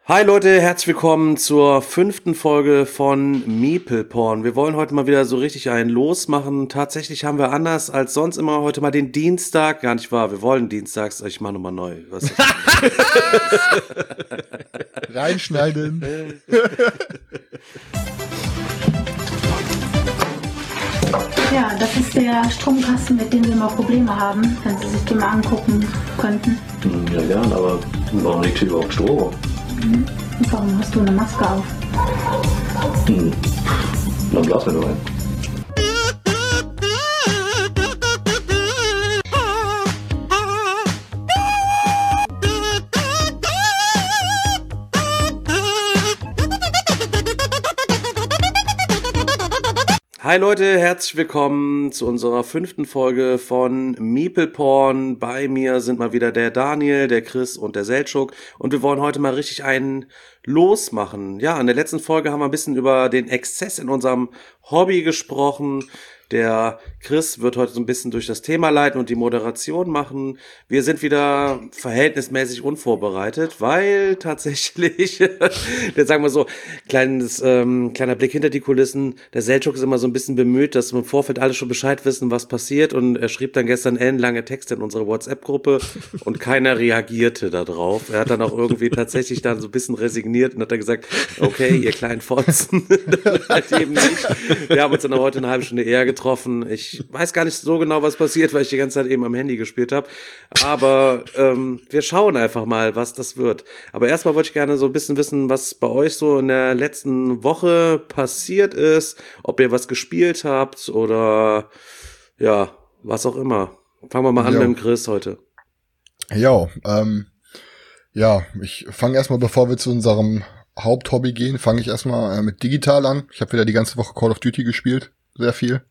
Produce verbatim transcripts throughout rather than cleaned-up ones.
Hi Leute, herzlich willkommen zur fünften Folge von Meeple Porn. Wir wollen heute mal wieder so richtig einen losmachen. Tatsächlich haben wir anders als sonst immer heute mal den Dienstag. Gar nicht wahr, wir wollen dienstags. Ich mache nochmal neu. Was ist Reinschneiden. Ja, das ist der Stromkasten, mit dem wir immer Probleme haben, wenn Sie sich den mal angucken könnten. Ja, gern, aber warum liegt hier überhaupt Strom? Mhm. Und warum hast du eine Maske auf? Hm. Dann blasen wir nur ein. Hi Leute, herzlich willkommen zu unserer fünften Folge von Meeple Porn. Bei mir sind mal wieder der Daniel, der Chris und der Seltschuk und wir wollen heute mal richtig einen losmachen. Ja, in der letzten Folge haben wir ein bisschen über den Exzess in unserem Hobby gesprochen. Der Chris wird heute so ein bisschen durch das Thema leiten und die Moderation machen. Wir sind wieder verhältnismäßig unvorbereitet, weil tatsächlich, jetzt sagen wir so, kleines, ähm, kleiner Blick hinter die Kulissen, der Seltschuk ist immer so ein bisschen bemüht, dass wir im Vorfeld alle schon Bescheid wissen, was passiert, und er schrieb dann gestern ellenlange Texte in unsere WhatsApp-Gruppe und keiner reagierte darauf. Er hat dann auch irgendwie tatsächlich dann so ein bisschen resigniert und hat dann gesagt, okay, ihr kleinen Fotzen, halt eben nicht. Wir haben uns dann heute eine halbe Stunde eher getroffen. Ich weiß gar nicht so genau, was passiert, weil ich die ganze Zeit eben am Handy gespielt habe. Aber ähm, wir schauen einfach mal, was das wird. Aber erstmal wollte ich gerne so ein bisschen wissen, was bei euch so in der letzten Woche passiert ist. Ob ihr was gespielt habt oder ja, was auch immer. Fangen wir mal an jo. mit dem Chris heute. Ja, ähm, ja, ich fange erstmal, bevor wir zu unserem Haupthobby gehen, fange ich erstmal äh, mit digital an. Ich habe wieder die ganze Woche Call of Duty gespielt. Sehr viel.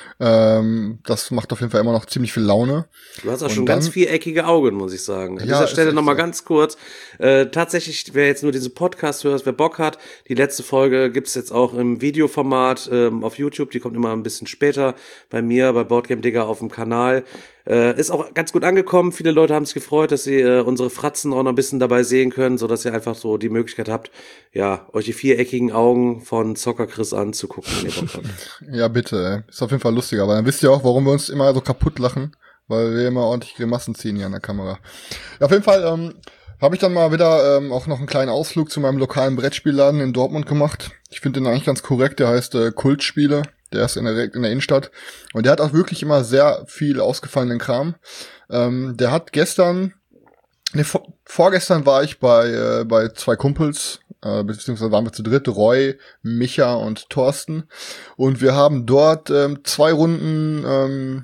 Ähm, das macht auf jeden Fall immer noch ziemlich viel Laune. Du hast auch und schon dann, ganz viereckige Augen, muss ich sagen. An ja, dieser Stelle nochmal so. ganz kurz. Äh, tatsächlich, wer jetzt nur diesen Podcast hört, wer Bock hat, die letzte Folge gibt's jetzt auch im Videoformat ähm, auf YouTube. Die kommt immer ein bisschen später bei mir, bei Boardgame Digger auf dem Kanal. Äh, ist auch ganz gut angekommen. Viele Leute haben sich gefreut, dass sie äh, unsere Fratzen auch noch ein bisschen dabei sehen können, so dass ihr einfach so die Möglichkeit habt, ja, euch die viereckigen Augen von Zocker Chris anzugucken, wenn ihr Bock habt. Ja, bitte. Ey. Ist auf jeden Fall lustig. Aber dann wisst ihr auch, warum wir uns immer so kaputt lachen, weil wir immer ordentlich Grimassen ziehen hier an der Kamera. Ja, auf jeden Fall ähm, habe ich dann mal wieder ähm, auch noch einen kleinen Ausflug zu meinem lokalen Brettspielladen in Dortmund gemacht. Ich finde den eigentlich ganz korrekt. Der heißt äh, Kultspiele. Der ist in der, in der Innenstadt. Und der hat auch wirklich immer sehr viel ausgefallenen Kram. Ähm, der hat gestern, ne, vor, vorgestern war ich bei äh, bei zwei Kumpels, äh, beziehungsweise waren wir zu dritt, Roy, Micha und Thorsten. Und wir haben dort ähm, zwei Runden, ähm,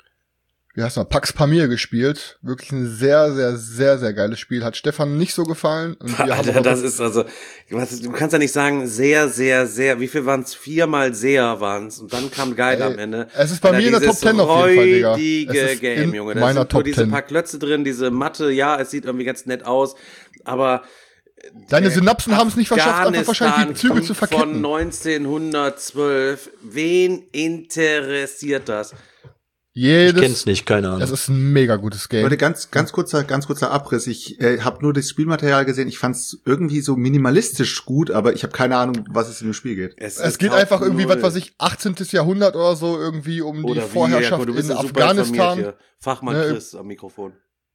wie heißt das, Pax Pamir gespielt. Wirklich ein sehr, sehr, sehr, sehr geiles Spiel. Hat Stefan nicht so gefallen. Und wir Alter, haben das ist also, was, du kannst ja nicht sagen, sehr, sehr, sehr, wie viel waren es? Viermal sehr waren es. Und dann kam geil Ey, am Ende. Es ist bei mir in der Top Ten auf jeden Fall, Digga. Räudige Game, Junge. Da sind nur diese paar Klötze drin, diese Matte, ja, es sieht irgendwie ganz nett aus, aber deine Synapsen haben es nicht verschafft, einfach wahrscheinlich die Züge zu verketten. Von neunzehnhundertzwölf. Wen interessiert das? Jedes, ich kenn's nicht, keine Ahnung. Es ist ein mega gutes Game. Leute, ganz, ganz kurzer, ganz kurzer Abriss. Ich äh, habe nur das Spielmaterial gesehen. Ich fand's irgendwie so minimalistisch gut, aber ich habe keine Ahnung, was es in dem Spiel geht. Es, es geht einfach irgendwie, was weiß ich, achtzehntes Jahrhundert oder so, irgendwie um oder die Vorherrschaft wie, ja, in Afghanistan. Fachmann ne, Chris am Mikrofon.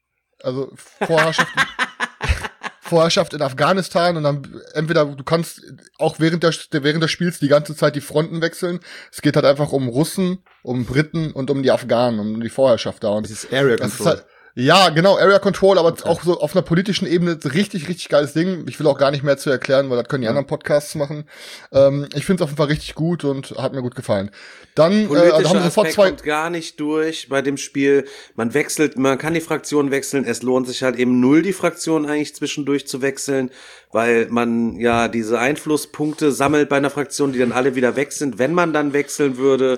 Also Vorherrschaft. Vorherrschaft in Afghanistan, und dann entweder du kannst auch während der während des Spiels die ganze Zeit die Fronten wechseln. Es geht halt einfach um Russen, um Briten und um die Afghanen, um die Vorherrschaft da. Und das ist Area Control. Halt, ja, genau, Area Control, aber okay. Auch so auf einer politischen Ebene richtig, richtig geiles Ding. Ich will auch gar nicht mehr zu erklären, weil das können die ja. anderen Podcasts machen. Ähm, ich finde es auf jeden Fall richtig gut und hat mir gut gefallen. Dann Politischer äh, haben wir sofort Aspekt zwei kommt gar nicht durch bei dem Spiel. Man wechselt, man kann die Fraktion wechseln. Es lohnt sich halt eben null, die Fraktion eigentlich zwischendurch zu wechseln, weil man ja diese Einflusspunkte sammelt bei einer Fraktion, die dann alle wieder weg sind, wenn man dann wechseln würde.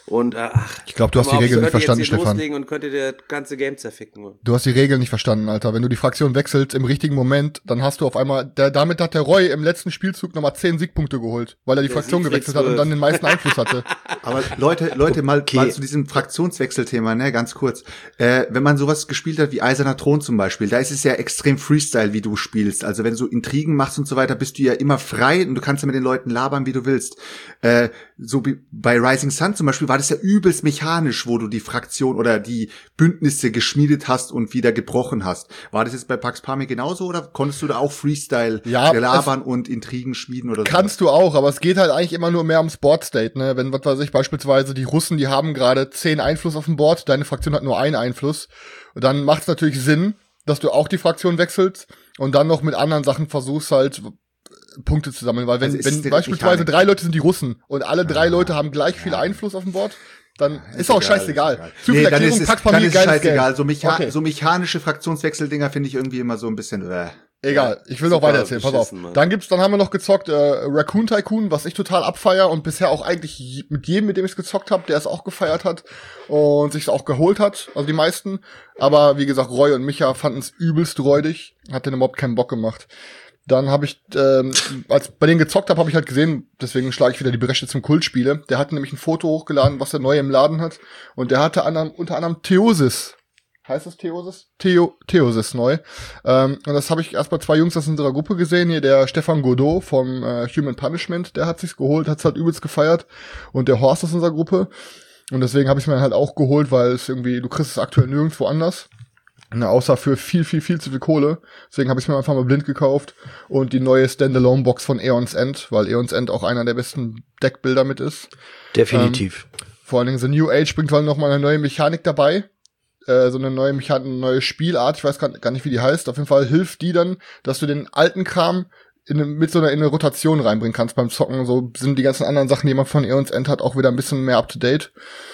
Und äh, ach, ich glaube, du hast die Regeln nicht verstanden, Stefan. Loslegen und könnt ihr das ganze Game zerficken. Du hast die Regeln nicht verstanden, Alter. Wenn du die Fraktion wechselst im richtigen Moment, dann hast du auf einmal, der, damit hat der Roy im letzten Spielzug nochmal zehn Siegpunkte geholt, weil er die der Fraktion gewechselt hat und dann den meisten Einfluss hatte. Aber Leute, Leute, mal, okay. mal zu diesem Fraktionswechselthema, ne, ganz kurz. Äh, wenn man sowas gespielt hat wie Eiserner Thron zum Beispiel, da ist es ja extrem Freestyle, wie du spielst. Also wenn du Intrigen machst und so weiter, bist du ja immer frei und du kannst ja mit den Leuten labern, wie du willst. Äh, so wie bei Rising Sun zum Beispiel war das ja übelst mechanisch, wo du die Fraktion oder die Bündnisse geschmiedet hast und wieder gebrochen hast. War das jetzt bei Pax Pamir genauso oder konntest du da auch Freestyle ja, labern und Intrigen schmieden oder so? Kannst du auch, aber es geht halt eigentlich immer nur mehr ums Board State, ne? Wenn, was weiß ich, beispielsweise die Russen, die haben gerade zehn Einfluss auf dem Board, deine Fraktion hat nur einen Einfluss. Und dann macht es natürlich Sinn, dass du auch die Fraktion wechselst und dann noch mit anderen Sachen versuchst halt Punkte zu sammeln, weil wenn, also wenn beispielsweise drei Leute sind die Russen und alle drei ah, Leute haben gleich viel ja. Einfluss auf dem Board, dann ist, ist auch egal, scheißegal. Ist Zu viel nee, Erklärung, dann ist, Pax Pamir, dann ist scheißegal. So, mecha okay. so mechanische Fraktionswechseldinger finde ich irgendwie immer so ein bisschen äh. Egal, ich will noch weiter erzählen, pass auf. Mann. Dann gibt's, dann haben wir noch gezockt äh, Raccoon Tycoon, was ich total abfeier und bisher auch eigentlich mit jedem, mit dem ich gezockt habe, der es auch gefeiert hat und sich auch geholt hat, also die meisten. Aber wie gesagt, Roy und Micha fanden es übelst räudig, hat den überhaupt keinen Bock gemacht. Dann habe ich, ähm, als bei denen gezockt habe, habe ich halt gesehen, deswegen schlage ich wieder die Bresche zum Kultspiele. Der hatte nämlich ein Foto hochgeladen, was er neu im Laden hat. Und der hatte an, unter anderem Theosis. Heißt das Theosis? Theo, Theosis neu. Ähm, und das habe ich erst bei zwei Jungs aus unserer Gruppe gesehen. Hier der Stefan Godot vom äh, Human Punishment, der hat sich's geholt, hat's halt übelst gefeiert. Und der Horst aus unserer Gruppe. Und deswegen habe ich mir halt auch geholt, weil es irgendwie, du kriegst es aktuell nirgendwo anders. Ne, außer für viel, viel, viel zu viel Kohle. Deswegen habe ich mir einfach mal blind gekauft. Und die neue Standalone-Box von Aeon's End, weil Aeon's End auch einer der besten Deckbilder mit ist. Definitiv. Ähm, vor allen Dingen The New Age bringt halt noch mal eine neue Mechanik dabei. Äh, so eine neue Mechanik, eine neue Spielart. Ich weiß gar, gar nicht, wie die heißt. Auf jeden Fall hilft die dann, dass du den alten Kram in, mit so einer, in eine Rotation reinbringen kannst beim Zocken. So sind die ganzen anderen Sachen, die man von Aeon's End hat, auch wieder ein bisschen mehr up-to-date.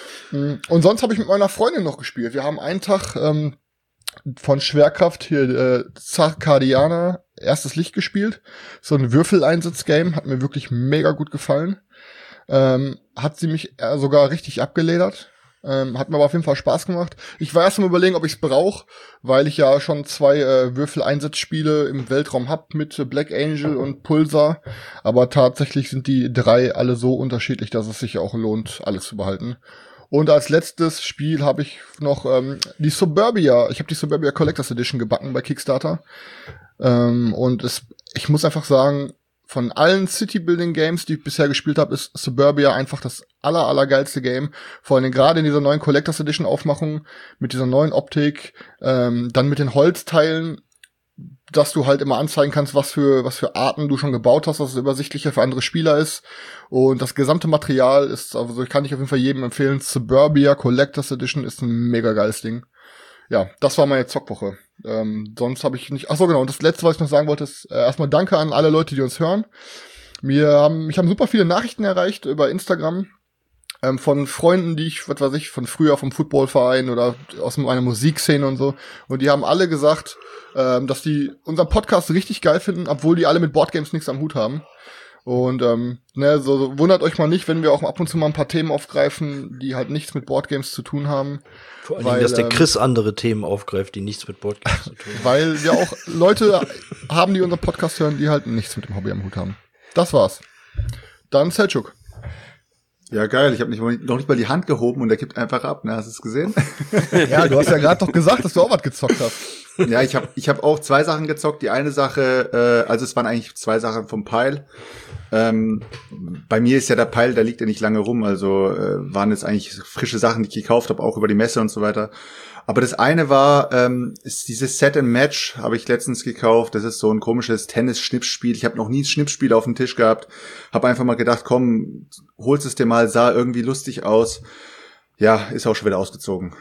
Und sonst habe ich mit meiner Freundin noch gespielt. Wir haben einen Tag ähm, von Schwerkraft hier äh, Zarkadiana erstes Licht gespielt. So ein Würfeleinsatzgame, hat mir wirklich mega gut gefallen. Ähm, hat sie mich äh, sogar richtig abgeledert. Ähm, hat mir aber auf jeden Fall Spaß gemacht. Ich war erst mal überlegen, ob ich es brauche, weil ich ja schon zwei äh, Würfeleinsatzspiele im Weltraum hab mit äh, Black Angel und Pulsar. Aber tatsächlich sind die drei alle so unterschiedlich, dass es sich auch lohnt, alles zu behalten. Und als letztes Spiel habe ich noch ähm, die Suburbia. Ich habe die Suburbia Collectors Edition gebacken bei Kickstarter. Ähm, und es, ich muss einfach sagen, von allen City-Building-Games, die ich bisher gespielt habe, ist Suburbia einfach das aller, allergeilste Game. Vor allem gerade in dieser neuen Collectors Edition Aufmachung, mit dieser neuen Optik, ähm, dann mit den Holzteilen, dass du halt immer anzeigen kannst, was für was für Arten du schon gebaut hast, dass es übersichtlicher für andere Spieler ist. Und das gesamte Material ist, also kann ich auf jeden Fall jedem empfehlen. Suburbia Collectors Edition ist ein mega geiles Ding. Ja, das war meine Zockwoche. Ähm, sonst habe ich nicht. Ach so, genau. Und das Letzte, was ich noch sagen wollte, ist äh, erstmal Danke an alle Leute, die uns hören. Mir haben mich haben super viele Nachrichten erreicht über Instagram. Ähm, von Freunden, die ich, was weiß ich, von früher vom Footballverein oder aus meiner Musikszene und so. Und die haben alle gesagt, ähm, dass die unseren Podcast richtig geil finden, obwohl die alle mit Boardgames nichts am Hut haben. Und ähm, ne, so, so wundert euch mal nicht, wenn wir auch ab und zu mal ein paar Themen aufgreifen, die halt nichts mit Boardgames zu tun haben. Vor allem, weil, dass der Chris ähm, andere Themen aufgreift, die nichts mit Boardgames zu tun haben. Weil wir auch Leute haben, die unseren Podcast hören, die halt nichts mit dem Hobby am Hut haben. Das war's. Dann Selçuk. Ja, geil. Ich habe nicht, noch nicht mal die Hand gehoben und er kippt einfach ab. Ne? Hast du es gesehen? Ja, du hast ja gerade doch gesagt, dass du auch was gezockt hast. Ja, ich habe ich hab auch zwei Sachen gezockt. Die eine Sache, äh, also es waren eigentlich zwei Sachen vom Pile. Ähm, bei mir ist ja der Pile, der liegt ja nicht lange rum. Also äh, waren jetzt eigentlich frische Sachen, die ich gekauft habe, auch über die Messe und so weiter. Aber das eine war, ähm, ist dieses Set and Match, habe ich letztens gekauft. Das ist so ein komisches Tennis-Schnippspiel. Ich habe noch nie ein Schnippspiel auf dem Tisch gehabt. Habe einfach mal gedacht, komm, holst es dir mal, sah irgendwie lustig aus. Ja, ist auch schon wieder ausgezogen.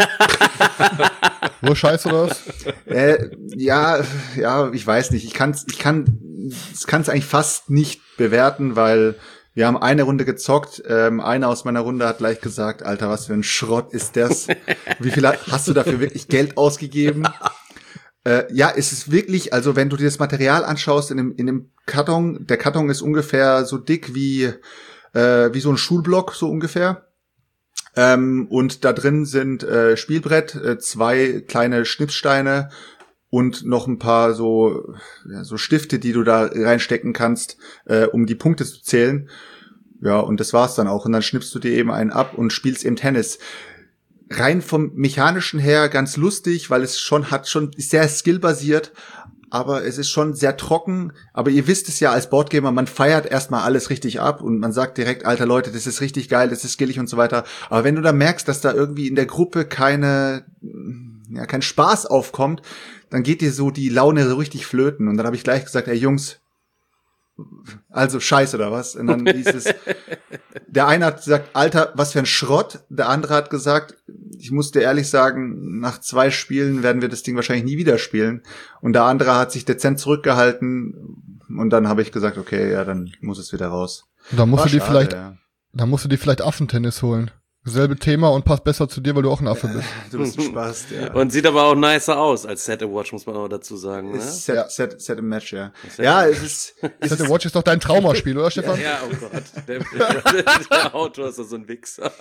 Wo scheißt du das? Äh, ja, ja, ich weiß nicht. Ich kann's, ich kann, ich kann es eigentlich fast nicht bewerten, weil wir haben eine Runde gezockt. Ähm, einer aus meiner Runde hat gleich gesagt, Alter, was für ein Schrott ist das? Wie viel hast du dafür wirklich Geld ausgegeben? Äh, ja, es ist wirklich, also wenn du dir das Material anschaust in dem, in dem Karton, der Karton ist ungefähr so dick wie, äh, wie so ein Schulblock, so ungefähr. Ähm, und da drin sind äh, Spielbrett, äh, zwei kleine Schnipssteine und noch ein paar so ja, so Stifte, die du da reinstecken kannst, äh, um die Punkte zu zählen. Ja, und das war's dann auch. Und dann schnippst du dir eben einen ab und spielst eben Tennis. Rein vom Mechanischen her ganz lustig, weil es schon hat schon ist sehr skillbasiert, aber es ist schon sehr trocken. Aber ihr wisst es ja als Boardgamer, man feiert erstmal alles richtig ab und man sagt direkt, alter Leute, das ist richtig geil, das ist skillig und so weiter. Aber wenn du da merkst, dass da irgendwie in der Gruppe keine, ja, kein Spaß aufkommt, dann geht dir so die Laune so richtig flöten. Und dann habe ich gleich gesagt, ey Jungs, also scheiße oder was? Und dann hieß es, der eine hat gesagt, Alter, was für ein Schrott. Der andere hat gesagt, ich muss dir ehrlich sagen, nach zwei Spielen werden wir das Ding wahrscheinlich nie wieder spielen. Und der andere hat sich dezent zurückgehalten. Und dann habe ich gesagt, okay, ja, dann muss es wieder raus. Da musst War du dir schade, vielleicht, ja. da musst du dir vielleicht Affentennis holen. Selbe Thema und passt besser zu dir, weil du auch ein Affe bist. Du bist ein Spaß, ja. Und sieht aber auch nicer aus als Set a Watch, muss man auch dazu sagen. Ne? Set, Ja. set, set a Match, ja. Set Ja, a es ist, es Set ist a Watch ist doch dein Traumaspiel, oder Stefan? Ja, oh Gott. Der, der Autor ist doch so ein Wichser.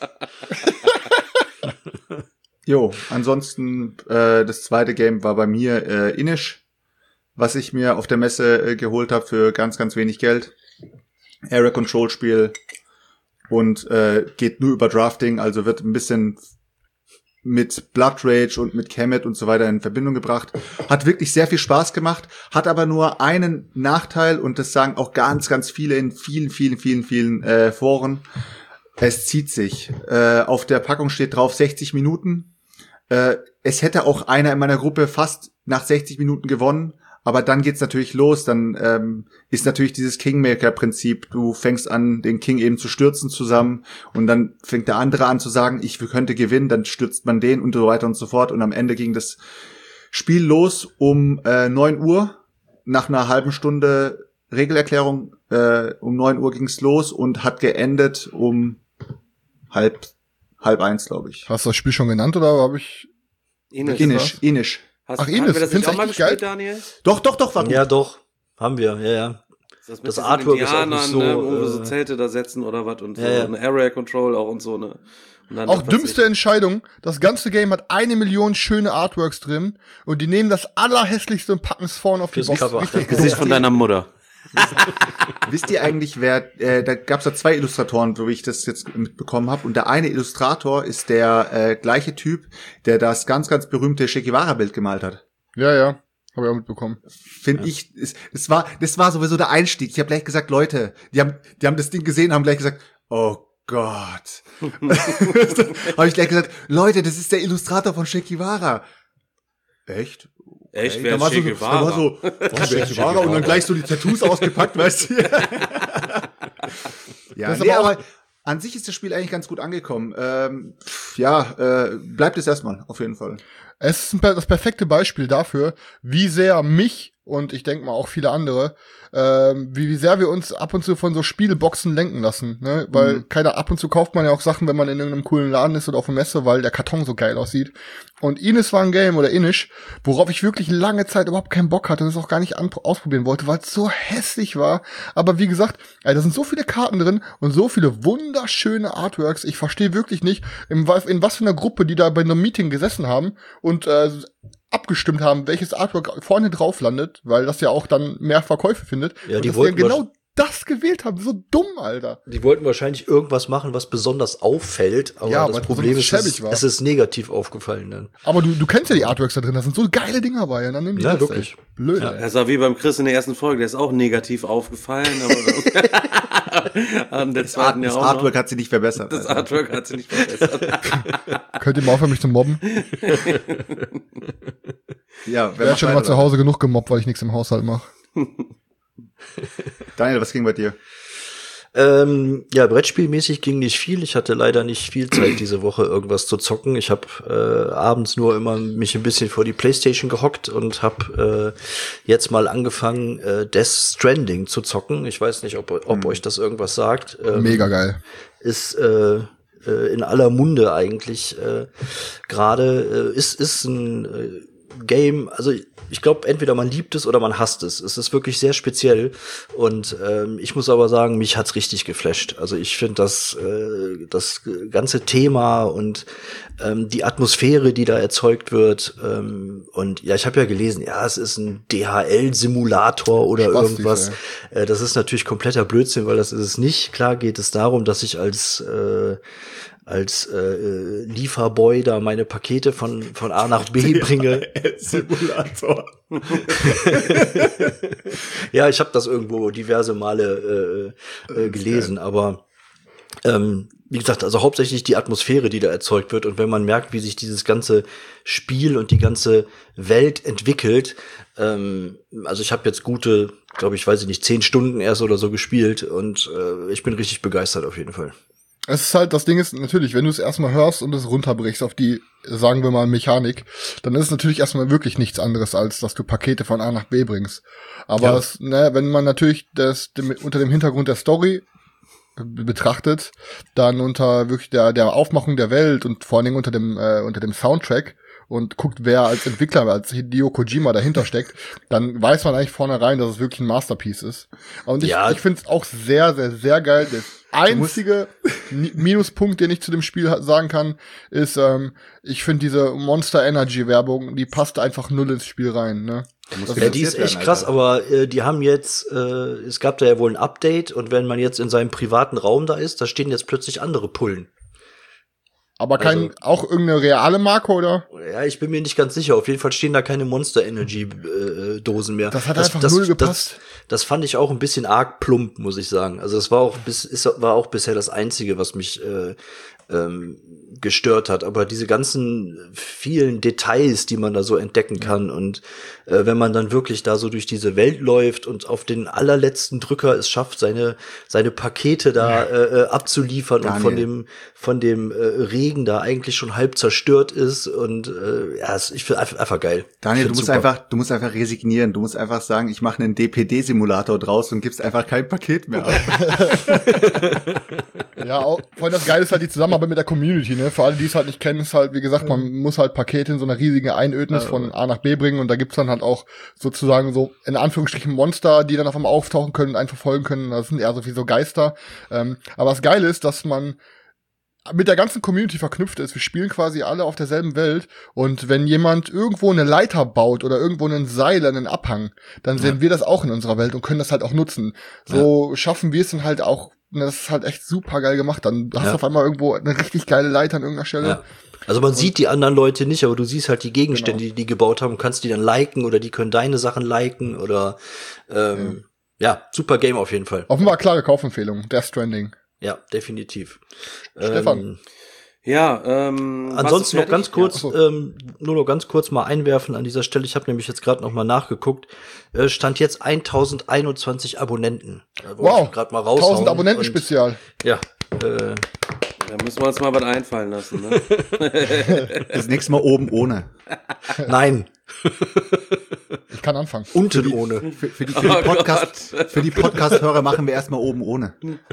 Jo, ansonsten äh, das zweite Game war bei mir äh, Inish, was ich mir auf der Messe äh, geholt habe für ganz, ganz wenig Geld. Area Control Spiel und äh, geht nur über Drafting, also wird ein bisschen mit Blood Rage und mit Kemet und so weiter in Verbindung gebracht. Hat wirklich sehr viel Spaß gemacht, hat aber nur einen Nachteil und das sagen auch ganz, ganz viele in vielen, vielen, vielen, vielen äh, Foren. Es zieht sich. Äh, auf der Packung steht drauf sechzig Minuten. Äh, es hätte auch einer in meiner Gruppe fast nach sechzig Minuten gewonnen, aber dann geht's natürlich los. Dann ähm, ist natürlich dieses Kingmaker-Prinzip. Du fängst an, den King eben zu stürzen zusammen und dann fängt der andere an zu sagen, ich könnte gewinnen, dann stürzt man den und so weiter und so fort. Und am Ende ging das Spiel los um äh, neun Uhr. Nach einer halben Stunde Regelerklärung äh, um neun Uhr ging's los und hat geendet um halb halb eins, glaube ich. Hast du das Spiel schon genannt oder habe ich? Inish. Inish, Inish. Hast, Ach, haben Ines, wir das nicht findest auch du mal echt gespielt, geil? Daniel? Doch, doch, doch, war gut. Ja, doch. Haben wir, ja, ja. Das, Das mit diesen Artwork ist auch Indianern, nicht so, ne, wo wir so äh, Zelte da setzen oder was und so. Ja, ja. Eine Area Control auch und so. Ne. Und dann Auch was dümmste Entscheidung. Das ganze Game hat eine Million schöne Artworks drin und die nehmen das allerhässlichste und packen es vorne auf die Fürs Box. Cover. Richtig ich, Gesicht von deiner Mutter. Wisst ihr eigentlich, wer, äh, da gab's da zwei Illustratoren, so wie ich das jetzt mitbekommen habe. Und der eine Illustrator ist der äh, gleiche Typ, der das ganz, ganz berühmte Che Guevara-Bild gemalt hat. Ja, ja. Habe ich auch mitbekommen. Finde Ja. ich, es, es war, das war sowieso der Einstieg. Ich habe gleich gesagt, Leute, die haben, die haben das Ding gesehen, haben gleich gesagt, oh Gott. Habe ich gleich gesagt, Leute, das ist der Illustrator von Che Guevara. Echt? Echt, Okay. wer Da war ist Che so, Guevara? da war so, oh, Che Guevara und dann gleich so die Tattoos ausgepackt, weißt du. Ja, Das ist nee, aber auch- aber an sich ist das Spiel eigentlich ganz gut angekommen. Ähm, pff, ja, äh, bleibt es erstmal, auf jeden Fall. Es ist ein, per- das perfekte Beispiel dafür, wie sehr mich und ich denke mal auch viele andere, ähm, wie, wie sehr wir uns ab und zu von so Spielboxen lenken lassen, ne? Weil Mhm. keiner, ab und zu kauft man ja auch Sachen, wenn man in irgendeinem coolen Laden ist oder auf der Messe, weil der Karton so geil aussieht. Und Ines war ein Game oder Inish, worauf ich wirklich lange Zeit überhaupt keinen Bock hatte und es auch gar nicht an, ausprobieren wollte, weil es so hässlich war. Aber wie gesagt, ey, da sind so viele Karten drin und so viele wunderschöne Artworks. Ich verstehe wirklich nicht, in, wa- in was für einer Gruppe die da bei einem Meeting gesessen haben und äh, abgestimmt haben, welches Artwork vorne drauf landet, weil das ja auch dann mehr Verkäufe findet. Ja, und die dass wollten genau das gewählt haben. So dumm, Alter. Die wollten wahrscheinlich irgendwas machen, was besonders auffällt, aber Ja, das weil es Problem besonders ist, es, schäbig war. es ist negativ aufgefallen dann. Aber du, du kennst ja die Artworks da drin, das sind so geile Dinger bei. Und dann nehmen die Ja, das, wirklich. Ey. Blöd, Ja. ey. Das war wie beim Chris in der ersten Folge, der ist auch negativ aufgefallen. Aber und der Das, zweiten Art, ja das auch Artwork noch. hat sie nicht verbessert. Das also. Artwork hat sie nicht verbessert. Könnt ihr mal aufhören, mich zu mobben? Ja, Ich wer werde macht schon weiter, mal zu Hause genug gemobbt, weil ich nichts im Haushalt mache. Daniel, was ging bei dir? Ähm, ja, Brettspielmäßig ging nicht viel. Ich hatte leider nicht viel Zeit diese Woche irgendwas zu zocken. Ich habe äh, abends nur immer mich ein bisschen vor die PlayStation gehockt und habe äh, jetzt mal angefangen, äh, Death Stranding zu zocken. Ich weiß nicht, ob, ob Mhm. euch das irgendwas sagt. Ähm, Mega geil. Ist äh, äh, in aller Munde eigentlich äh, gerade. Äh, ist ist ein äh, Game, also ich glaube, entweder man liebt es oder man hasst es. Es ist wirklich sehr speziell und ähm, ich muss aber sagen, mich hat's richtig geflasht. Also ich finde das äh, das ganze Thema und ähm, die Atmosphäre, die da erzeugt wird ähm, und ja, ich habe ja gelesen, ja, es ist ein D H L-Simulator oder Spastig, irgendwas. Äh, das ist natürlich kompletter Blödsinn, weil das ist es nicht. Klar geht es darum, dass ich als äh, als äh, Lieferboy da meine Pakete von von A nach B bringe. Simulator. Ja, ich habe das irgendwo diverse Male äh, äh, gelesen, aber ähm, wie gesagt, also hauptsächlich die Atmosphäre, die da erzeugt wird und wenn man merkt, wie sich dieses ganze Spiel und die ganze Welt entwickelt, ähm, also ich habe jetzt gute, glaube ich, weiß ich nicht, zehn Stunden erst oder so gespielt und äh, ich bin richtig begeistert auf jeden Fall. Es ist halt, das Ding ist natürlich, wenn du es erstmal hörst und es runterbrichst auf die, sagen wir mal, Mechanik, dann ist es natürlich erstmal wirklich nichts anderes, als dass du Pakete von A nach B bringst. Aber Ja. es, ne, wenn man natürlich das dem, unter dem Hintergrund der Story betrachtet, dann unter wirklich der, der Aufmachung der Welt und vor allen Dingen unter dem, äh, unter dem Soundtrack und guckt, wer als Entwickler, als Hideo Kojima dahinter steckt, dann weiß man eigentlich vornherein, dass es wirklich ein Masterpiece ist. Und ich, Ja. ich finde es auch sehr, sehr, sehr geil. Das einzige Ni- Minuspunkt, den ich zu dem Spiel ha- sagen kann, ist, ähm, ich finde diese Monster Energy Werbung, die passt einfach null ins Spiel rein, ne? muss Ja, die ist finanziert echt werden, krass, Alter. aber äh, die haben jetzt, äh, es gab da ja wohl ein Update und wenn man jetzt in seinem privaten Raum da ist, da stehen jetzt plötzlich andere Pullen. Aber kein, Also- auch irgendeine reale Marke, oder? Ja, ich bin mir nicht ganz sicher. Auf jeden Fall stehen da keine Monster Energy äh, Dosen mehr. Das hat einfach null gepasst. Das, das fand ich auch ein bisschen arg plump, muss ich sagen. Also es war auch bis ist, war auch bisher das Einzige, was mich äh, ähm, gestört hat. Aber diese ganzen vielen Details, die man da so entdecken kann und äh, wenn man dann wirklich da so durch diese Welt läuft und auf den allerletzten Drücker es schafft, seine seine Pakete da äh, abzuliefern und von Daniel. dem von dem äh, Regen da eigentlich schon halb zerstört ist und äh, ja, es- ich finde einfach, einfach geil. Daniel, Ich du find's musst super. einfach, du musst einfach resignieren. Du musst einfach sagen, ich mache einen D P D-Simulator draus und gibst einfach kein Paket mehr ab. Ja, auch, vor allem das Geile ist halt die Zusammenarbeit mit der Community, ne? Für alle, die es halt nicht kennen, ist halt, wie gesagt, man muss halt Pakete in so einer riesigen Einödnis von A nach B bringen und da gibt's dann halt auch sozusagen so, in Anführungsstrichen, Monster, die dann auf einmal auftauchen können und einen verfolgen können. Das sind eher so wie so Geister. Ähm, aber das Geile ist, dass man mit der ganzen Community verknüpft ist. Wir spielen quasi alle auf derselben Welt und wenn jemand irgendwo eine Leiter baut oder irgendwo einen Seil, einen Abhang, dann sehen wir das auch in unserer Welt und können das halt auch nutzen. So schaffen wir es dann halt auch, ne, das ist halt echt super geil gemacht. Dann hast du Ja. auf einmal irgendwo eine richtig geile Leiter an irgendeiner Stelle. Ja. Also man sieht die anderen Leute nicht, aber du siehst halt die Gegenstände, Genau. die die gebaut haben, kannst die dann liken oder die können deine Sachen liken oder ähm, ja, super Game auf jeden Fall. Offenbar klare Kaufempfehlung, Death Stranding. Ja, definitiv. Stefan. Ähm, Ja, ähm. Ansonsten noch ganz kurz, Ja, ach so. ähm, nur noch ganz kurz mal einwerfen an dieser Stelle. Ich habe nämlich jetzt gerade noch mal nachgeguckt. Äh, stand jetzt tausendeinundzwanzig Abonnenten. Da wollte Wow, ich grad mal raushauen. tausend Abonnenten Und, Spezial. Ja, äh, Da müssen wir uns mal was einfallen lassen, ne? Das nächste Mal oben ohne. nein, Ich kann anfangen. unten ohne. Für, für die, für die Oh Podcast, für die Podcast-Hörer machen wir erstmal oben ohne.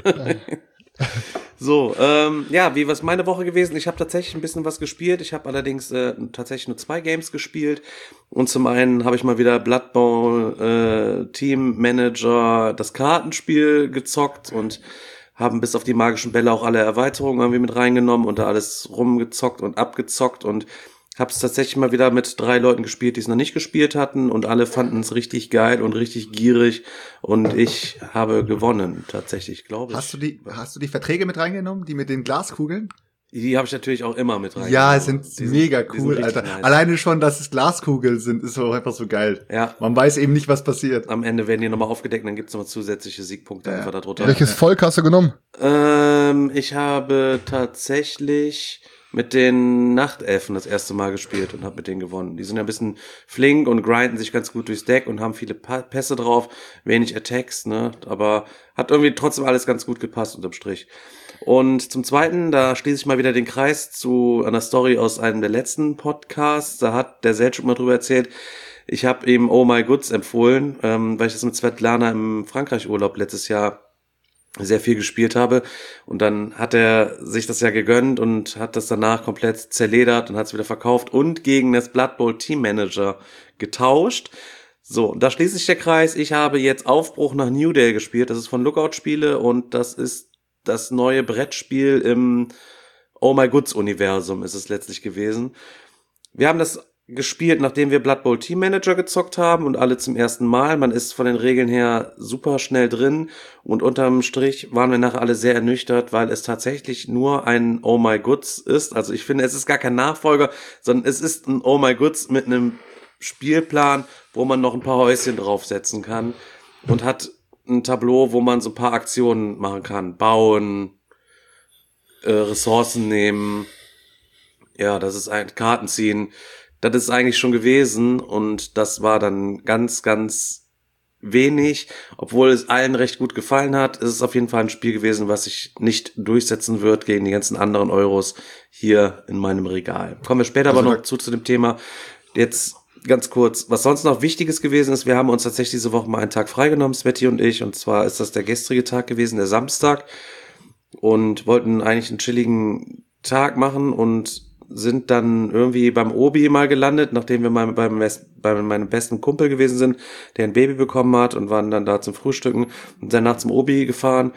So, ähm, ja, wie war es meine Woche gewesen? Ich habe tatsächlich ein bisschen was gespielt. Ich habe allerdings äh, tatsächlich nur zwei Games gespielt. Und zum einen habe ich mal wieder Blood Bowl äh, Team Manager, das Kartenspiel gezockt und haben bis auf die magischen Bälle auch alle Erweiterungen irgendwie mit reingenommen und da alles rumgezockt und abgezockt und habe es tatsächlich mal wieder mit drei Leuten gespielt, die es noch nicht gespielt hatten und alle fanden es richtig geil und richtig gierig und ich habe gewonnen, tatsächlich, glaube ich. Hast du die, hast du die Verträge mit reingenommen, die mit den Glaskugeln? Die habe ich natürlich auch immer mit rein. Ja, es sind Die sind- mega die sind cool, richtig Alter. nice. Alleine schon, dass es Glaskugeln sind, ist auch einfach so geil. Ja. Man weiß eben nicht, was passiert. Am Ende werden die nochmal aufgedeckt und dann gibt's nochmal zusätzliche Siegpunkte Ja. einfach da drunter. Welches Volk hast du genommen? Ähm, ich habe tatsächlich mit den Nachtelfen das erste Mal gespielt und habe mit denen gewonnen. Die sind ja ein bisschen flink und grinden sich ganz gut durchs Deck und haben viele Pa- Pässe drauf, wenig Attacks, ne? Aber hat irgendwie trotzdem alles ganz gut gepasst unterm Strich. Und zum Zweiten, da schließe ich mal wieder den Kreis zu einer Story aus einem der letzten Podcasts. Da hat der Selchuk mal drüber erzählt. Ich habe ihm Oh My Goods empfohlen, ähm, weil ich das mit Svetlana im Frankreich-Urlaub letztes Jahr sehr viel gespielt habe. Und dann hat er sich das ja gegönnt und hat das danach komplett zerledert und hat es wieder verkauft und gegen das Blood Bowl Team Manager getauscht. So, da schließt sich der Kreis. Ich habe jetzt Aufbruch nach New Day gespielt. Das ist von Lookout Spiele und das ist das neue Brettspiel im Oh My Goods Universum ist es letztlich gewesen. Wir haben das gespielt, nachdem wir Blood Bowl Team Manager gezockt haben und alle zum ersten Mal. Man ist von den Regeln her super schnell drin und unterm Strich waren wir nachher alle sehr ernüchtert, weil es tatsächlich nur ein Oh My Goods ist. Also ich finde, es ist gar kein Nachfolger, sondern es ist ein Oh My Goods mit einem Spielplan, wo man noch ein paar Häuschen draufsetzen kann und hat ein Tableau, wo man so ein paar Aktionen machen kann. Bauen, äh, Ressourcen nehmen, ja, das ist ein Karten ziehen. Das ist eigentlich schon gewesen und das war dann ganz, ganz wenig. Obwohl es allen recht gut gefallen hat, ist es auf jeden Fall ein Spiel gewesen, was sich nicht durchsetzen wird gegen die ganzen anderen Euros hier in meinem Regal. Kommen wir später also aber noch zu, zu dem Thema. Jetzt ganz kurz, was sonst noch Wichtiges gewesen ist, wir haben uns tatsächlich diese Woche mal einen Tag freigenommen, Sveti und ich, und zwar ist das der gestrige Tag gewesen, der Samstag, und wollten eigentlich einen chilligen Tag machen und sind dann irgendwie beim Obi mal gelandet, nachdem wir mal beim, bei meinem besten Kumpel gewesen sind, der ein Baby bekommen hat, und waren dann da zum Frühstücken und danach zum Obi gefahren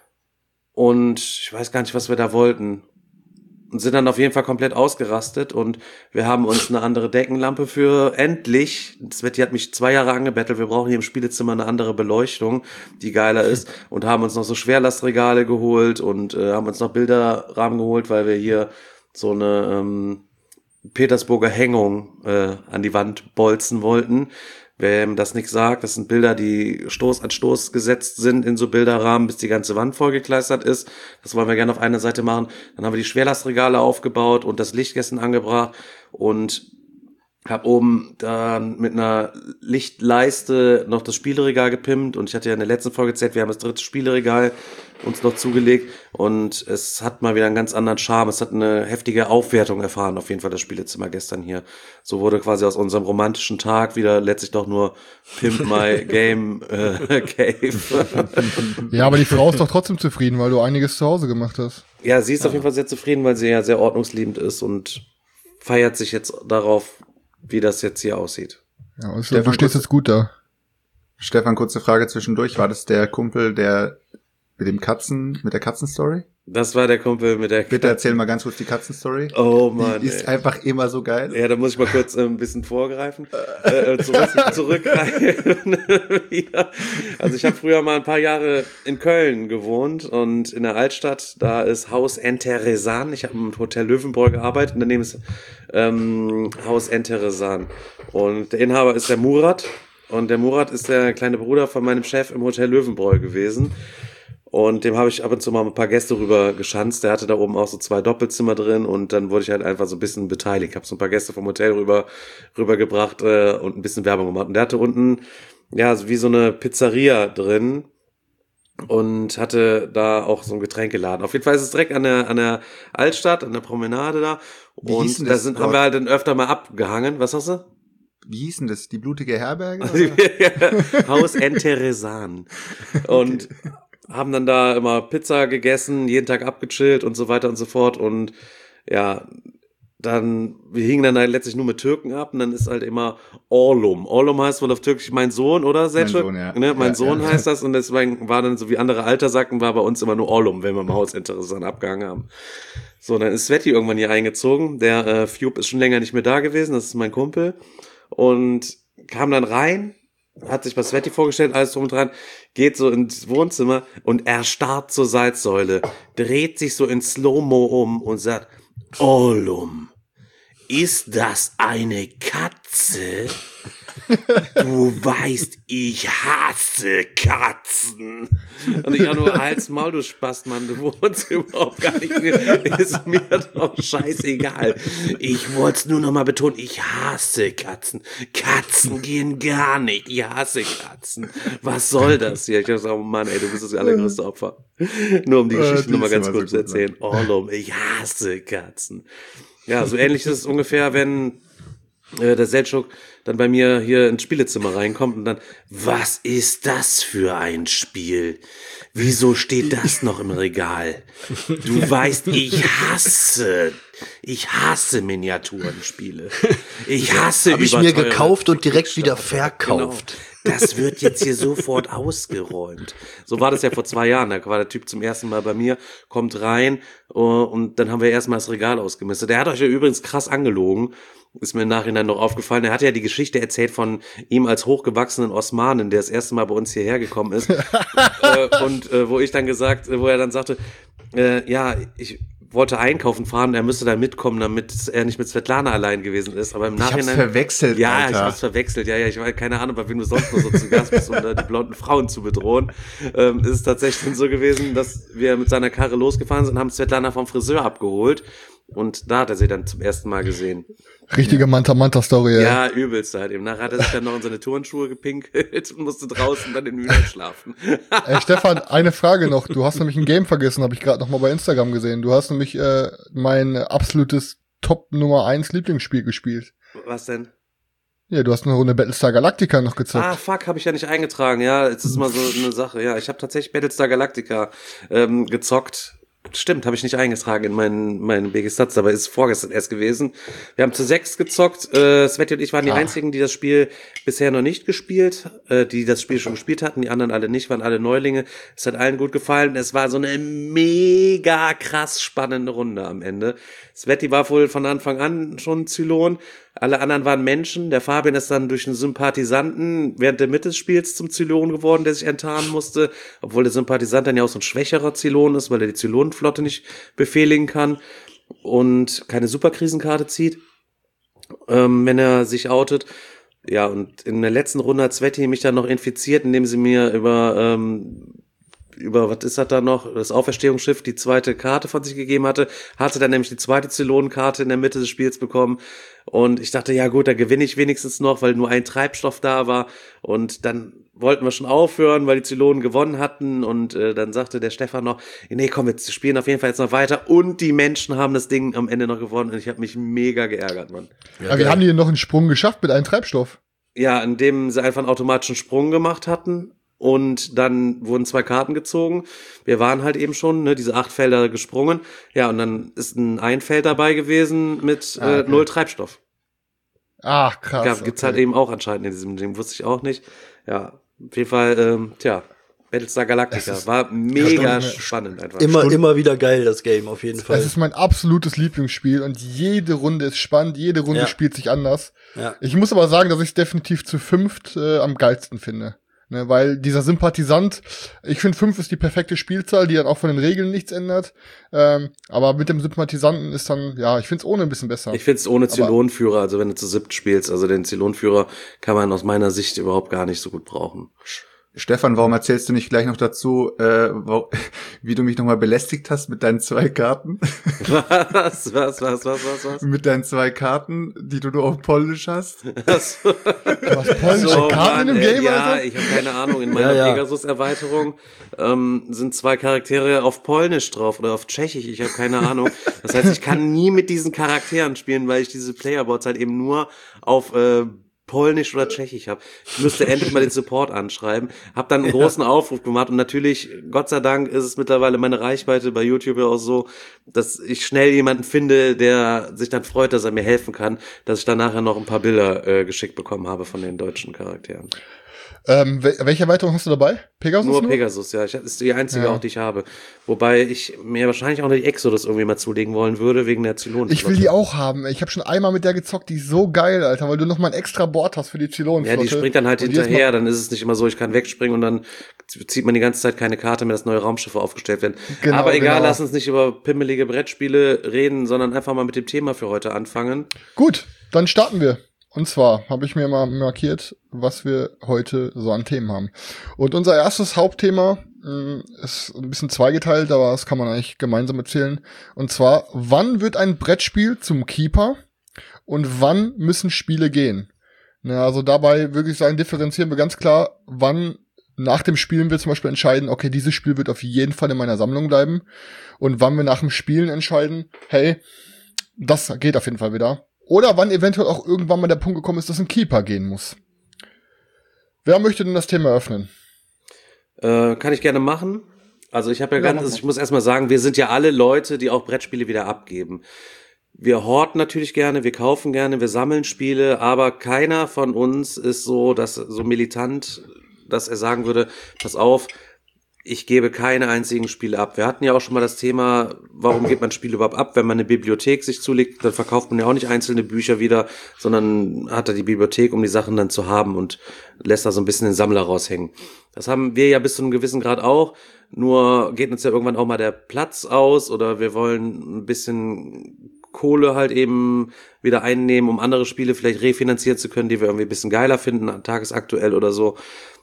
und ich weiß gar nicht, was wir da wollten und sind dann auf jeden Fall komplett ausgerastet und wir haben uns eine andere Deckenlampe für endlich, Sveti hat mich zwei Jahre angebettelt, wir brauchen hier im Spielezimmer eine andere Beleuchtung, die geiler ist, und haben uns noch so Schwerlastregale geholt und äh, haben uns noch Bilderrahmen geholt, weil wir hier so eine ähm, Petersburger Hängung äh, an die Wand bolzen wollten. Wer ihm das nicht sagt, das sind Bilder, die Stoß an Stoß gesetzt sind in so Bilderrahmen, bis die ganze Wand vollgekleistert ist. Das wollen wir gerne auf einer Seite machen. Dann haben wir die Schwerlastregale aufgebaut und das Lichtkästen angebracht und hab oben dann mit einer Lichtleiste noch das Spielregal gepimpt, und ich hatte ja in der letzten Folge erzählt, wir haben das dritte Spielregal uns noch zugelegt und es hat mal wieder einen ganz anderen Charme. Es hat eine heftige Aufwertung erfahren, auf jeden Fall das Spielezimmer gestern hier. So wurde quasi aus unserem romantischen Tag wieder letztlich doch nur Pimp My Game äh, Cave. Ja, aber die Frau ist doch trotzdem zufrieden, weil du einiges zu Hause gemacht hast. Ja, sie ist auf jeden Fall sehr zufrieden, weil sie ja sehr ordnungsliebend ist und feiert sich jetzt darauf, wie das jetzt hier aussieht. Ja, also du stehst jetzt gut da. Stefan, kurze Frage zwischendurch. War das der Kumpel, der mit dem Katzen, mit der Katzenstory? Das war der Kumpel mit der Katzen. Bitte erzähl mal ganz kurz die Katzenstory. Oh Mann, Die ist ey. einfach immer so geil. Ja, da muss ich mal kurz äh, ein bisschen vorgreifen. äh, zurück, zurückgreifen. Ja. Also ich habe früher mal ein paar Jahre in Köln gewohnt und in der Altstadt, da ist Haus Enteresan. Ich habe im Hotel Löwenbräu gearbeitet und daneben ist ähm, Haus Enteresan. Und der Inhaber ist der Murat. Und der Murat ist der kleine Bruder von meinem Chef im Hotel Löwenbräu gewesen. Und dem habe ich ab und zu mal ein paar Gäste rüber geschanzt. Der hatte da oben auch so zwei Doppelzimmer drin und dann wurde ich halt einfach so ein bisschen beteiligt. Ich habe so ein paar Gäste vom Hotel rüber rübergebracht äh, und ein bisschen Werbung gemacht. Und der hatte unten ja so wie so eine Pizzeria drin und hatte da auch so ein Getränkeladen. Auf jeden Fall ist es direkt an der an der Altstadt, an der Promenade da. Wie hieß denn Und da das sind, dort? haben wir halt dann öfter mal abgehangen. Was hast du? Wie hieß denn das? Die blutige Herberge? Oder? Haus Enteresan. Und haben dann da immer Pizza gegessen, jeden Tag abgechillt und so weiter und so fort. Und ja, dann, wir hingen dann halt letztlich nur mit Türken ab und dann ist halt immer Orlum. Orlum heißt wohl auf Türkisch mein Sohn, oder Selçuk? Mein Sohn, ja. Ne? Mein Ja, Sohn ja. heißt das, und deswegen war dann so wie andere Alter sagten, war bei uns immer nur Orlum, wenn wir im Haus interessant abgehangen haben. So, dann ist Sveti irgendwann hier eingezogen. Der äh, Fjub ist schon länger nicht mehr da gewesen, das ist mein Kumpel. Und kam dann rein, hat sich bei Sveti vorgestellt, alles drum und dran, geht so ins Wohnzimmer und er starrt zur Salzsäule, dreht sich so in Slow-Mo um und sagt, Orlum, ist das eine Katze? Du weißt, ich hasse Katzen. Und ich auch nur, Hals, Maul, du Spastmann, du wohnst überhaupt gar nicht mehr. Ist mir doch scheißegal. Ich wollte es nur noch mal betonen, ich hasse Katzen. Katzen gehen gar nicht. Ich hasse Katzen. Was soll das hier? Ich dachte, oh Mann, ey, du bist das allergrößte Opfer. Nur um die Geschichte die noch mal ist ganz immer kurz so zu gut, erzählen. Orlum, ich hasse Katzen. Ja, so ähnlich ist es ungefähr, wenn äh, der Seltschuk dann bei mir hier ins Spielezimmer reinkommt und dann, was ist das für ein Spiel? Wieso steht das noch im Regal? Du weißt, ich hasse, ich hasse Miniaturenspiele. Ich hasse Habe ich mir gekauft und direkt wieder verkauft. Genau. Das wird jetzt hier sofort ausgeräumt. So war das ja vor zwei Jahren. Da war der Typ zum ersten Mal bei mir, kommt rein uh, und dann haben wir erstmal das Regal ausgemistet. Der hat euch ja übrigens krass angelogen. Ist mir im Nachhinein noch aufgefallen. Er hat ja die Geschichte erzählt von ihm als hochgewachsenen Osmanen, der das erste Mal bei uns hierher gekommen ist. äh, und äh, wo ich dann gesagt, wo er dann sagte, äh, ja, ich wollte einkaufen fahren, er müsste da mitkommen, damit er nicht mit Svetlana allein gewesen ist. Aber im Nachhinein. Ich hab's verwechselt, Ja, Alter. ich hab's verwechselt. Ja, ja, ich weiß keine Ahnung, bei wem du sonst noch so zu Gast bist, um da die blonden Frauen zu bedrohen. Ähm, ist es tatsächlich so gewesen, dass wir mit seiner Karre losgefahren sind und haben Svetlana vom Friseur abgeholt. Und da hat er sie dann zum ersten Mal gesehen. Richtige Manta-Manta-Story, Ja, übelst halt eben. Nachher hat er sich dann noch in seine Turnschuhe gepinkelt und musste draußen dann in Mühle schlafen. Ey, Stefan, eine Frage noch. Du hast nämlich ein Game vergessen, habe ich gerade noch mal bei Instagram gesehen. Du hast nämlich äh, mein absolutes Top Nummer eins Lieblingsspiel gespielt. Was denn? Ja, du hast eine Runde Battlestar Galactica noch gezockt. Ah, fuck, habe ich ja nicht eingetragen. Ja, jetzt ist mal so eine Sache. Ja, ich habe tatsächlich Battlestar Galactica ähm, gezockt. Stimmt, habe ich nicht eingetragen in meinen meinen B G Stats, dabei ist vorgestern erst gewesen. Wir haben zu sechs gezockt. Äh, Sveti und ich waren die ah. einzigen, die das Spiel bisher noch nicht gespielt, äh, die das Spiel schon gespielt hatten. Die anderen alle nicht, waren alle Neulinge. Es hat allen gut gefallen. Es war so eine mega krass spannende Runde am Ende. Sveti war wohl von Anfang an schon Zylon. Alle anderen waren Menschen. Der Fabian ist dann durch einen Sympathisanten während der Mitte des Spiels zum Zylon geworden, der sich enttarnen musste. Obwohl der Sympathisant dann ja auch so ein schwächerer Zylon ist, weil er die Zylonenflotte nicht befehligen kann und keine Superkrisenkarte zieht, ähm, wenn er sich outet. Ja, und in der letzten Runde hat Sveti mich dann noch infiziert, indem sie mir über... Ähm, über, was ist das da noch, das Auferstehungsschiff, die zweite Karte von sich gegeben hatte, hatte dann nämlich die zweite Zylonenkarte in der Mitte des Spiels bekommen und ich dachte, ja gut, da gewinne ich wenigstens noch, weil nur ein Treibstoff da war und dann wollten wir schon aufhören, weil die Zylonen gewonnen hatten und äh, dann sagte der Stefan noch, nee komm, wir spielen auf jeden Fall jetzt noch weiter und die Menschen haben das Ding am Ende noch gewonnen und ich habe mich mega geärgert, Mann. Ja, Aber wir haben die noch einen Sprung geschafft mit einem Treibstoff. Ja, indem sie einfach einen automatischen Sprung gemacht hatten. Und dann wurden zwei Karten gezogen. Wir waren halt eben schon, ne, diese acht Felder gesprungen. Ja, und dann ist ein Einfeld dabei gewesen mit ah, okay. äh, null Treibstoff. Ach, krass. Ja, gibt's okay. halt eben auch anscheinend in diesem Ding. Wusste ich auch nicht. Ja, auf jeden Fall, ähm, tja, Battlestar Galactica war mega spannend einfach. Immer, Stunden. immer wieder geil, das Game, auf jeden Fall. Es ist mein absolutes Lieblingsspiel und jede Runde ist spannend, jede Runde ja. spielt sich anders. Ja. Ich muss aber sagen, dass ich es definitiv zu fünft äh, am geilsten finde. Ne, weil dieser Sympathisant, ich finde fünf ist die perfekte Spielzahl, die dann auch von den Regeln nichts ändert. Ähm, aber mit dem Sympathisanten ist dann, ja, ich finde es ohne ein bisschen besser. Ich finde es ohne Zylonenführer, also wenn du zu siebt spielst, also den Zylonenführer kann man aus meiner Sicht überhaupt gar nicht so gut brauchen. Stefan, warum erzählst du nicht gleich noch dazu, äh, wo, wie du mich nochmal belästigt hast mit deinen zwei Karten? Was, was, was, was, was, was? Mit deinen zwei Karten, die du nur auf Polnisch hast? Das, du hast polnische so, Karten Mann, im Game, Ja, also? ich habe keine Ahnung. In meiner ja, ja. Pegasus-Erweiterung ähm, sind zwei Charaktere auf Polnisch drauf oder auf Tschechisch. Ich habe keine Ahnung. Das heißt, ich kann nie mit diesen Charakteren spielen, weil ich diese Playerboards halt eben nur auf äh, Polnisch oder Tschechisch habe. Ich müsste endlich mal den Support anschreiben. Hab dann einen großen ja. Aufruf gemacht und natürlich, Gott sei Dank, ist es mittlerweile meine Reichweite bei YouTube ja auch so, dass ich schnell jemanden finde, der sich dann freut, dass er mir helfen kann, dass ich dann nachher noch ein paar Bilder äh, geschickt bekommen habe von den deutschen Charakteren. Ähm, welche Erweiterung hast du dabei? Pegasus? Nur, nur? Pegasus, ja. Ich, das ist die einzige ja. auch, die ich habe. Wobei ich mir wahrscheinlich auch noch die Exodus irgendwie mal zulegen wollen würde, wegen der Zylonen. Ich will die auch haben. Ich habe schon einmal mit der gezockt, die ist so geil, Alter, weil du noch mal ein extra Board hast für die Zylonenflotte. Ja, die springt dann halt und hinterher, dann ist es nicht immer so, ich kann wegspringen und dann zieht man die ganze Zeit keine Karte mehr, dass neue Raumschiffe aufgestellt werden. Genau, Aber egal, genau. lass uns nicht über pimmelige Brettspiele reden, sondern einfach mal mit dem Thema für heute anfangen. Gut, dann starten wir. Und zwar habe ich mir mal markiert, was wir heute so an Themen haben. Und unser erstes Hauptthema mh, ist ein bisschen zweigeteilt, aber das kann man eigentlich gemeinsam erzählen. Und zwar, wann wird ein Brettspiel zum Keeper und wann müssen Spiele gehen? Na, also dabei würde ich sagen, differenzieren wir ganz klar, wann nach dem Spielen wir zum Beispiel entscheiden, okay, dieses Spiel wird auf jeden Fall in meiner Sammlung bleiben. Und wann wir nach dem Spielen entscheiden, hey, das geht auf jeden Fall wieder. Oder wann eventuell auch irgendwann mal der Punkt gekommen ist, dass ein Keeper gehen muss. Wer möchte denn das Thema öffnen? Äh, kann ich gerne machen. Also ich habe ja, ja ganz, also ich muss erstmal sagen, wir sind ja alle Leute, die auch Brettspiele wieder abgeben. Wir horten natürlich gerne, wir kaufen gerne, wir sammeln Spiele, aber keiner von uns ist so, dass so militant, dass er sagen würde, pass auf, ich gebe keine einzigen Spiele ab. Wir hatten ja auch schon mal das Thema, warum gibt man Spiele überhaupt ab? Wenn man eine Bibliothek sich zulegt, dann verkauft man ja auch nicht einzelne Bücher wieder, sondern hat da die Bibliothek, um die Sachen dann zu haben und lässt da so ein bisschen den Sammler raushängen. Das haben wir ja bis zu einem gewissen Grad auch, nur geht uns ja irgendwann auch mal der Platz aus oder wir wollen ein bisschen Kohle halt eben wieder einnehmen, um andere Spiele vielleicht refinanzieren zu können, die wir irgendwie ein bisschen geiler finden, tagesaktuell oder so.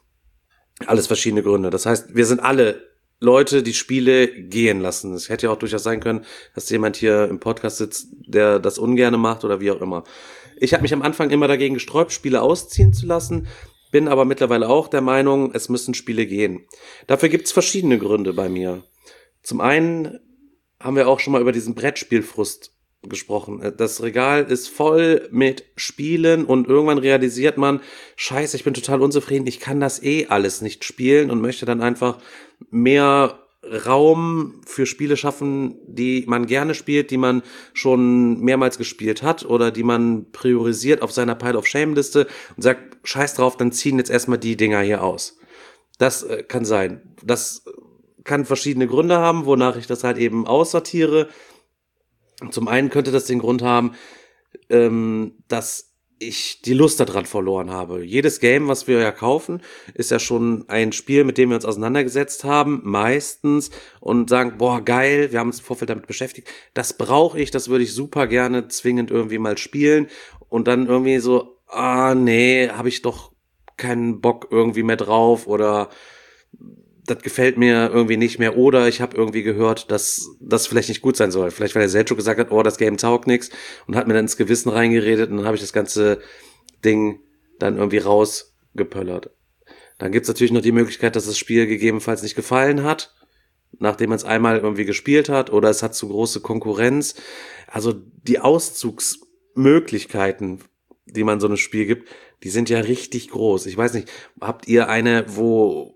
Alles verschiedene Gründe. Das heißt, wir sind alle Leute, die Spiele gehen lassen. Es hätte ja auch durchaus sein können, dass jemand hier im Podcast sitzt, der das ungerne macht oder wie auch immer. Ich habe mich am Anfang immer dagegen gesträubt, Spiele ausziehen zu lassen, bin aber mittlerweile auch der Meinung, es müssen Spiele gehen. Dafür gibt's verschiedene Gründe bei mir. Zum einen haben wir auch schon mal über diesen Brettspielfrust gesprochen. Das Regal ist voll mit Spielen und irgendwann realisiert man, scheiße, ich bin total unzufrieden, ich kann das eh alles nicht spielen und möchte dann einfach mehr Raum für Spiele schaffen, die man gerne spielt, die man schon mehrmals gespielt hat oder die man priorisiert auf seiner Pile of Shame Liste und sagt, scheiß drauf, dann ziehen jetzt erstmal die Dinger hier aus. Das äh, kann sein. Das kann verschiedene Gründe haben, wonach ich das halt eben aussortiere. Zum einen könnte das den Grund haben, ähm, dass ich die Lust daran verloren habe. Jedes Game, was wir ja kaufen, ist ja schon ein Spiel, mit dem wir uns auseinandergesetzt haben, meistens, und sagen, boah, geil, wir haben uns im Vorfeld damit beschäftigt, das brauche ich, das würde ich super gerne zwingend irgendwie mal spielen und dann irgendwie so, ah, nee, habe ich doch keinen Bock irgendwie mehr drauf oder das gefällt mir irgendwie nicht mehr oder ich habe irgendwie gehört, dass das vielleicht nicht gut sein soll. Vielleicht, weil der Selchuk gesagt hat, oh, das Game taugt nix und hat mir dann ins Gewissen reingeredet und dann habe ich das ganze Ding dann irgendwie rausgepöllert. Dann gibt's natürlich noch die Möglichkeit, dass das Spiel gegebenenfalls nicht gefallen hat, nachdem man es einmal irgendwie gespielt hat oder es hat zu große Konkurrenz. Also die Auszugsmöglichkeiten, die man so einem Spiel gibt, die sind ja richtig groß. Ich weiß nicht, habt ihr eine, wo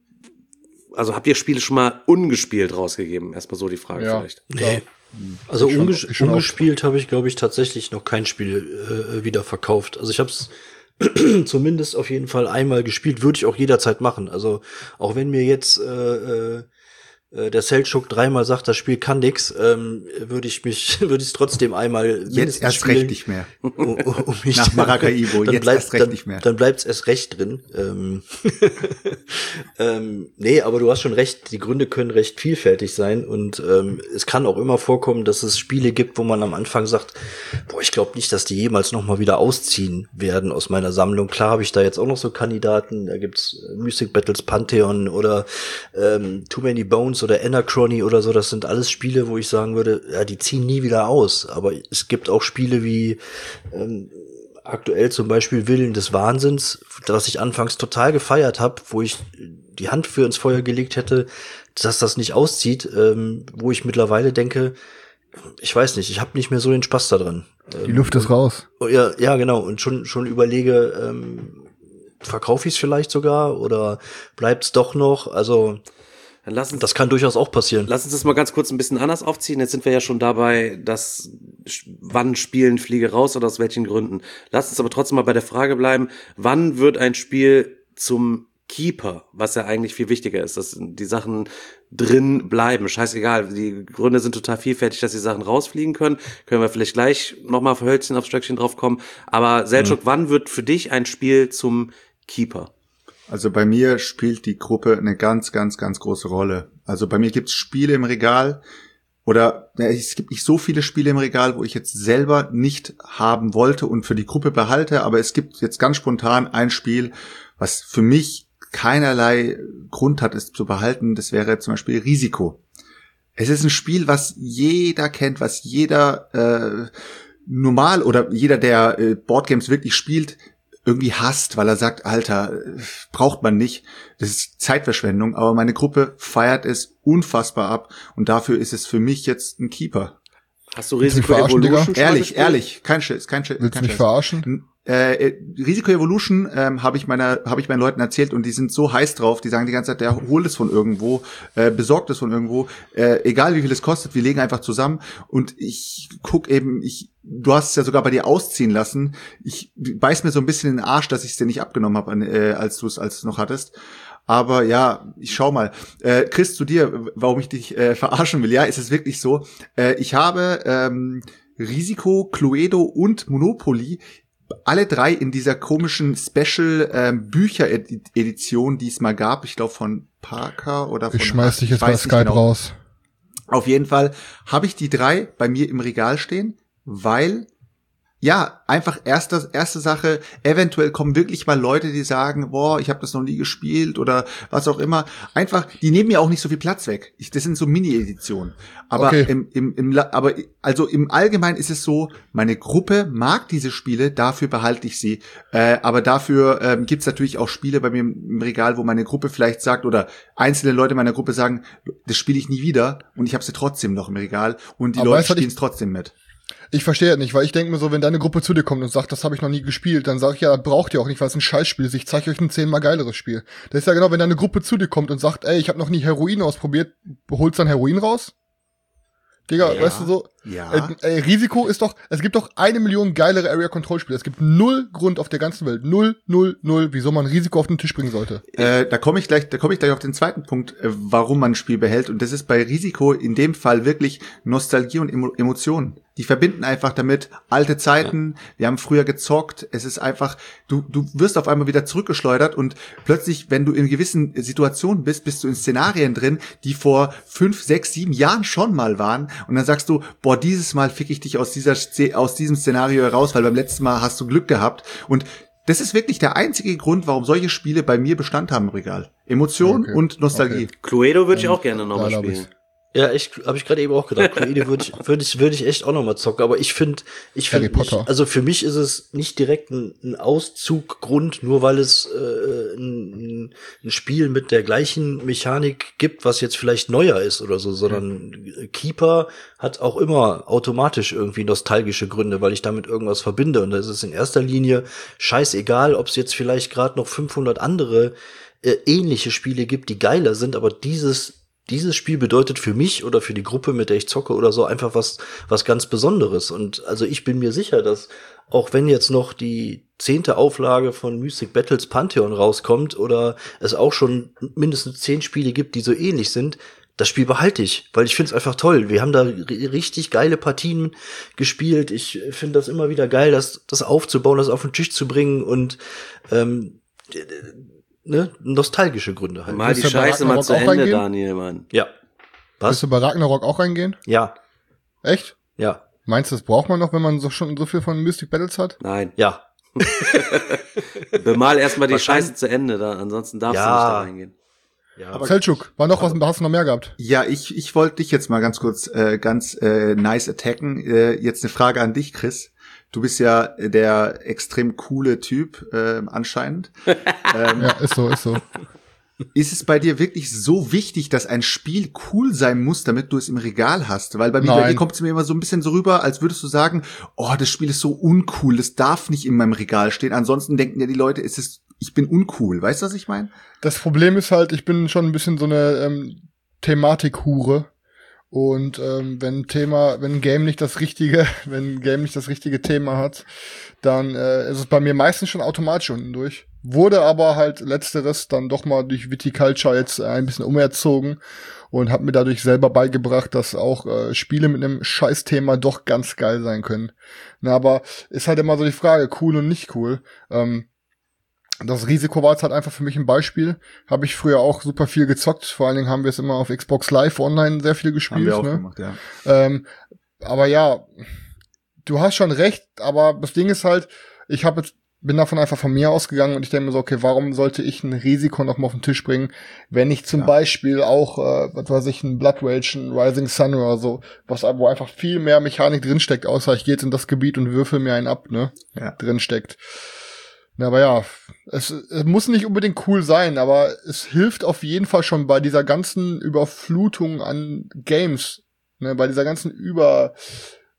Also habt ihr Spiele schon mal ungespielt rausgegeben? Erstmal so die Frage ja, vielleicht. Nee. Also ich schon, unges- ich schon ungespielt habe ich, glaube ich, tatsächlich noch kein Spiel äh, wieder verkauft. Also ich habe es zumindest auf jeden Fall einmal gespielt, würde ich auch jederzeit machen. Also auch wenn mir jetzt äh, äh, der Selchuk dreimal sagt, das Spiel kann nix, ähm, würde ich mich, würde ich es trotzdem einmal jetzt erst spielen, recht nicht mehr. Um, um mich Nach Maracaibo, dann jetzt bleibt, erst recht dann, nicht mehr. Dann bleibt's erst recht drin. Ähm, ähm, nee, aber du hast schon recht, die Gründe können recht vielfältig sein und ähm, es kann auch immer vorkommen, dass es Spiele gibt, wo man am Anfang sagt, boah, ich glaube nicht, dass die jemals noch mal wieder ausziehen werden aus meiner Sammlung. Klar habe ich da jetzt auch noch so Kandidaten, da gibt's Mystic Battles Pantheon oder ähm, Too Many Bones oder Anachrony oder so, das sind alles Spiele, wo ich sagen würde, ja, die ziehen nie wieder aus. Aber es gibt auch Spiele wie ähm, aktuell zum Beispiel Willen des Wahnsinns, das ich anfangs total gefeiert habe, wo ich die Hand für ins Feuer gelegt hätte, dass das nicht auszieht, ähm, wo ich mittlerweile denke, ich weiß nicht, ich habe nicht mehr so den Spaß daran. Die Luft ist raus. Ja, ja, genau. Und schon schon überlege, ähm, verkaufe ich es vielleicht sogar oder bleibt's doch noch? Also Dann lass uns, das kann durchaus auch passieren. lass uns das mal ganz kurz ein bisschen anders aufziehen. Jetzt sind wir ja schon dabei, dass wann spielen Fliege raus oder aus welchen Gründen. Lass uns aber trotzdem mal bei der Frage bleiben, wann wird ein Spiel zum Keeper, was ja eigentlich viel wichtiger ist, dass die Sachen drin bleiben. Scheißegal, die Gründe sind total vielfältig, dass die Sachen rausfliegen können. Können wir vielleicht gleich nochmal für Hölzchen aufs Stöckchen drauf kommen. Aber Selchuk, mhm. wann wird für dich ein Spiel zum Keeper? Also bei mir spielt die Gruppe eine ganz, ganz, ganz große Rolle. Also bei mir gibt's Spiele im Regal oder ja, es gibt nicht so viele Spiele im Regal, wo ich jetzt selber nicht haben wollte und für die Gruppe behalte, aber es gibt jetzt ganz spontan ein Spiel, was für mich keinerlei Grund hat, es zu behalten. Das wäre zum Beispiel Risiko. Es ist ein Spiel, was jeder kennt, was jeder äh, normal oder jeder, der äh, Boardgames wirklich spielt, irgendwie hasst, weil er sagt, Alter, braucht man nicht. Das ist Zeitverschwendung, aber meine Gruppe feiert es unfassbar ab und dafür ist es für mich jetzt ein Keeper. Hast du Risiko Evolution? Ehrlich, ehrlich, kein Schiss, kein Schiss. Willst du mich verarschen? Äh, Risiko Evolution ähm, habe ich meiner, habe ich meinen Leuten erzählt und die sind so heiß drauf, die sagen die ganze Zeit, der holt es von irgendwo, äh, besorgt es von irgendwo, äh, egal wie viel es kostet, wir legen einfach zusammen und ich guck eben, ich, du hast es ja sogar bei dir ausziehen lassen, ich beiß mir so ein bisschen in den Arsch, dass ich es dir nicht abgenommen habe, äh, als du es als du es noch hattest. Aber ja, ich schau mal. Äh, Chris, zu dir, warum ich dich äh, verarschen will. Ja, ist es wirklich so. Äh, ich habe ähm, Risiko, Cluedo und Monopoly alle drei in dieser komischen Special ähm, Bücher-Edition, die es mal gab. Ich glaube von Parker oder von... Ich schmeiß dich jetzt bei Skype genau. raus. Auf jeden Fall habe ich die drei bei mir im Regal stehen, weil... Ja, einfach erste, erste Sache, eventuell kommen wirklich mal Leute, die sagen, boah, ich habe das noch nie gespielt oder was auch immer. Einfach, die nehmen mir auch nicht so viel Platz weg. Ich, das sind so Mini-Editionen. Aber okay. im, im, im, aber also im Allgemeinen ist es so, meine Gruppe mag diese Spiele, dafür behalte ich sie. Äh, aber dafür ähm, gibt's natürlich auch Spiele bei mir im, im Regal, wo meine Gruppe vielleicht sagt oder einzelne Leute meiner Gruppe sagen, das spiele ich nie wieder und ich habe sie trotzdem noch im Regal und die aber Leute spielen es trotzdem mit. Ich verstehe das nicht, weil ich denke mir so, wenn deine Gruppe zu dir kommt und sagt, das habe ich noch nie gespielt, dann sage ich ja, braucht ihr auch nicht, weil es ein Scheißspiel ist. Ich zeige euch ein zehnmal geileres Spiel. Das ist ja genau, wenn deine Gruppe zu dir kommt und sagt, ey, ich habe noch nie Heroin ausprobiert, holst dann Heroin raus? Digga, ja, weißt du so, ja. äh, ey, Risiko ist doch, es gibt doch eine Million geilere Area-Control-Spiele. Es gibt null Grund auf der ganzen Welt, null, null, null, wieso man Risiko auf den Tisch bringen sollte. Äh, da komme ich gleich, da komme ich gleich auf den zweiten Punkt, äh, warum man ein Spiel behält. Und das ist bei Risiko in dem Fall wirklich Nostalgie und Emo- Emotionen. Die verbinden einfach damit alte Zeiten, ja. Wir haben früher gezockt, es ist einfach, du du wirst auf einmal wieder zurückgeschleudert und plötzlich, wenn du in gewissen Situationen bist, bist du in Szenarien drin, die vor fünf, sechs, sieben Jahren schon mal waren und dann sagst du, boah, dieses Mal fick ich dich aus dieser aus diesem Szenario heraus, weil beim letzten Mal hast du Glück gehabt und das ist wirklich der einzige Grund, warum solche Spiele bei mir Bestand haben im Regal. Emotion okay. und Nostalgie. Okay. Cluedo würde ich auch gerne nochmal spielen. Ja, ich habe ich gerade eben auch gedacht, Cluedo würde ich würde ich würde ich echt auch noch mal zocken, aber ich finde ich finde also für mich ist es nicht direkt ein, ein Auszuggrund, nur weil es äh, ein, ein Spiel mit der gleichen Mechanik gibt, was jetzt vielleicht neuer ist oder so, sondern mhm. Keeper hat auch immer automatisch irgendwie nostalgische Gründe, weil ich damit irgendwas verbinde und das ist in erster Linie scheißegal, ob es jetzt vielleicht gerade noch fünfhundert andere äh, ähnliche Spiele gibt, die geiler sind, aber dieses Dieses Spiel bedeutet für mich oder für die Gruppe, mit der ich zocke oder so, einfach was was ganz Besonderes. Und also ich bin mir sicher, dass auch wenn jetzt noch die zehnte Auflage von Mythic Battles Pantheon rauskommt oder es auch schon mindestens zehn Spiele gibt, die so ähnlich sind, das Spiel behalte ich, weil ich finde es einfach toll. Wir haben da r- richtig geile Partien gespielt. Ich finde das immer wieder geil, das, das aufzubauen, das auf den Tisch zu bringen und ähm, ne, nostalgische Gründe halt. Mal die Scheiße mal zu Ende, reingehen? Daniel, Mann. Ja. Was? Willst du bei Ragnarok auch reingehen? Ja. Echt? Ja. Meinst du, das braucht man noch, wenn man so schon so viel von Mystic Battles hat? Nein. Ja. Bemal erstmal die Scheiße zu Ende, da, ansonsten darfst ja. du nicht da reingehen. Ja, aber Selçuk, war noch was, hast du noch mehr gehabt? Ja, ich ich wollte dich jetzt mal ganz kurz äh, ganz äh, nice attacken. Äh, jetzt eine Frage an dich, Chris. Du bist ja der extrem coole Typ, äh, anscheinend. ähm, ja, ist so, ist so. Ist es bei dir wirklich so wichtig, dass ein Spiel cool sein muss, damit du es im Regal hast? Weil bei mir, bei dir kommt es mir immer so ein bisschen so rüber, als würdest du sagen, oh, das Spiel ist so uncool, das darf nicht in meinem Regal stehen. Ansonsten denken ja die Leute, es ist, ich bin uncool. Weißt du, was ich meine? Das Problem ist halt, ich bin schon ein bisschen so eine ähm, Thematik-Hure. Und ähm, wenn ein Thema, wenn ein Game nicht das richtige, wenn ein Game nicht das richtige Thema hat, dann äh, ist es bei mir meistens schon automatisch unten durch. Wurde aber halt letzteres dann doch mal durch Viticulture jetzt äh, ein bisschen umerzogen und habe mir dadurch selber beigebracht, dass auch äh, Spiele mit einem Scheißthema doch ganz geil sein können. Na, aber ist halt immer so die Frage, cool und nicht cool. Ähm, Das Risiko war jetzt halt einfach für mich ein Beispiel. Habe ich früher auch super viel gezockt. Vor allen Dingen haben wir es immer auf Xbox Live Online sehr viel gespielt. Haben wir auch ne? gemacht, ja. Ähm, aber ja, du hast schon recht. Aber das Ding ist halt, ich habe jetzt bin davon einfach von mir ausgegangen und ich denke mir so, okay, warum sollte ich ein Risiko noch mal auf den Tisch bringen, wenn ich zum ja. Beispiel auch, äh, was weiß ich, ein Blood Rage, ein Rising Sun oder so, was wo einfach viel mehr Mechanik drinsteckt, außer ich gehe jetzt in das Gebiet und würfel mir einen ab, ne, ja. drinsteckt. Ja, aber ja, es, es muss nicht unbedingt cool sein, aber es hilft auf jeden Fall schon bei dieser ganzen Überflutung an Games, ne, bei dieser ganzen Über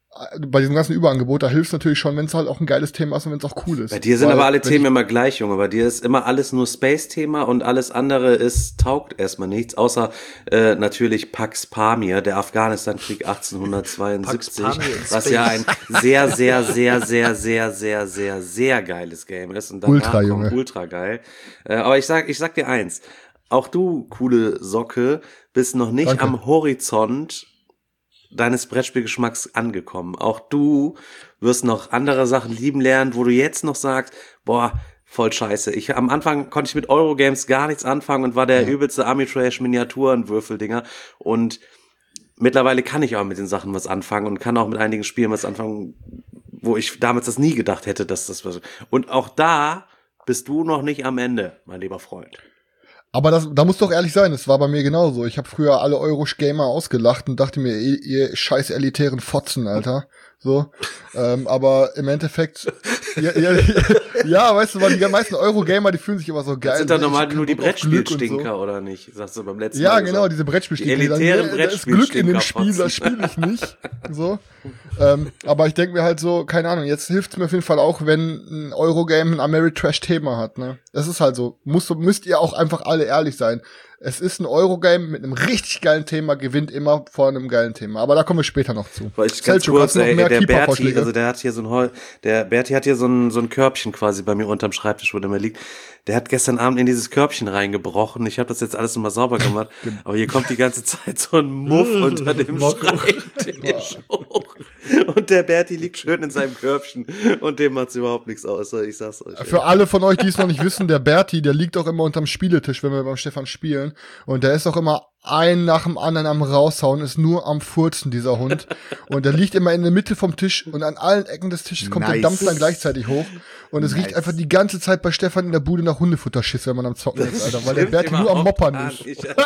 bei diesem ganzen Überangebot, da hilft natürlich schon, wenn es halt auch ein geiles Thema ist und wenn es auch cool ist. Bei dir sind Weil, aber alle Themen ich, immer gleich, Junge. Bei dir ist immer alles nur Space-Thema und alles andere ist, taugt erstmal nichts, außer äh, natürlich Pax Pamir, der Afghanistan-Krieg achtzehnhundertzweiundsiebzig, was ja ein sehr, sehr, sehr, sehr, sehr, sehr, sehr, sehr geiles Game ist. Und ultra, Junge. Ultra geil. Äh, aber ich sag, ich sag dir eins, auch du, coole Socke, bist noch nicht Danke. am Horizont deines Brettspielgeschmacks angekommen. Auch du wirst noch andere Sachen lieben lernen, wo du jetzt noch sagst, boah, voll scheiße. Ich, am Anfang konnte ich mit Eurogames gar nichts anfangen und war der ja. übelste Amitrash-Miniaturen-Würfeldinger. Und mittlerweile kann ich auch mit den Sachen was anfangen und kann auch mit einigen Spielen was anfangen, wo ich damals das nie gedacht hätte, dass das was. Und auch da bist du noch nicht am Ende, mein lieber Freund. Aber das, da muss doch ehrlich sein, das war bei mir genauso. Ich habe früher alle Euro-Gamer ausgelacht und dachte mir, ihr, ihr scheiß elitären Fotzen, Alter. So, ähm, aber im Endeffekt, ja, ja, ja, weißt du, weil die meisten Euro-Gamer, die fühlen sich immer so geil. Das sind dann normal ich nur die so. Brettspielstinker, oder nicht? Sagst du beim letzten Ja, Mal genau, gesagt. diese Brettspielstinker. Die elitären dann, ja, da ist Glück in dem Spiel, das spiele ich nicht. So, ähm, aber ich denke mir halt so, keine Ahnung, jetzt hilft es mir auf jeden Fall auch, wenn ein Eurogame ein Ameritrash-Thema hat, ne? Das ist halt so. Muss, müsst ihr auch einfach alle ehrlich sein. Es ist ein Eurogame mit einem richtig geilen Thema, gewinnt immer vor einem geilen Thema. Aber da kommen wir später noch zu. Weil ich ganz Selchuk, kurz, ey, der Berti, also also der hat hier so ein Hol der Berti hat hier so ein, so ein Körbchen quasi bei mir unterm Schreibtisch, wo der mir liegt. Der hat gestern Abend in dieses Körbchen reingebrochen. Ich habe das jetzt alles nochmal sauber gemacht. Aber hier kommt die ganze Zeit so ein Muff unter dem Schreibtisch hoch. Und der Berti liegt schön in seinem Körbchen. Und dem macht's überhaupt nichts aus. Ich sag's euch. Für alle von euch, die es noch nicht wissen, der Berti, der liegt auch immer unterm Spieletisch, wenn wir beim Stefan spielen. Und der ist auch immer ein nach dem anderen am raushauen, ist nur am Furzen, dieser Hund. Und der liegt immer in der Mitte vom Tisch und an allen Ecken des Tisches kommt nice. der Dampf dann gleichzeitig hoch. Und es nice. riecht einfach die ganze Zeit bei Stefan in der Bude nach Hundefutterschiss, wenn man am Zocken ist, Alter. Weil der Berti nur am Moppern ist.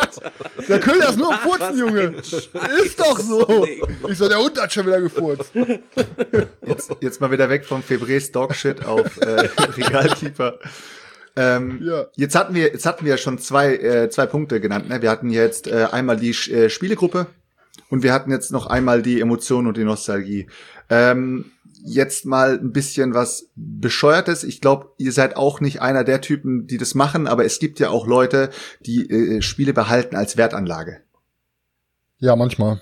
Der Köhler ist nur am Furzen, Junge. Ist doch so. Ich so, der Hund hat schon wieder gefurzt. Jetzt, jetzt mal wieder weg vom Febrés Dogshit auf äh, Regalkeeper. Ähm, ja. Jetzt hatten wir, jetzt hatten wir ja schon zwei, äh, zwei Punkte genannt. Ne? Wir hatten jetzt äh, einmal die äh, Spielegruppe und wir hatten jetzt noch einmal die Emotionen und die Nostalgie. Ähm, jetzt mal ein bisschen was Bescheuertes. Ich glaube, ihr seid auch nicht einer der Typen, die das machen, aber es gibt ja auch Leute, die äh, Spiele behalten als Wertanlage. Ja, manchmal.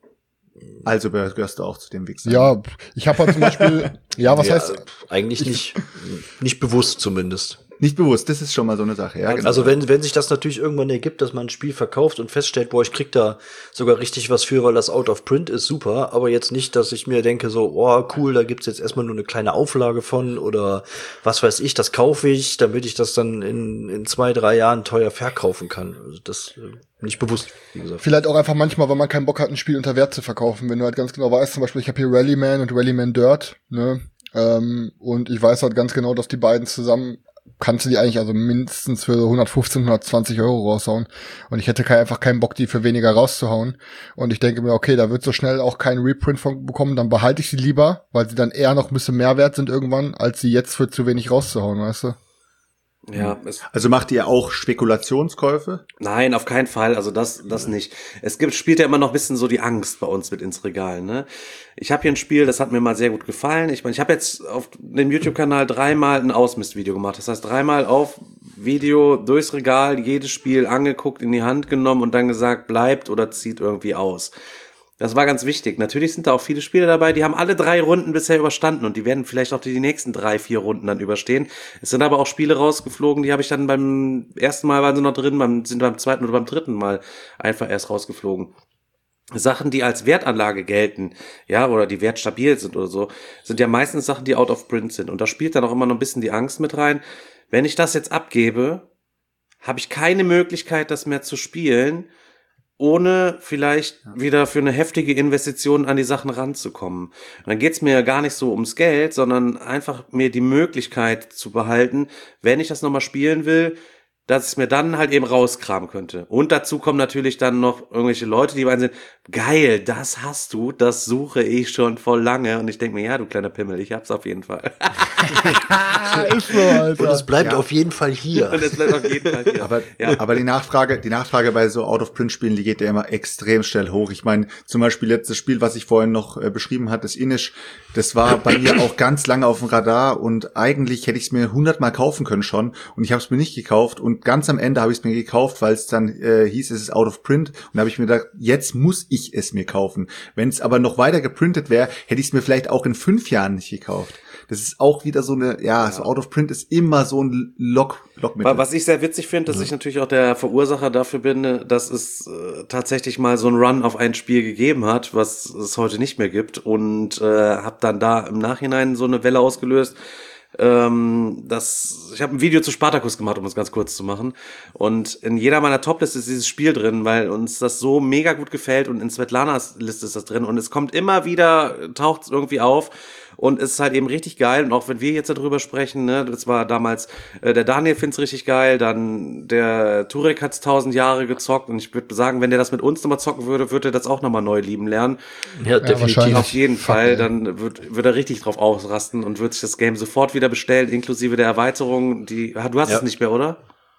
Also gehörst du auch zu dem Wichser. Ja, ich habe halt zum Beispiel, ja, was ja, heißt? Eigentlich ich, nicht, nicht bewusst zumindest. Nicht bewusst, das ist schon mal so eine Sache. Ja, genau. Also wenn wenn sich das natürlich irgendwann ergibt, dass man ein Spiel verkauft und feststellt, boah, ich krieg da sogar richtig was für, weil das out of print ist, super. Aber jetzt nicht, dass ich mir denke so, oh cool, da gibt's jetzt erstmal nur eine kleine Auflage von oder was weiß ich, das kaufe ich, damit ich das dann in in zwei, drei Jahren teuer verkaufen kann. Also das äh, nicht bewusst, wie gesagt. Vielleicht auch einfach manchmal, weil man keinen Bock hat, ein Spiel unter Wert zu verkaufen. Wenn du halt ganz genau weißt, zum Beispiel, ich habe hier Rallyman und Rallyman Dirt, ne? Ähm, und ich weiß halt ganz genau, dass die beiden zusammen kannst du die eigentlich also mindestens für hundertfünfzehn, hundertzwanzig Euro raushauen. Und ich hätte kein, einfach keinen Bock, die für weniger rauszuhauen. Und ich denke mir, okay, da wird so schnell auch kein Reprint von bekommen, dann behalte ich sie lieber, weil sie dann eher noch ein bisschen mehr wert sind irgendwann, als sie jetzt für zu wenig rauszuhauen, weißt du? Ja, es also macht ihr auch Spekulationskäufe? Nein, auf keinen Fall. Also das, das nicht. Es gibt, spielt ja immer noch ein bisschen so die Angst bei uns mit ins Regal, ne? Ich habe hier ein Spiel, das hat mir mal sehr gut gefallen. Ich meine, ich habe jetzt auf dem YouTube-Kanal dreimal ein Ausmistvideo gemacht. Das heißt, dreimal auf Video durchs Regal, jedes Spiel angeguckt, in die Hand genommen und dann gesagt, bleibt oder zieht irgendwie aus. Das war ganz wichtig. Natürlich sind da auch viele Spiele dabei, die haben alle drei Runden bisher überstanden und die werden vielleicht auch die nächsten drei, vier Runden dann überstehen. Es sind aber auch Spiele rausgeflogen, die habe ich dann beim ersten Mal waren sie noch drin, beim, sind beim zweiten oder beim dritten Mal einfach erst rausgeflogen. Sachen, die als Wertanlage gelten, ja, oder die wertstabil sind oder so, sind ja meistens Sachen, die out of print sind. Und da spielt dann auch immer noch ein bisschen die Angst mit rein. Wenn ich das jetzt abgebe, habe ich keine Möglichkeit, das mehr zu spielen, ohne vielleicht wieder für eine heftige Investition an die Sachen ranzukommen. Und dann geht's mir ja gar nicht so ums Geld, sondern einfach mir die Möglichkeit zu behalten, wenn ich das nochmal spielen will, dass ich mir dann halt eben rauskramen könnte. Und dazu kommen natürlich dann noch irgendwelche Leute, die meinen sind, geil, das hast du, das suche ich schon voll lange. Und ich denke mir, ja, du kleiner Pimmel, ich hab's auf jeden Fall. Ist so, Alter. Und es bleibt Ja. auf jeden Fall hier. Und es bleibt auf jeden Fall hier. Aber, ja. aber die Nachfrage, die Nachfrage bei so Out-of-Print-Spielen, die geht ja immer extrem schnell hoch. Ich meine, zum Beispiel letztes Spiel, was ich vorhin noch äh, beschrieben hatte, das Inish, das war bei mir auch ganz lange auf dem Radar und eigentlich hätte ich es mir hundertmal kaufen können schon und ich habe es mir nicht gekauft und ganz am Ende habe ich es mir gekauft, weil es dann äh, hieß, es ist out of print und da habe ich mir gedacht, jetzt muss ich es mir kaufen. Wenn es aber noch weiter geprintet wäre, hätte ich es mir vielleicht auch in fünf Jahren nicht gekauft. Das ist auch wieder so eine, ja, ja. so out of print ist immer so ein Lock, Lockmittel. Was ich sehr witzig finde, dass mhm. ich natürlich auch der Verursacher dafür bin, dass es äh, tatsächlich mal so einen Run auf ein Spiel gegeben hat, was es heute nicht mehr gibt und äh, habe dann da im Nachhinein so eine Welle ausgelöst. Ähm, das, ich habe ein Video zu Spartacus gemacht, um es ganz kurz zu machen. Und in jeder meiner Top-Liste ist dieses Spiel drin, weil uns das so mega gut gefällt und in Svetlanas Liste ist das drin und es kommt immer wieder, taucht es irgendwie auf. Und es ist halt eben richtig geil. Und auch wenn wir jetzt darüber sprechen, ne, das war damals, äh, der Daniel find's richtig geil, dann der Turek hat's tausend Jahre gezockt. Und ich würde sagen, wenn der das mit uns nochmal zocken würde, würde er das auch nochmal neu lieben lernen. Ja, definitiv. Auf jeden Fuck, Fall, ey. dann wird, wird er richtig drauf ausrasten und wird sich das Game sofort wieder bestellen, inklusive der Erweiterung. Die, du hast Ja. es nicht mehr, oder?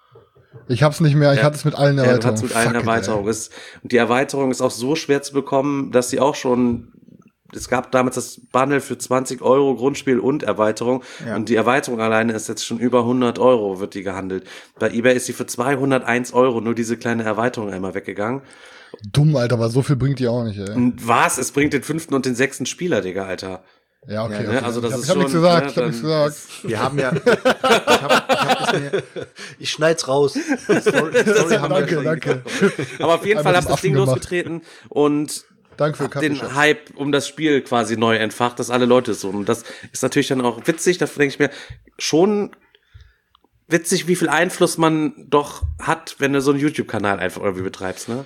Ich hab's nicht mehr, ich Ja. hatte es mit allen Ja, du Erweiterungen. hast mit allen Fuck it, Erweiterungen. Ist, und die Erweiterung ist auch so schwer zu bekommen, dass sie auch schon, es gab damals das Bundle für zwanzig Euro Grundspiel und Erweiterung. Ja. Und die Erweiterung alleine ist jetzt schon über hundert Euro, wird die gehandelt. Bei eBay ist sie für zweihunderteins Euro nur diese kleine Erweiterung einmal weggegangen. ey. Dumm, Alter, aber so viel bringt die auch nicht, ey. Und was? Es bringt den fünften und den sechsten Spieler, Digga, Alter. Ja, okay. Ja, okay. ne, also das ich hab, ist ich hab schon, nichts gesagt, ne, ich hab nichts dann gesagt. Wir haben ja, ich hab, ich hab das mir, Ich schneid's raus. Story, Story haben Danke, wir danke. Aber auf jeden Einmal Fall zum hab das Ding Affen gemacht. losgetreten und Danke für den den Kaffee. Hype um das Spiel quasi neu entfacht, dass alle Leute es so. Und das ist natürlich dann auch witzig, da denke ich mir, schon witzig, wie viel Einfluss man doch hat, wenn du so einen YouTube-Kanal einfach irgendwie betreibst, ne?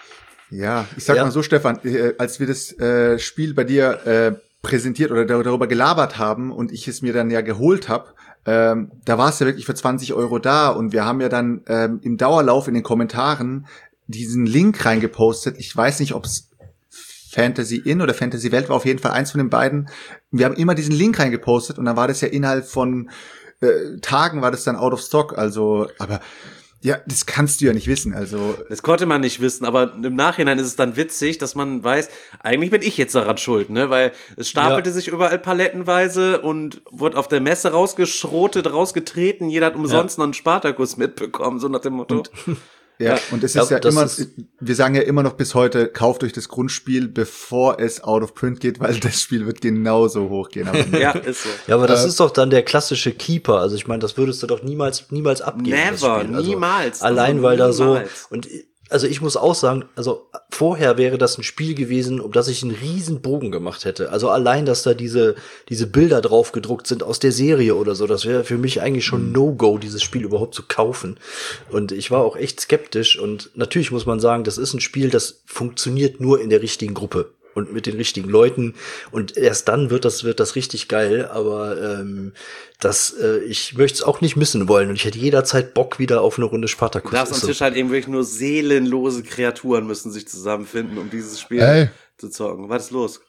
Ja, ich sag Ja. mal so, Stefan, äh, als wir das äh, Spiel bei dir äh, präsentiert oder dar- darüber gelabert haben und ich es mir dann ja geholt habe, ähm, da war es ja wirklich für zwanzig Euro da und wir haben ja dann ähm, im Dauerlauf in den Kommentaren diesen Link reingepostet. Ich weiß nicht, ob es Fantasy Inn oder Fantasy Welt war, auf jeden Fall eins von den beiden. Wir haben immer diesen Link reingepostet und dann war das ja innerhalb von äh, Tagen war das dann out of stock. Also, aber ja, das kannst du ja nicht wissen. Also Das konnte man nicht wissen, aber im Nachhinein ist es dann witzig, dass man weiß, eigentlich bin ich jetzt daran schuld, ne? Weil es stapelte Ja. sich überall palettenweise und wurde auf der Messe rausgeschrotet, rausgetreten, jeder hat umsonst noch einen Spartacus mitbekommen, so nach dem Motto. Ja, und es Ja, ist ja das immer, ist- wir sagen ja immer noch bis heute, kauft euch das Grundspiel, bevor es out of print geht, weil das Spiel wird genauso hochgehen. Aber Ja, ist so. Ja, aber das Äh, ist doch dann der klassische Keeper. Also ich meine, das würdest du doch niemals, niemals abgeben. das Never, Spiel. Also niemals. Allein Also weil da so niemals. und also ich muss auch sagen, also vorher wäre das ein Spiel gewesen, um das ich einen riesen Bogen gemacht hätte. Also allein, dass da diese diese Bilder drauf gedruckt sind aus der Serie oder so, das wäre für mich eigentlich schon No-Go, dieses Spiel überhaupt zu kaufen. Und ich war auch echt skeptisch und natürlich muss man sagen, das ist ein Spiel, das funktioniert nur in der richtigen Gruppe und mit den richtigen Leuten und erst dann wird das wird das richtig geil, aber ähm, das äh, ich möchte es auch nicht missen wollen und ich hätte jederzeit Bock wieder auf eine Runde Spartacus. Du darfst am Ist so. Tisch halt eben wirklich nur seelenlose Kreaturen müssen sich zusammenfinden, um dieses Spiel Ey. zu zocken. Was ist los?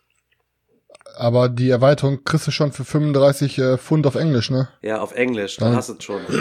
Aber die Erweiterung kriegst du schon für fünfunddreißig äh, Pfund auf Englisch, ne? Ja, auf Englisch, dann Ja. hast du es schon.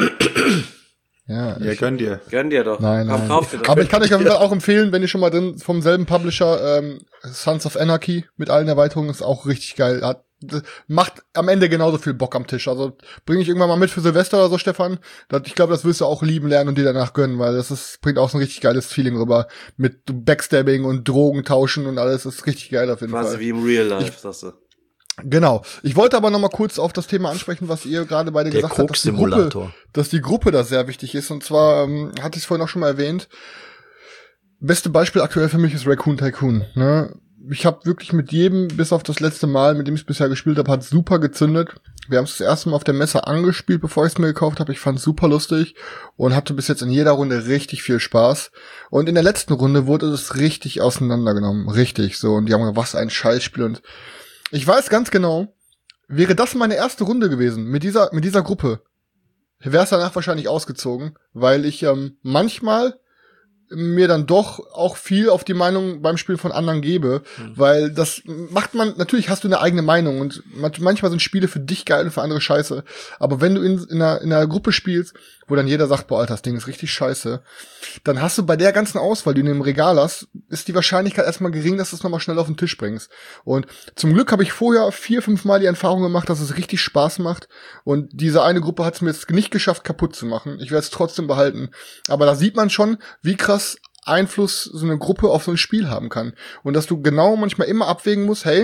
Ja, ja, ich, gönn dir. Gönn dir doch. nein, Komm, nein. kauf dir doch. Aber ich kann euch auf jeden Fall auch empfehlen, wenn ihr schon mal drin vom selben Publisher, ähm, Sons of Anarchy mit allen Erweiterungen, ist auch richtig geil. Hat, das macht am Ende genauso viel Bock am Tisch. Also bringe ich irgendwann mal mit für Silvester oder so, Stefan. Das, ich glaube, das wirst du auch lieben lernen und dir danach gönnen, weil das ist, bringt auch so ein richtig geiles Feeling rüber. Mit Backstabbing und Drogen tauschen und alles. Das ist richtig geil auf jeden Quasi Fall. wie im Real Life, sagst du. Genau. Ich wollte aber noch mal kurz auf das Thema ansprechen, was ihr gerade beide Der gesagt habt, dass die Gruppe, Koks-Simulator. dass die Gruppe da sehr wichtig ist. Und zwar, ähm, hatte ich es vorhin auch schon mal erwähnt, beste Beispiel aktuell für mich ist Raccoon Tycoon. Ne? Ich habe wirklich mit jedem, bis auf das letzte Mal, mit dem ich es bisher gespielt habe, hat super gezündet. Wir haben es das erste Mal auf der Messe angespielt, bevor ich es mir gekauft habe. Ich fand es super lustig und hatte bis jetzt in jeder Runde richtig viel Spaß. Und in der letzten Runde wurde es richtig auseinandergenommen. Richtig so. Und die haben gesagt, was ein Scheißspiel. Und ich weiß ganz genau, wäre das meine erste Runde gewesen mit dieser mit dieser Gruppe, wäre es danach wahrscheinlich ausgezogen, weil ich ähm, manchmal mir dann doch auch viel auf die Meinung beim Spiel von anderen gebe, mhm. weil das macht man, natürlich hast du eine eigene Meinung und manchmal sind Spiele für dich geil und für andere scheiße, aber wenn du in, in, einer, in einer Gruppe spielst, wo dann jeder sagt, boah, Alter, das Ding ist richtig scheiße, dann hast du bei der ganzen Auswahl, die du im Regal hast, ist die Wahrscheinlichkeit erstmal gering, dass du es nochmal schnell auf den Tisch bringst. Und zum Glück habe ich vorher vier, fünf Mal die Erfahrung gemacht, dass es richtig Spaß macht und diese eine Gruppe hat es mir jetzt nicht geschafft, kaputt zu machen. Ich werde es trotzdem behalten. Aber da sieht man schon, wie krass Einfluss so eine Gruppe auf so ein Spiel haben kann. Und dass du genau manchmal immer abwägen musst, hey,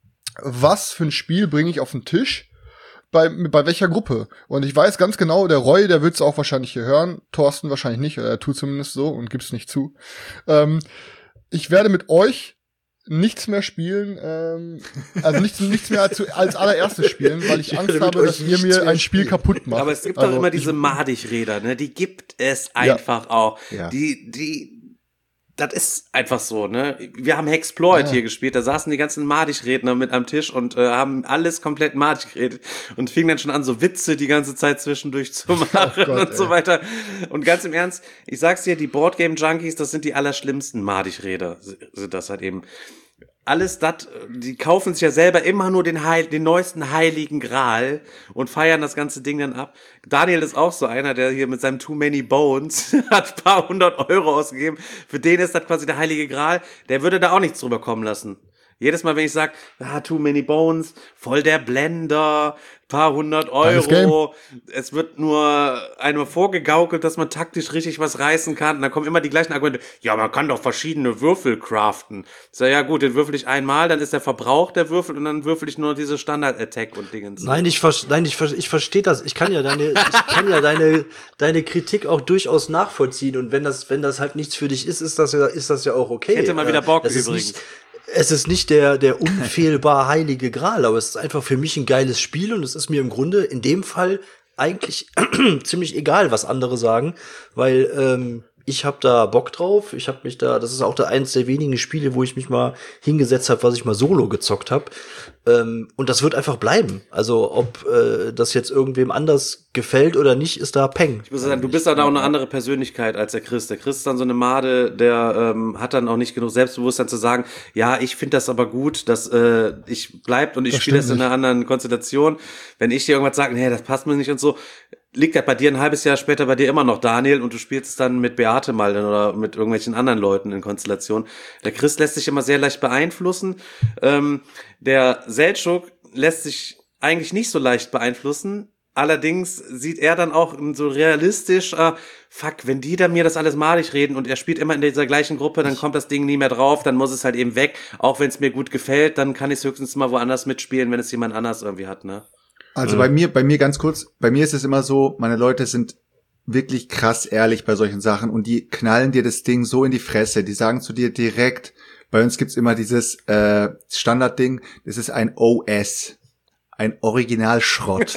was für ein Spiel bringe ich auf den Tisch? Bei, bei welcher Gruppe? Und ich weiß ganz genau, der Roy, der wird's auch wahrscheinlich hier hören, Thorsten wahrscheinlich nicht, oder er tut zumindest so und gibt's nicht zu. Ähm, ich werde mit euch nichts mehr spielen, ähm, also nichts, nichts mehr als, als allererstes spielen, weil ich, ich Angst habe, dass ihr mir ein Spiel kaputt macht. Aber es gibt also, doch immer diese Madigräder, ne? Die gibt es einfach ja. auch. Ja. Die, die, das ist einfach so, ne? Wir haben Hexploit ja. hier gespielt, da saßen die ganzen Madig-Redner mit am Tisch und äh, haben alles komplett Madig geredet und fingen dann schon an, so Witze die ganze Zeit zwischendurch zu machen oh Gott, und ey. so weiter. Und ganz im Ernst, ich sag's dir, die Boardgame-Junkies, das sind die allerschlimmsten Madig-Räder, sind das halt eben. Alles das, die kaufen sich ja selber immer nur den, Heil, den neuesten heiligen Gral und feiern das ganze Ding dann ab. Daniel ist auch so einer, der hier mit seinem Too Many Bones hat ein paar hundert Euro ausgegeben. Für den ist das quasi der heilige Gral. Der würde da auch nichts drüber kommen lassen. Jedes Mal, wenn ich sage, ah, Too Many Bones, voll der Blender, paar hundert Euro, es wird nur einmal vorgegaukelt, dass man taktisch richtig was reißen kann, und dann kommen immer die gleichen Argumente, ja, man kann doch verschiedene Würfel craften. Ich sag, ja gut, den würfel ich einmal, dann ist der Verbrauch der Würfel und dann würfel ich nur diese Standard-Attack und Dingens. Nein, ich, ver- nein, ich, ver- ich verstehe das, ich kann ja deine, ich kann ja deine, deine Kritik auch durchaus nachvollziehen, und wenn das, wenn das halt nichts für dich ist, ist das ja, ist das ja auch okay. Ich hätte mal wieder Bock, das übrigens. Nicht, es ist nicht der, der unfehlbar heilige Gral, aber es ist einfach für mich ein geiles Spiel, und es ist mir im Grunde in dem Fall eigentlich ziemlich egal, was andere sagen, weil ähm, ich habe da Bock drauf. Ich habe mich da, das ist auch da eins der wenigen Spiele, wo ich mich mal hingesetzt habe, was ich mal solo gezockt habe. Ähm, und das wird einfach bleiben. Also ob äh, das jetzt irgendwem anders gefällt oder nicht, ist da Peng. Ich muss sagen, du bist dann auch eine andere Persönlichkeit als der Chris. Der Chris ist dann so eine Made, der ähm, hat dann auch nicht genug Selbstbewusstsein zu sagen, ja, ich finde das aber gut, dass äh, ich bleibt und ich spiele das in einer anderen Konstellation. Wenn ich dir irgendwas sage, nee, das passt mir nicht und so, liegt ja bei dir ein halbes Jahr später bei dir immer noch Daniel, und du spielst es dann mit Beate mal oder mit irgendwelchen anderen Leuten in Konstellation. Der Chris lässt sich immer sehr leicht beeinflussen. Ähm, der Seltschuk lässt sich eigentlich nicht so leicht beeinflussen. Allerdings sieht er dann auch so realistisch, äh, fuck, wenn die da mir das alles malig reden und er spielt immer in dieser gleichen Gruppe, dann kommt das Ding nie mehr drauf, dann muss es halt eben weg. Auch wenn es mir gut gefällt, dann kann ich es höchstens mal woanders mitspielen, wenn es jemand anders irgendwie hat, ne? Also bei mir, bei mir ganz kurz, bei mir ist es immer so, meine Leute sind wirklich krass ehrlich bei solchen Sachen, und die knallen dir das Ding so in die Fresse. Die sagen zu dir direkt, bei uns gibt's immer dieses äh, Standardding, das ist ein O S, ein Originalschrott.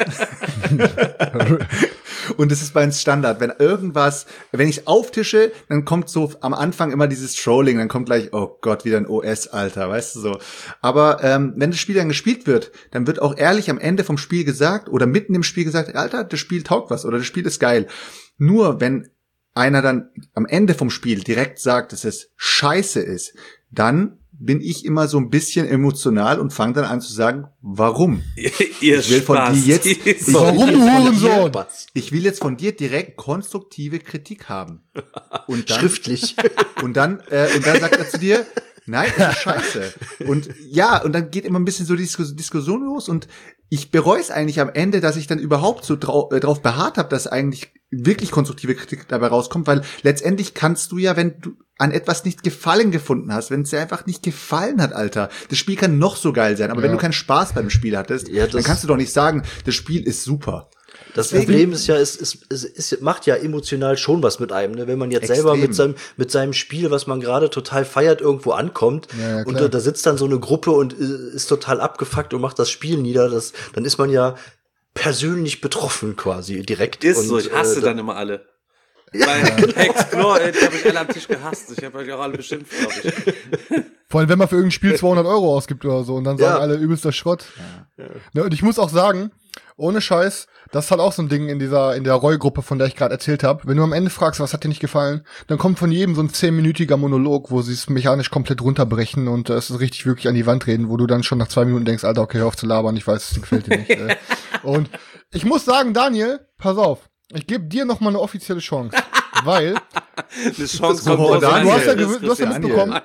Und das ist bei uns Standard. Wenn irgendwas, wenn ich auftische, dann kommt so am Anfang immer dieses Trolling, dann kommt gleich, oh Gott, wieder ein O S, Alter, weißt du so. Aber ähm, wenn das Spiel dann gespielt wird, dann wird auch ehrlich am Ende vom Spiel gesagt oder mitten im Spiel gesagt, Alter, das Spiel taugt was oder das Spiel ist geil. Nur wenn einer dann am Ende vom Spiel direkt sagt, dass es scheiße ist, dann bin ich immer so ein bisschen emotional und fange dann an zu sagen, warum? Ihr ich will von Spaß. dir jetzt, ich warum, will jetzt du von dir, ich will jetzt von dir direkt konstruktive Kritik haben. Und dann, schriftlich. Und dann, äh, und dann sagt er zu dir, nein, das ist scheiße. Und ja, und dann geht immer ein bisschen so die Diskussion los, und ich bereue es eigentlich am Ende, dass ich dann überhaupt so drau- äh, drauf beharrt habe, dass eigentlich wirklich konstruktive Kritik dabei rauskommt, weil letztendlich kannst du ja, wenn du an etwas nicht Gefallen gefunden hast, wenn es dir einfach nicht gefallen hat, Alter, das Spiel kann noch so geil sein, aber ja. wenn du keinen Spaß beim Spiel hattest, ja, dann kannst du doch nicht sagen, das Spiel ist super. Das Deswegen, Problem ist ja, es, es, es, es macht ja emotional schon was mit einem, ne? Wenn man jetzt extrem. selber mit seinem, mit seinem Spiel, was man gerade total feiert, irgendwo ankommt, ja, ja, und da, da sitzt dann so eine Gruppe und ist total abgefuckt und macht das Spiel nieder, das, dann ist man ja persönlich betroffen quasi direkt. Ist und, so, ich hasse äh, dann immer alle. Ja. Bei Explore, die habe ich alle am Tisch gehasst. Ich habe euch auch alle beschimpft, glaube ich. Vor allem, wenn man für irgendein Spiel zweihundert Euro ausgibt oder so, und dann sagen ja. alle übelster Schrott. Ja. Ja. Und ich muss auch sagen, ohne Scheiß, das ist halt auch so ein Ding in dieser, in der Roy-Gruppe, von der ich gerade erzählt habe. Wenn du am Ende fragst, was hat dir nicht gefallen, dann kommt von jedem so ein zehnminütiger Monolog, wo sie es mechanisch komplett runterbrechen und äh, es ist richtig wirklich an die Wand reden, wo du dann schon nach zwei Minuten denkst, Alter, okay, hör auf zu labern, ich weiß, es gefällt dir nicht. äh. Und ich muss sagen, Daniel, pass auf, ich gebe dir noch mal eine offizielle Chance, weil eine Chance kommt kommt du hast ja, Daniel. du hast ja mitbekommen,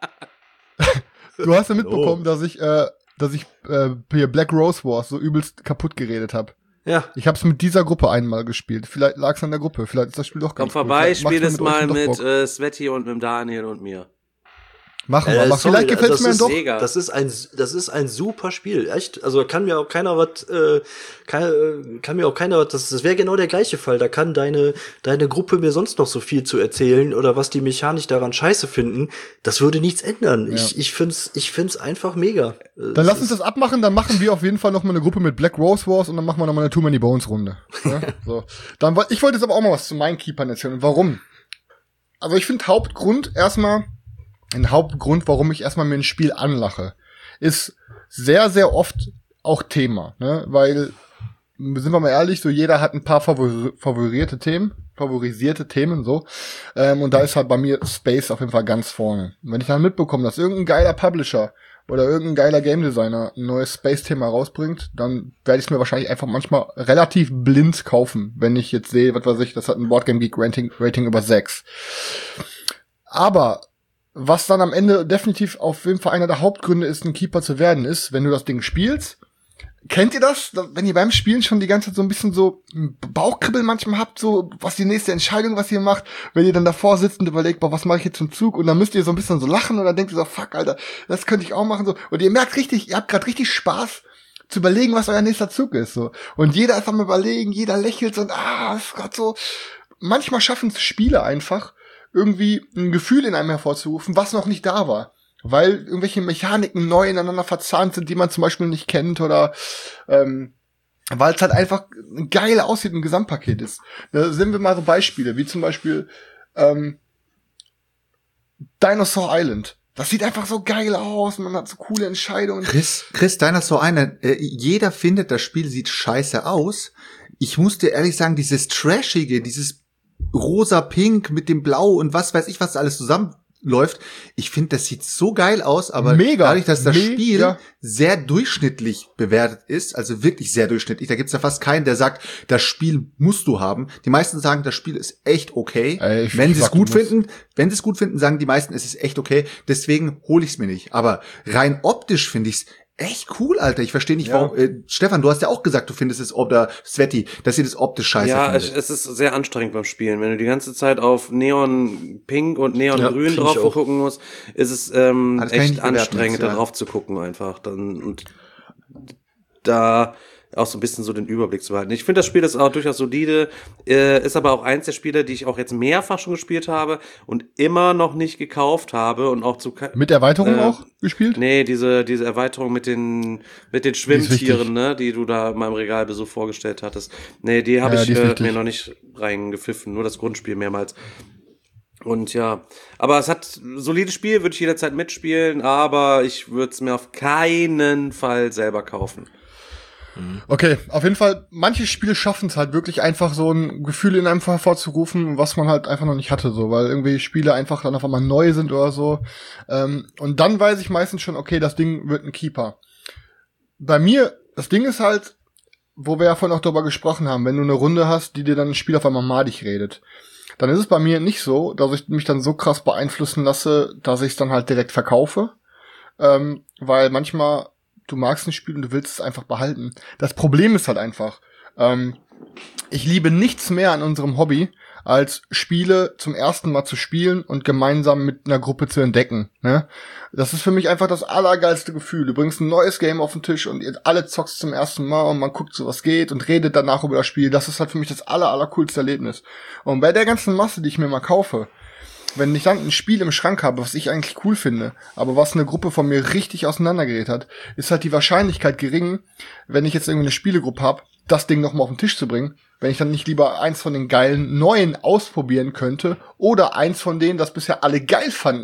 du hast ja mitbekommen, dass ich, äh, dass ich äh, hier Black Rose Wars so übelst kaputt geredet habe. Ja. Ich habe es mit dieser Gruppe einmal gespielt. Vielleicht lag es an der Gruppe. Vielleicht ist das Spiel doch Komm ganz vorbei, gut. spiel es mal mit, mit äh, Sveti und mit Daniel und mir. Machen wir, Äh, aber sorry, vielleicht gefällt es das mir ist doch. mega. Das ist ein, das ist ein super Spiel, echt. Also kann mir auch keiner was, äh, kann, äh, kann mir auch keiner was. Das, das wäre genau der gleiche Fall. Da kann deine, deine Gruppe mir sonst noch so viel zu erzählen oder was die mechanisch daran scheiße finden. Das würde nichts ändern. Ja. Ich, ich find's, ich find's einfach mega. Dann Das lass uns ist- das abmachen, dann machen wir auf jeden Fall noch mal eine Gruppe mit Black Rose Wars und dann machen wir noch mal eine Too Many Bones Runde. Ja? So. Dann, woll- ich wollte jetzt aber auch mal was zu meinen Keepern erzählen. Und warum? Also ich finde Hauptgrund erstmal, ein Hauptgrund, warum ich erstmal mir ein Spiel anlache, ist sehr, sehr oft auch Thema, ne? Weil, sind wir mal ehrlich, so jeder hat ein paar favori- favorierte Themen, favorisierte Themen, so. Ähm, und da ist halt bei mir Space auf jeden Fall ganz vorne. Und wenn ich dann mitbekomme, dass irgendein geiler Publisher oder irgendein geiler Game Designer ein neues Space-Thema rausbringt, dann werde ich es mir wahrscheinlich einfach manchmal relativ blind kaufen, wenn ich jetzt sehe, was weiß ich, das hat ein Boardgame Geek Rating, Rating über sechs. Aber was dann am Ende definitiv auf jeden Fall einer der Hauptgründe ist, ein Keeper zu werden, ist, wenn du das Ding spielst. Kennt ihr das? Wenn ihr beim Spielen schon die ganze Zeit so ein bisschen so ein Bauchkribbeln manchmal habt, so was die nächste Entscheidung, was ihr macht, wenn ihr dann davor sitzt und überlegt, boah, was mache ich jetzt zum Zug? Und dann müsst ihr so ein bisschen so lachen und dann denkt ihr so, fuck, Alter, das könnte ich auch machen. So. Und ihr merkt richtig, ihr habt gerade richtig Spaß zu überlegen, was euer nächster Zug ist. So. Und jeder ist am Überlegen, jeder lächelt so und ah, ist gerade so. Manchmal schaffen es Spiele einfach, irgendwie ein Gefühl in einem hervorzurufen, was noch nicht da war. Weil irgendwelche Mechaniken neu ineinander verzahnt sind, die man zum Beispiel nicht kennt oder ähm, weil es halt einfach geil aussieht, ein Gesamtpaket ist. Da sehen wir mal so Beispiele, wie zum Beispiel ähm, Dinosaur Island. Das sieht einfach so geil aus, man hat so coole Entscheidungen. Chris, Chris, deiner ist so einer, äh, jeder findet, das Spiel sieht scheiße aus. Ich muss dir ehrlich sagen, dieses Trashige, dieses rosa-pink mit dem Blau und was weiß ich, was da alles zusammenläuft, ich finde, das sieht so geil aus, aber Mega, dadurch, dass das mega. Spiel sehr durchschnittlich bewertet ist, also wirklich sehr durchschnittlich, da gibt's ja fast keinen, der sagt, das Spiel musst du haben. Die meisten sagen, das Spiel ist echt okay. Ey, ich- wenn ich sie es sag, du gut musst. finden, wenn sie es gut finden, sagen die meisten, es ist echt okay. Deswegen hole ich es mir nicht. Aber rein optisch finde ich's echt cool, Alter. Ich verstehe nicht, Ja. warum. Äh, Stefan, du hast ja auch gesagt, du findest es, oder Sveti, dass ihr das optisch scheiße Ja, es, findet. es ist sehr anstrengend beim Spielen. Wenn du die ganze Zeit auf Neon Pink und Neon Ja, Grün find drauf ich auch. gucken musst, ist es ähm, Ah, das kann ich echt nicht bewerten anstrengend, jetzt, ja. da drauf zu gucken einfach. Dann und da auch so ein bisschen so den Überblick zu behalten. Ich finde, das Spiel ist auch durchaus solide, äh, ist aber auch eins der Spiele, die ich auch jetzt mehrfach schon gespielt habe und immer noch nicht gekauft habe und auch zu ke- Mit Erweiterung Äh, auch gespielt? Nee, diese diese Erweiterung mit den mit den ist Schwimmtieren, wichtig. ne, die du da in meinem Regalbesuch vorgestellt hattest. Nee, die habe Ja, ich die ist äh, wichtig. mir noch nicht reingepfiffen, nur das Grundspiel mehrmals. Und ja, aber es hat ein solides Spiel, würde ich jederzeit mitspielen, aber ich würde es mir auf keinen Fall selber kaufen. Okay, auf jeden Fall, manche Spiele schaffen es halt wirklich einfach so ein Gefühl in einem hervorzurufen, was man halt einfach noch nicht hatte, so, weil irgendwie Spiele einfach dann auf einmal neu sind oder so. Ähm, und dann weiß ich meistens schon, okay, das Ding wird ein Keeper. Bei mir, das Ding ist halt, wo wir ja vorhin auch darüber gesprochen haben, wenn du eine Runde hast, die dir dann ein Spiel auf einmal madig redet, dann ist es bei mir nicht so, dass ich mich dann so krass beeinflussen lasse, dass ich es dann halt direkt verkaufe. Ähm, weil manchmal du magst ein Spiel und du willst es einfach behalten. Das Problem ist halt einfach, ähm, ich liebe nichts mehr an unserem Hobby, als Spiele zum ersten Mal zu spielen und gemeinsam mit einer Gruppe zu entdecken. Ne? Das ist für mich einfach das allergeilste Gefühl. Du bringst ein neues Game auf den Tisch und ihr alle zockst zum ersten Mal und man guckt so, was geht und redet danach über das Spiel. Das ist halt für mich das aller, aller coolste Erlebnis. Und bei der ganzen Masse, die ich mir mal kaufe, wenn ich dann ein Spiel im Schrank habe, was ich eigentlich cool finde, aber was eine Gruppe von mir richtig auseinandergeredet hat, ist halt die Wahrscheinlichkeit gering, wenn ich jetzt irgendwie eine Spielegruppe habe, das Ding nochmal auf den Tisch zu bringen, wenn ich dann nicht lieber eins von den geilen neuen ausprobieren könnte oder eins von denen, das bisher alle geil fanden,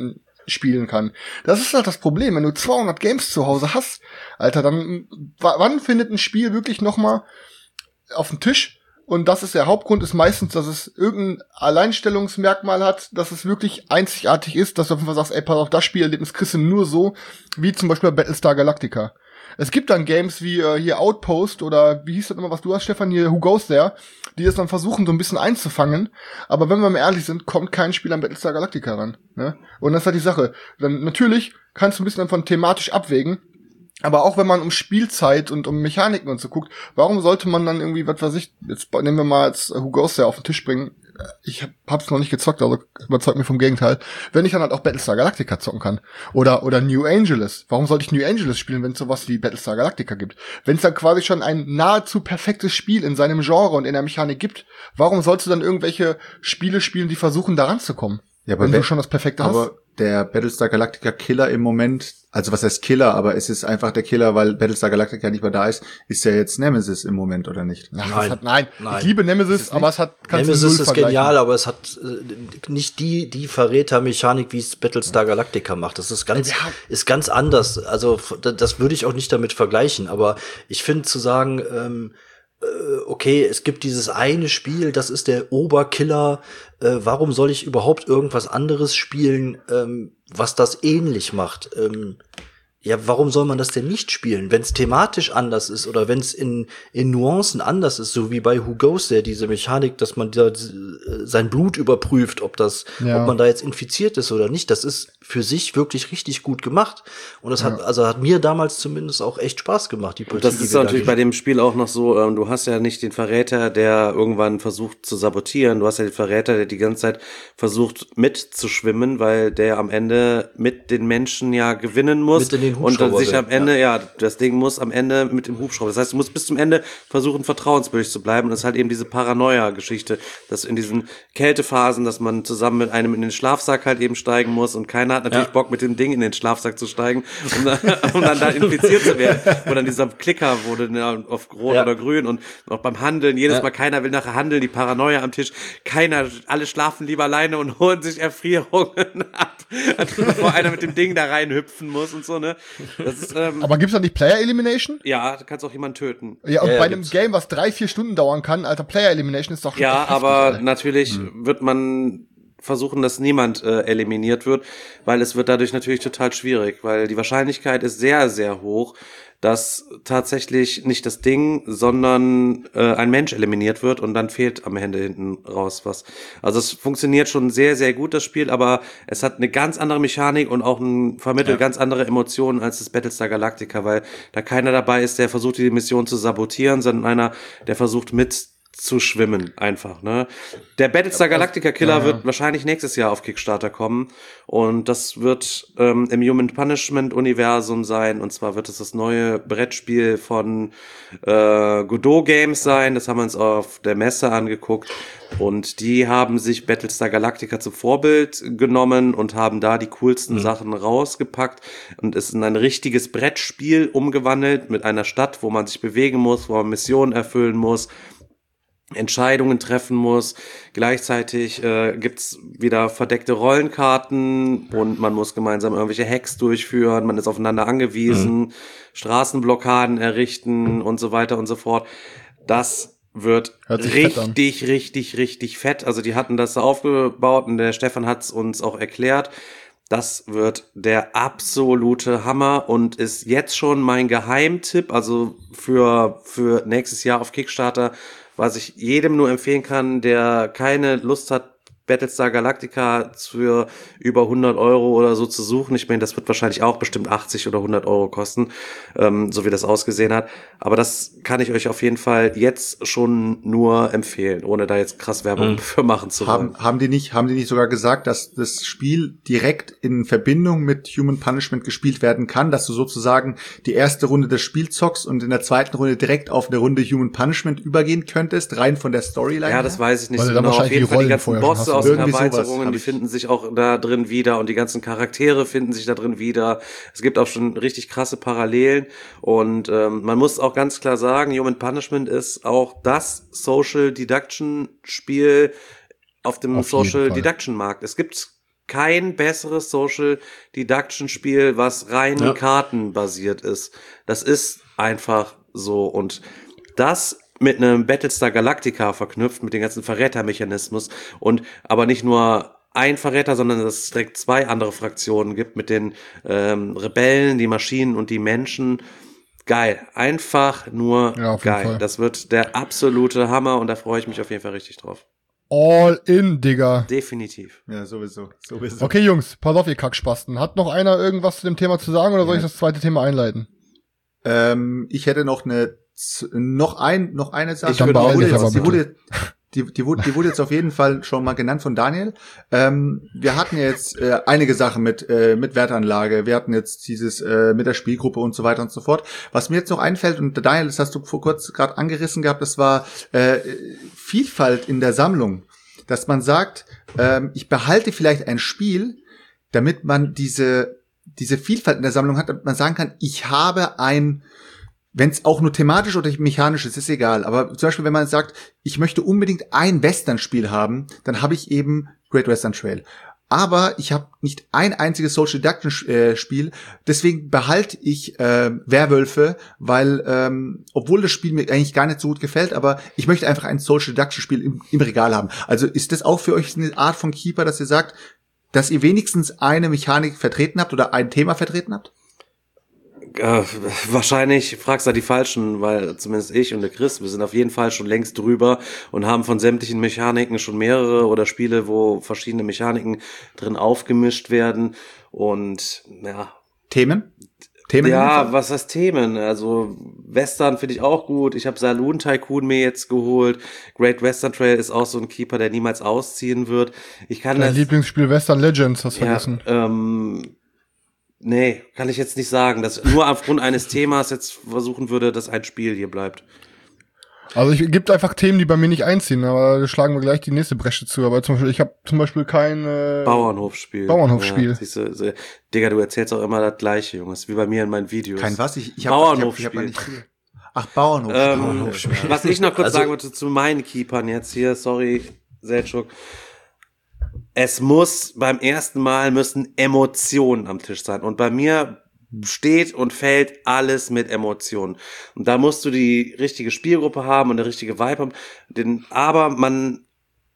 spielen kann. Das ist halt das Problem, wenn du zweihundert Games zu Hause hast, Alter, dann w- wann findet ein Spiel wirklich nochmal auf den Tisch? Und das ist der Hauptgrund, ist meistens, dass es irgendein Alleinstellungsmerkmal hat, dass es wirklich einzigartig ist, dass du auf jeden Fall sagst, ey, pass auf, das Spielerlebnis kriegst du nur so, wie zum Beispiel bei Battlestar Galactica. Es gibt dann Games wie äh, hier Outpost oder wie hieß das immer, was du hast, Stefan, hier Who Goes There, die es dann versuchen, so ein bisschen einzufangen. Aber wenn wir mal ehrlich sind, kommt kein Spiel an Battlestar Galactica ran. Ne? Und das ist halt die Sache. Dann natürlich kannst du ein bisschen davon thematisch abwägen. Aber auch wenn man um Spielzeit und um Mechaniken und so guckt, warum sollte man dann irgendwie, was weiß ich, jetzt nehmen wir mal jetzt Who Goes There auf den Tisch bringen. Ich hab, hab's noch nicht gezockt, also überzeugt mich vom Gegenteil. Wenn ich dann halt auch Battlestar Galactica zocken kann. Oder, oder New Angeles. Warum sollte ich New Angeles spielen, wenn es sowas wie Battlestar Galactica gibt? Wenn es dann quasi schon ein nahezu perfektes Spiel in seinem Genre und in der Mechanik gibt, warum sollst du dann irgendwelche Spiele spielen, die versuchen, da ranzukommen? Ja, aber wenn wenn, du schon das Perfekte hast? aber der Battlestar Galactica Killer im Moment, also was heißt Killer, aber es ist einfach der Killer, weil Battlestar Galactica nicht mehr da ist, ist ja jetzt Nemesis im Moment, oder nicht? Ach, Nein. es hat, nein. Nein. Ich liebe Nemesis, aber es hat kannst du Nemesis null ist vergleichen. genial, aber es hat äh, nicht die die Verrätermechanik, wie es Battlestar Galactica macht. Das ist ganz Ja. ist ganz anders. Also f- da- das würde ich auch nicht damit vergleichen. Aber ich finde zu sagen, ähm, äh, okay, es gibt dieses eine Spiel, das ist der Oberkiller. Äh, warum soll ich überhaupt irgendwas anderes spielen, ähm, was das ähnlich macht? Ähm, Ja, warum soll man das denn nicht spielen? Wenn es thematisch anders ist oder wenn es in, in Nuancen anders ist, so wie bei Who Goes There, diese Mechanik, dass man da äh, sein Blut überprüft, ob das, Ja. ob man da jetzt infiziert ist oder nicht, das ist für sich wirklich richtig gut gemacht. Und das hat, also hat mir damals zumindest auch echt Spaß gemacht, die Partie. Das die ist wir da natürlich bei dem Spiel auch noch so, ähm, du hast ja nicht den Verräter, der irgendwann versucht zu sabotieren, du hast ja den Verräter, der die ganze Zeit versucht mitzuschwimmen, weil der am Ende mit den Menschen ja gewinnen muss. Mit in den und dann Hubschrauber sich will, am Ende, ja. ja, das Ding muss am Ende mit dem Hubschrauber. Das heißt, du musst bis zum Ende versuchen, vertrauenswürdig zu bleiben. Und das ist halt eben diese Paranoia-Geschichte, dass in diesen Kältephasen, dass man zusammen mit einem in den Schlafsack halt eben steigen muss und keiner hat natürlich Ja. Bock, mit dem Ding in den Schlafsack zu steigen, um dann, um dann da infiziert zu werden. Wo dann dieser Klicker wurde ja, auf Rot Ja. oder Grün und auch beim Handeln, jedes Ja. Mal, keiner will nachher handeln, die Paranoia am Tisch, keiner, alle schlafen lieber alleine und holen sich Erfrierungen ab, bevor einer mit dem Ding da reinhüpfen muss und so, ne? Das ist, ähm, Aber gibt's da nicht Player Elimination? ja, du kannst auch jemanden töten. Ja, und Ja, ja, bei einem gibt's. Game, was drei, vier Stunden dauern kann, Alter, Player Elimination ist doch Ja, doch heftig, aber Alter. natürlich wird man versuchen, dass niemand äh, eliminiert wird, weil es wird dadurch natürlich total schwierig, weil die Wahrscheinlichkeit ist sehr, sehr hoch, dass tatsächlich nicht das Ding, sondern äh, ein Mensch eliminiert wird und dann fehlt am Ende hinten raus was. Also es funktioniert schon sehr, sehr gut, das Spiel, aber es hat eine ganz andere Mechanik und auch ein, vermittelt Ja. ganz andere Emotionen als das Battlestar Galactica, weil da keiner dabei ist, der versucht, die Mission zu sabotieren, sondern einer, der versucht mit zu schwimmen, einfach, ne? Der Battlestar Galactica Killer ja, ja. wird wahrscheinlich nächstes Jahr auf Kickstarter kommen und das wird ähm, im Human Punishment Universum sein und zwar wird es das neue Brettspiel von äh, Godot Games sein, das haben wir uns auf der Messe angeguckt und die haben sich Battlestar Galactica zum Vorbild genommen und haben da die coolsten Sachen rausgepackt und ist in ein richtiges Brettspiel umgewandelt mit einer Stadt, wo man sich bewegen muss, wo man Missionen erfüllen muss, Entscheidungen treffen muss. Gleichzeitig äh, gibt's wieder verdeckte Rollenkarten und man muss gemeinsam irgendwelche Hacks durchführen. Man ist aufeinander angewiesen, mhm. Straßenblockaden errichten und so weiter und so fort. Das wird Hört sich fett an. richtig, richtig, richtig fett. Also die hatten das aufgebaut und der Stefan hat's uns auch erklärt. Das wird der absolute Hammer und ist jetzt schon mein Geheimtipp, also für, für nächstes Jahr auf Kickstarter, was ich jedem nur empfehlen kann, der keine Lust hat, Battlestar Galactica für über hundert Euro oder so zu suchen. Ich meine, das wird wahrscheinlich auch bestimmt achtzig oder hundert Euro kosten, ähm, so wie das ausgesehen hat. Aber das kann ich euch auf jeden Fall jetzt schon nur empfehlen, ohne da jetzt krass Werbung Mhm. für machen zu wollen. Haben, haben die nicht, haben die nicht sogar gesagt, dass das Spiel direkt in Verbindung mit Human Punishment gespielt werden kann, dass du sozusagen die erste Runde des Spiels zockst und in der zweiten Runde direkt auf eine Runde Human Punishment übergehen könntest, rein von der Storyline Ja, her? das weiß ich nicht Weil so du dann genau. Auf wahrscheinlich jeden die Fall die Rollen ganzen vorher schon Bosse hast. aus den Irgendwie sowas Erweiterungen, hab die ich. finden sich auch da drin wieder und die ganzen Charaktere finden sich da drin wieder. Es gibt auch schon richtig krasse Parallelen und ähm, man muss auch ganz klar sagen, Human Punishment ist auch das Social Deduction Spiel auf dem Auf jeden Social Fall. Deduction Markt. Es gibt kein besseres Social Deduction Spiel, was rein Ja. kartenbasiert ist. Das ist einfach so. Und das mit einem Battlestar Galactica verknüpft, mit dem ganzen Verrätermechanismus und aber nicht nur ein Verräter, sondern dass es direkt zwei andere Fraktionen gibt mit den ähm, Rebellen, die Maschinen und die Menschen. Geil. Einfach nur Ja, auf jeden geil. Fall. Das wird der absolute Hammer und da freue ich mich auf jeden Fall richtig drauf. All in, Digga. Definitiv. Ja, sowieso, sowieso. Okay, Jungs, pass auf, ihr Kackspasten. Hat noch einer irgendwas zu dem Thema zu sagen oder soll Ja. ich das zweite Thema einleiten? Ähm, ich hätte noch eine, z- noch ein, noch eine Sache. Ich würde die, auch wurde nicht, jetzt, aber die, bitte. wurde, die, die, wurde, die wurde jetzt auf jeden Fall schon mal genannt von Daniel. Ähm, wir hatten ja jetzt äh, einige Sachen mit, äh, mit Wertanlage. Wir hatten jetzt dieses äh, mit der Spielgruppe und so weiter und so fort. Was mir jetzt noch einfällt, und Daniel, das hast du vor kurz gerade angerissen gehabt, das war äh, Vielfalt in der Sammlung. Dass man sagt, ähm, ich behalte vielleicht ein Spiel, damit man diese diese Vielfalt in der Sammlung hat, damit man sagen kann, ich habe ein, wenn es auch nur thematisch oder mechanisch ist, ist egal. Aber zum Beispiel, wenn man sagt, ich möchte unbedingt ein Western-Spiel haben, dann habe ich eben Great Western Trail. Aber ich habe nicht ein einziges Social Deduction-Spiel, deswegen behalte ich äh, Werwölfe, weil, ähm, obwohl das Spiel mir eigentlich gar nicht so gut gefällt, aber ich möchte einfach ein Social Deduction-Spiel im, im Regal haben. Also ist das auch für euch eine Art von Keeper, dass ihr sagt, dass ihr wenigstens eine Mechanik vertreten habt oder ein Thema vertreten habt? Äh, wahrscheinlich fragst du da die Falschen, weil zumindest ich und der Chris, wir sind auf jeden Fall schon längst drüber und haben von sämtlichen Mechaniken schon mehrere oder Spiele, wo verschiedene Mechaniken drin aufgemischt werden und ja. Themen? Themen? Ja, was heißt Themen? Also Western finde ich auch gut. Ich habe Saloon Tycoon mir jetzt geholt. Great Western Trail ist auch so ein Keeper, der niemals ausziehen wird. Ich kann Dein das, Lieblingsspiel Western Legends, hast du ja, vergessen. ähm, nee, kann ich jetzt nicht sagen, dass nur aufgrund eines Themas jetzt versuchen würde, dass ein Spiel hier bleibt. Also ich gibt einfach Themen, die bei mir nicht einziehen, aber da schlagen wir gleich die nächste Bresche zu. Aber zum Beispiel, ich habe zum Beispiel kein äh, Bauernhofspiel. Bauernhofspiel. Ja, siehst du, so, Digga, du erzählst auch immer das Gleiche, Jungs, wie bei mir in meinen Videos. Kein was? Ich, ich hab, Bauernhofspiel. Ich hab, ich hab mal nicht Ach, Bauernhof. Ähm, Bauernhofspiel. was ich noch kurz Also- sagen wollte zu meinen Keepern jetzt hier, sorry, Selçuk. Es muss beim ersten Mal müssen Emotionen am Tisch sein. Und bei mir steht und fällt alles mit Emotionen. Und da musst du die richtige Spielgruppe haben und eine richtige Vibe haben. Den, aber man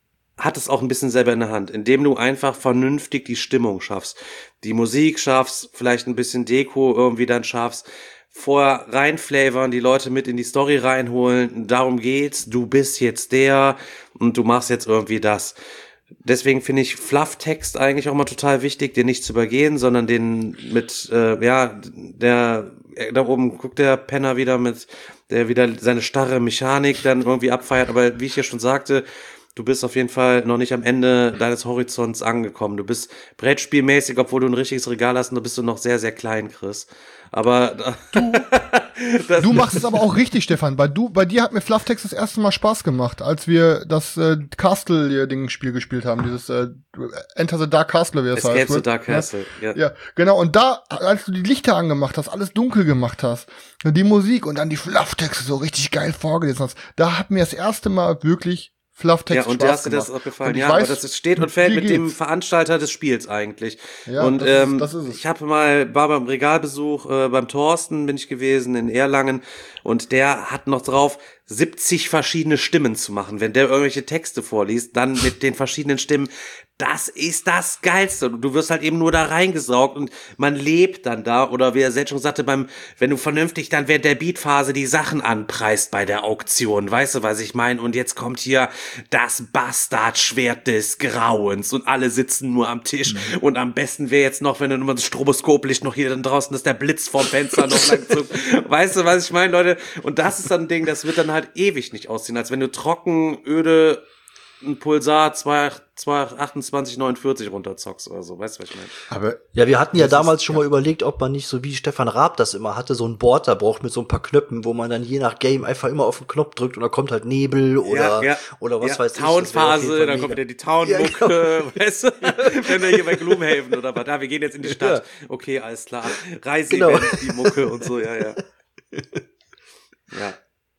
hat es auch ein bisschen selber in der Hand, indem du einfach vernünftig die Stimmung schaffst. Die Musik schaffst, vielleicht ein bisschen Deko irgendwie dann schaffst. Vorher reinflavern, die Leute mit in die Story reinholen. Darum geht's. Du bist jetzt der und du machst jetzt irgendwie das. Deswegen finde ich Flufftext eigentlich auch mal total wichtig, den nicht zu übergehen, sondern den mit, äh, ja, der, äh, da oben guckt der Penner wieder mit, der wieder seine starre Mechanik dann irgendwie abfeiert. Aber wie ich ja schon sagte, du bist auf jeden Fall noch nicht am Ende deines Horizonts angekommen. Du bist Brettspielmäßig, obwohl du ein richtiges Regal hast, und du bist du noch sehr, sehr klein, Chris. Aber Du, das, du machst es aber auch richtig, Stefan. Bei, du, bei dir hat mir Flufftext das erste Mal Spaß gemacht, als wir das äh, Castle-Ding-Spiel gespielt haben. Dieses äh, Enter the Dark Castle, wie das heißt. Escape the Dark Ja. Castle. Ja. Ja, genau. Und da, als du die Lichter angemacht hast, alles dunkel gemacht hast, und die Musik und dann die Flufftexte so richtig geil vorgelesen hast, da hat mir das erste Mal wirklich Flufftext Ja, und Spaß dir hast dir das gemacht. auch gefallen. Und ich Ja, weiß, aber das steht und fällt wie mit dem geht's. Veranstalter des Spiels eigentlich. Ja, und das ist- ähm, das ist es. ich habe mal, war beim Regalbesuch äh, beim Thorsten bin ich gewesen in Erlangen und der hat noch drauf, siebzig verschiedene Stimmen zu machen. Wenn der irgendwelche Texte vorliest, dann mit den verschiedenen Stimmen. Das ist das Geilste. Und du wirst halt eben nur da reingesaugt und man lebt dann da. Oder wie er selbst schon sagte, beim, wenn du vernünftig dann während der Beatphase die Sachen anpreist bei der Auktion. Weißt du, was ich meine? Und jetzt kommt hier das Bastardschwert des Grauens und alle sitzen nur am Tisch. Mhm. Und am besten wäre jetzt noch, wenn du nur das Stroboskoplicht noch hier dann draußen ist, der Blitz vom Fenster noch lang zuckt. Weißt du, was ich meine, Leute? Und das ist dann ein Ding, das wird dann halt ewig nicht aussehen, als wenn du trocken, öde ein Pulsar zwei achtundzwanzig neunundvierzig runterzockst oder so, weißt du, was ich meine? Aber Ja, wir hatten ja Das damals ist- schon ja. mal überlegt, ob man nicht so wie Stefan Raab das immer hatte, so ein Board da braucht mit so ein paar Knöpfen, wo man dann je nach Game einfach immer auf den Knopf drückt und da kommt halt Nebel oder, ja, ja, oder was ja, weiß ich. Das wäre auf jeden Townphase, Fall dann mega. kommt wieder die Townmucke, Ja, weißt du, wenn wir hier bei Gloomhaven oder was, da, wir gehen jetzt in die Stadt, okay, alles klar, Reise, Genau. die Mucke und so, ja, ja. Ja.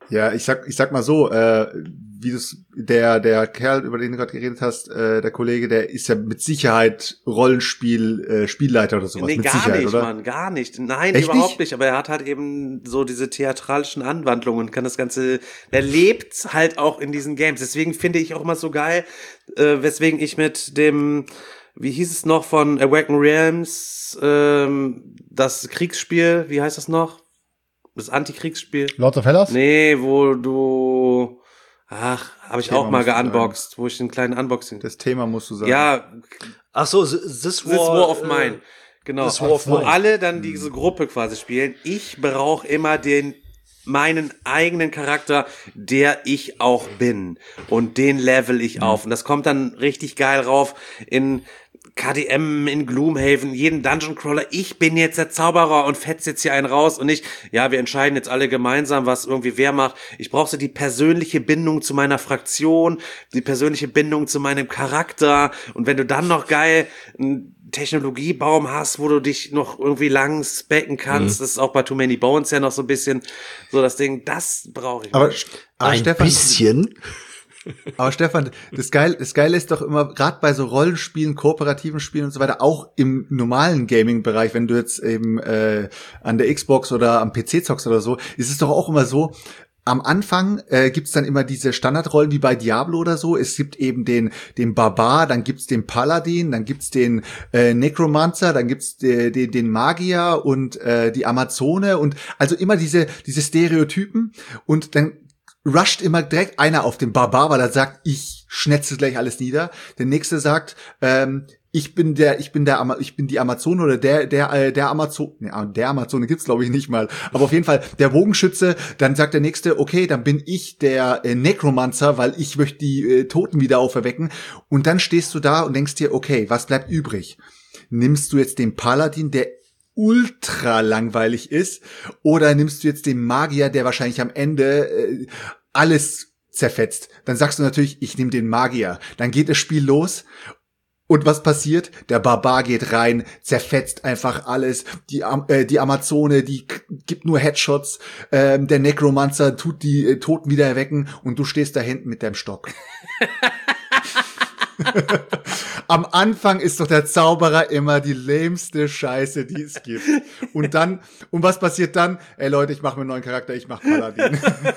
Ja, ich sag, ich sag mal so, äh, wie das, der, der Kerl, über den du gerade geredet hast, äh, der Kollege, der ist ja mit Sicherheit Rollenspiel, äh, Spielleiter oder sowas. Nee, mit gar Sicherheit, nicht, oder? Mann, gar nicht. Nein, Echt überhaupt nicht? nicht? Aber er hat halt eben so diese theatralischen Anwandlungen und kann das Ganze, er lebt halt auch in diesen Games. Deswegen finde ich auch immer so geil, äh, weswegen ich mit dem, wie hieß es noch von Awaken Realms, ähm, das Kriegsspiel, wie heißt das noch? Das Antikriegsspiel? Lords of Hellas? Nee, wo du, ach, habe ich Thema auch mal musst du geunboxt, wo ich einen kleinen Unboxing. Das Thema musst du sagen. Ja, Ach so, This, this War, This War of äh, Mine. Genau. This War of Wo Mine. alle dann diese Gruppe quasi spielen. Ich brauche immer den meinen eigenen Charakter, der ich auch bin. Und den level ich auf. Und das kommt dann richtig geil rauf in K D M, in Gloomhaven, jeden Dungeon Crawler. Ich bin jetzt der Zauberer und fetz jetzt hier einen raus und nicht, ja, wir entscheiden jetzt alle gemeinsam, was irgendwie wer macht. Ich brauche so die persönliche Bindung zu meiner Fraktion, die persönliche Bindung zu meinem Charakter. Und wenn du dann noch geil einen Technologiebaum hast, wo du dich noch irgendwie lang specken kannst, Mhm. das ist auch bei Too Many Bones ja noch so ein bisschen so das Ding, das brauche ich. Aber, aber Ein Stefan, bisschen. aber Stefan, das Geile, das Geile ist doch immer, gerade bei so Rollenspielen, kooperativen Spielen und so weiter, auch im normalen Gaming-Bereich, wenn du jetzt eben äh, an der Xbox oder am P C zockst oder so, ist es doch auch immer so, am Anfang äh, gibt's dann immer diese Standardrollen wie bei Diablo oder so. Es gibt eben den den Barbar, dann gibt's den Paladin, dann gibt's den äh, Necromancer, dann gibt's de, de, den Magier und äh, die Amazone und also immer diese diese Stereotypen und dann rusht immer direkt einer auf den Barbar, weil er sagt, ich schnetze gleich alles nieder. Der nächste sagt, ähm, ich bin der, ich bin der, Ama- ich bin die Amazone oder der, der, äh, der Amazone, nee, der Amazone gibt's glaube ich nicht mal. Aber auf jeden Fall der Bogenschütze. Dann sagt der nächste, okay, dann bin ich der äh, Necromancer, weil ich möchte die äh, Toten wieder auferwecken. Und dann stehst du da und denkst dir, okay, was bleibt übrig? Nimmst du jetzt den Paladin, der ultra langweilig ist, oder nimmst du jetzt den Magier, der wahrscheinlich am Ende äh, alles zerfetzt? Dann sagst du natürlich, ich nehme den Magier. Dann geht das Spiel los. Und was passiert? Der Barbar geht rein, zerfetzt einfach alles. Die, äh, die Amazone, die k- gibt nur Headshots. Ähm, der Necromancer tut die äh, Toten wieder erwecken und du stehst da hinten mit deinem Stock. Am Anfang ist doch der Zauberer immer die lämste Scheiße, die es gibt. Und dann, und was passiert dann? Ey Leute, ich mache mir einen neuen Charakter, ich mach Paladin.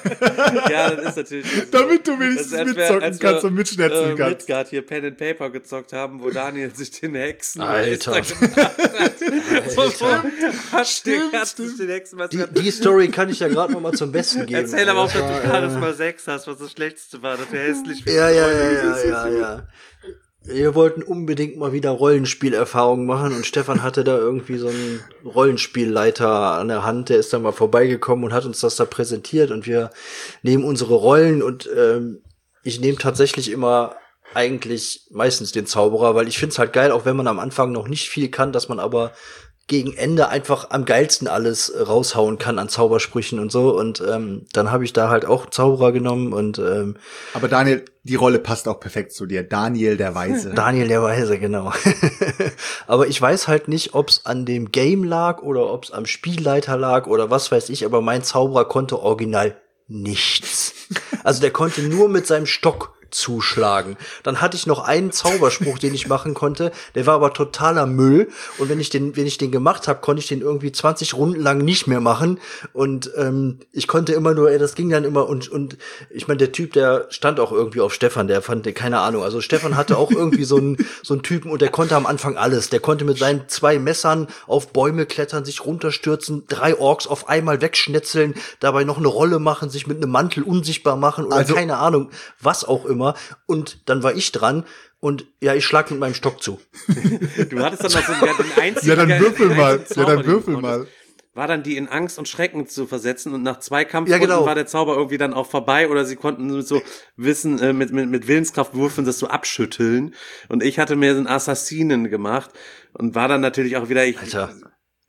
Ja, das ist natürlich so. Damit du wenigstens Das ist, als wär- mitzocken als kannst wir, und mitschnetzeln äh, kannst. Midgard hier Pen and Paper gezockt haben, wo Daniel sich den Hexen Alter. gemacht hat. So, so, hat Stimmt, den, hat stimmt. den Hexen was Die, die Story kann ich ja gerade noch mal zum Besten geben. Erzähl aber auch, dass Das du war, Charisma sechs hast, was das Schlechteste war, dass wir hässlich Ja, ja, ja, ja, ja, ja. Wir wollten unbedingt mal wieder Rollenspielerfahrungen machen und Stefan hatte da irgendwie so einen Rollenspielleiter an der Hand, der ist dann mal vorbeigekommen und hat uns das da präsentiert und wir nehmen unsere Rollen und ähm, ich nehme tatsächlich immer eigentlich meistens den Zauberer, weil ich find's halt geil, auch wenn man am Anfang noch nicht viel kann, dass man aber gegen Ende einfach am geilsten alles raushauen kann an Zaubersprüchen und so und ähm, dann habe ich da halt auch Zauberer genommen und ähm, Aber Daniel, die Rolle passt auch perfekt zu dir. Daniel der Weise. Daniel der Weise, genau. Aber ich weiß halt nicht, ob's an dem Game lag oder ob's am Spielleiter lag oder was weiß ich, aber mein Zauberer konnte original nichts. Also der konnte nur mit seinem Stock zuschlagen. Dann hatte ich noch einen Zauberspruch, den ich machen konnte, der war aber totaler Müll und wenn ich den wenn ich den gemacht habe, konnte ich den irgendwie zwanzig Runden lang nicht mehr machen und ähm, ich konnte immer nur, ey, das ging dann immer und und ich meine, der Typ, der stand auch irgendwie auf Stefan, der fand, keine Ahnung, also Stefan hatte auch irgendwie so einen so einen Typen und der konnte am Anfang alles, der konnte mit seinen zwei Messern auf Bäume klettern, sich runterstürzen, drei Orks auf einmal wegschnetzeln, dabei noch eine Rolle machen, sich mit einem Mantel unsichtbar machen oder Also- keine Ahnung, was auch immer. Und dann war ich dran und ja, ich schlag mit meinem Stock zu. Du hattest dann noch so ja, den einzigen. Ja, dann den würfel einzigen mal. Ja, Zauber, dann den du würfel konntest. mal. War dann die in Angst und Schrecken zu versetzen und nach zwei Ja, Kampfrunden genau. war der Zauber irgendwie dann auch vorbei oder sie konnten mit so Wissen, äh, mit, mit, mit Willenskraftwürfen das so abschütteln und ich hatte mir so einen Assassinen gemacht und war dann natürlich auch wieder, ich, Alter.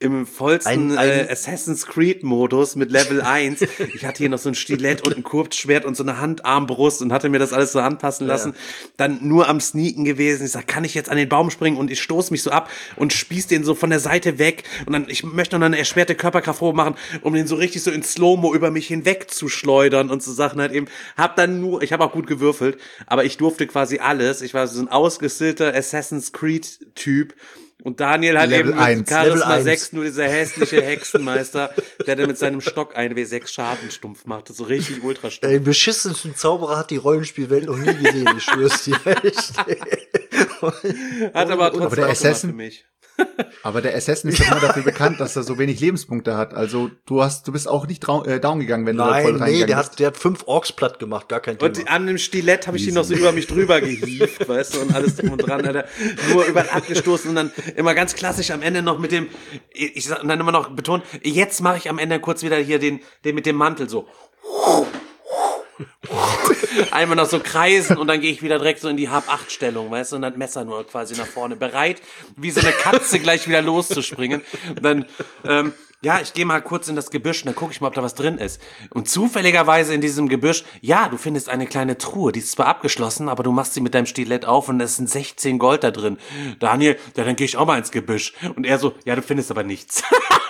im vollsten ein, ein äh, Assassin's Creed Modus mit Level eins. Ich hatte hier noch so ein Stilett und ein Kurzschwert und so eine Handarmbrust und hatte mir das alles so anpassen lassen. Ja. Dann nur am Sneaken gewesen. Ich sag, kann ich jetzt an den Baum springen? Und ich stoß mich so ab und spieß den so von der Seite weg. Und dann, ich möchte noch eine erschwerte Körperkraft machen, um den so richtig so in Slow-Mo über mich hinweg zu schleudern und so Sachen halt eben. Hab dann nur, ich habe auch gut gewürfelt, aber ich durfte quasi alles. Ich war so ein ausgestillter Assassin's Creed Typ. Und Daniel hat Level eben mit eins, Charisma sechs nur dieser hässliche Hexenmeister, der dann mit seinem Stock ein W sechs Schaden stumpf machte. So richtig ultra stumpf. Den beschissensten Zauberer hat die Rollenspielwelt noch nie gesehen, ich schwör's dir echt. Hat aber trotzdem aber der Assassin, für mich. Aber der Assassin ist doch nur dafür bekannt, dass er so wenig Lebenspunkte hat. Also du hast, du bist auch nicht drau- äh, down gegangen, wenn Nein, du da voll reingegangen nee, der bist. hat, der hat fünf Orks platt gemacht, gar kein Thema. Und an dem Stilett habe ich ihn noch so über mich drüber gehievt, weißt du, und alles drum und dran, Alter. Nur überall abgestoßen und dann immer ganz klassisch am Ende noch mit dem, ich sag, und dann immer noch betont, jetzt mache ich am Ende kurz wieder hier den, den mit dem Mantel so. Einmal noch so kreisen und dann gehe ich wieder direkt so in die Hab-acht-Stellung, weißt du, und dann Messer nur quasi nach vorne, bereit, wie so eine Katze gleich wieder loszuspringen. Und dann, ähm, ja, ich gehe mal kurz in das Gebüsch und dann gucke ich mal, ob da was drin ist. Und zufälligerweise in diesem Gebüsch, ja, du findest eine kleine Truhe, die ist zwar abgeschlossen, aber du machst sie mit deinem Stilett auf und es sind sechzehn Gold da drin. Daniel, ja, dann gehe ich auch mal ins Gebüsch. Und er so, ja, du findest aber nichts.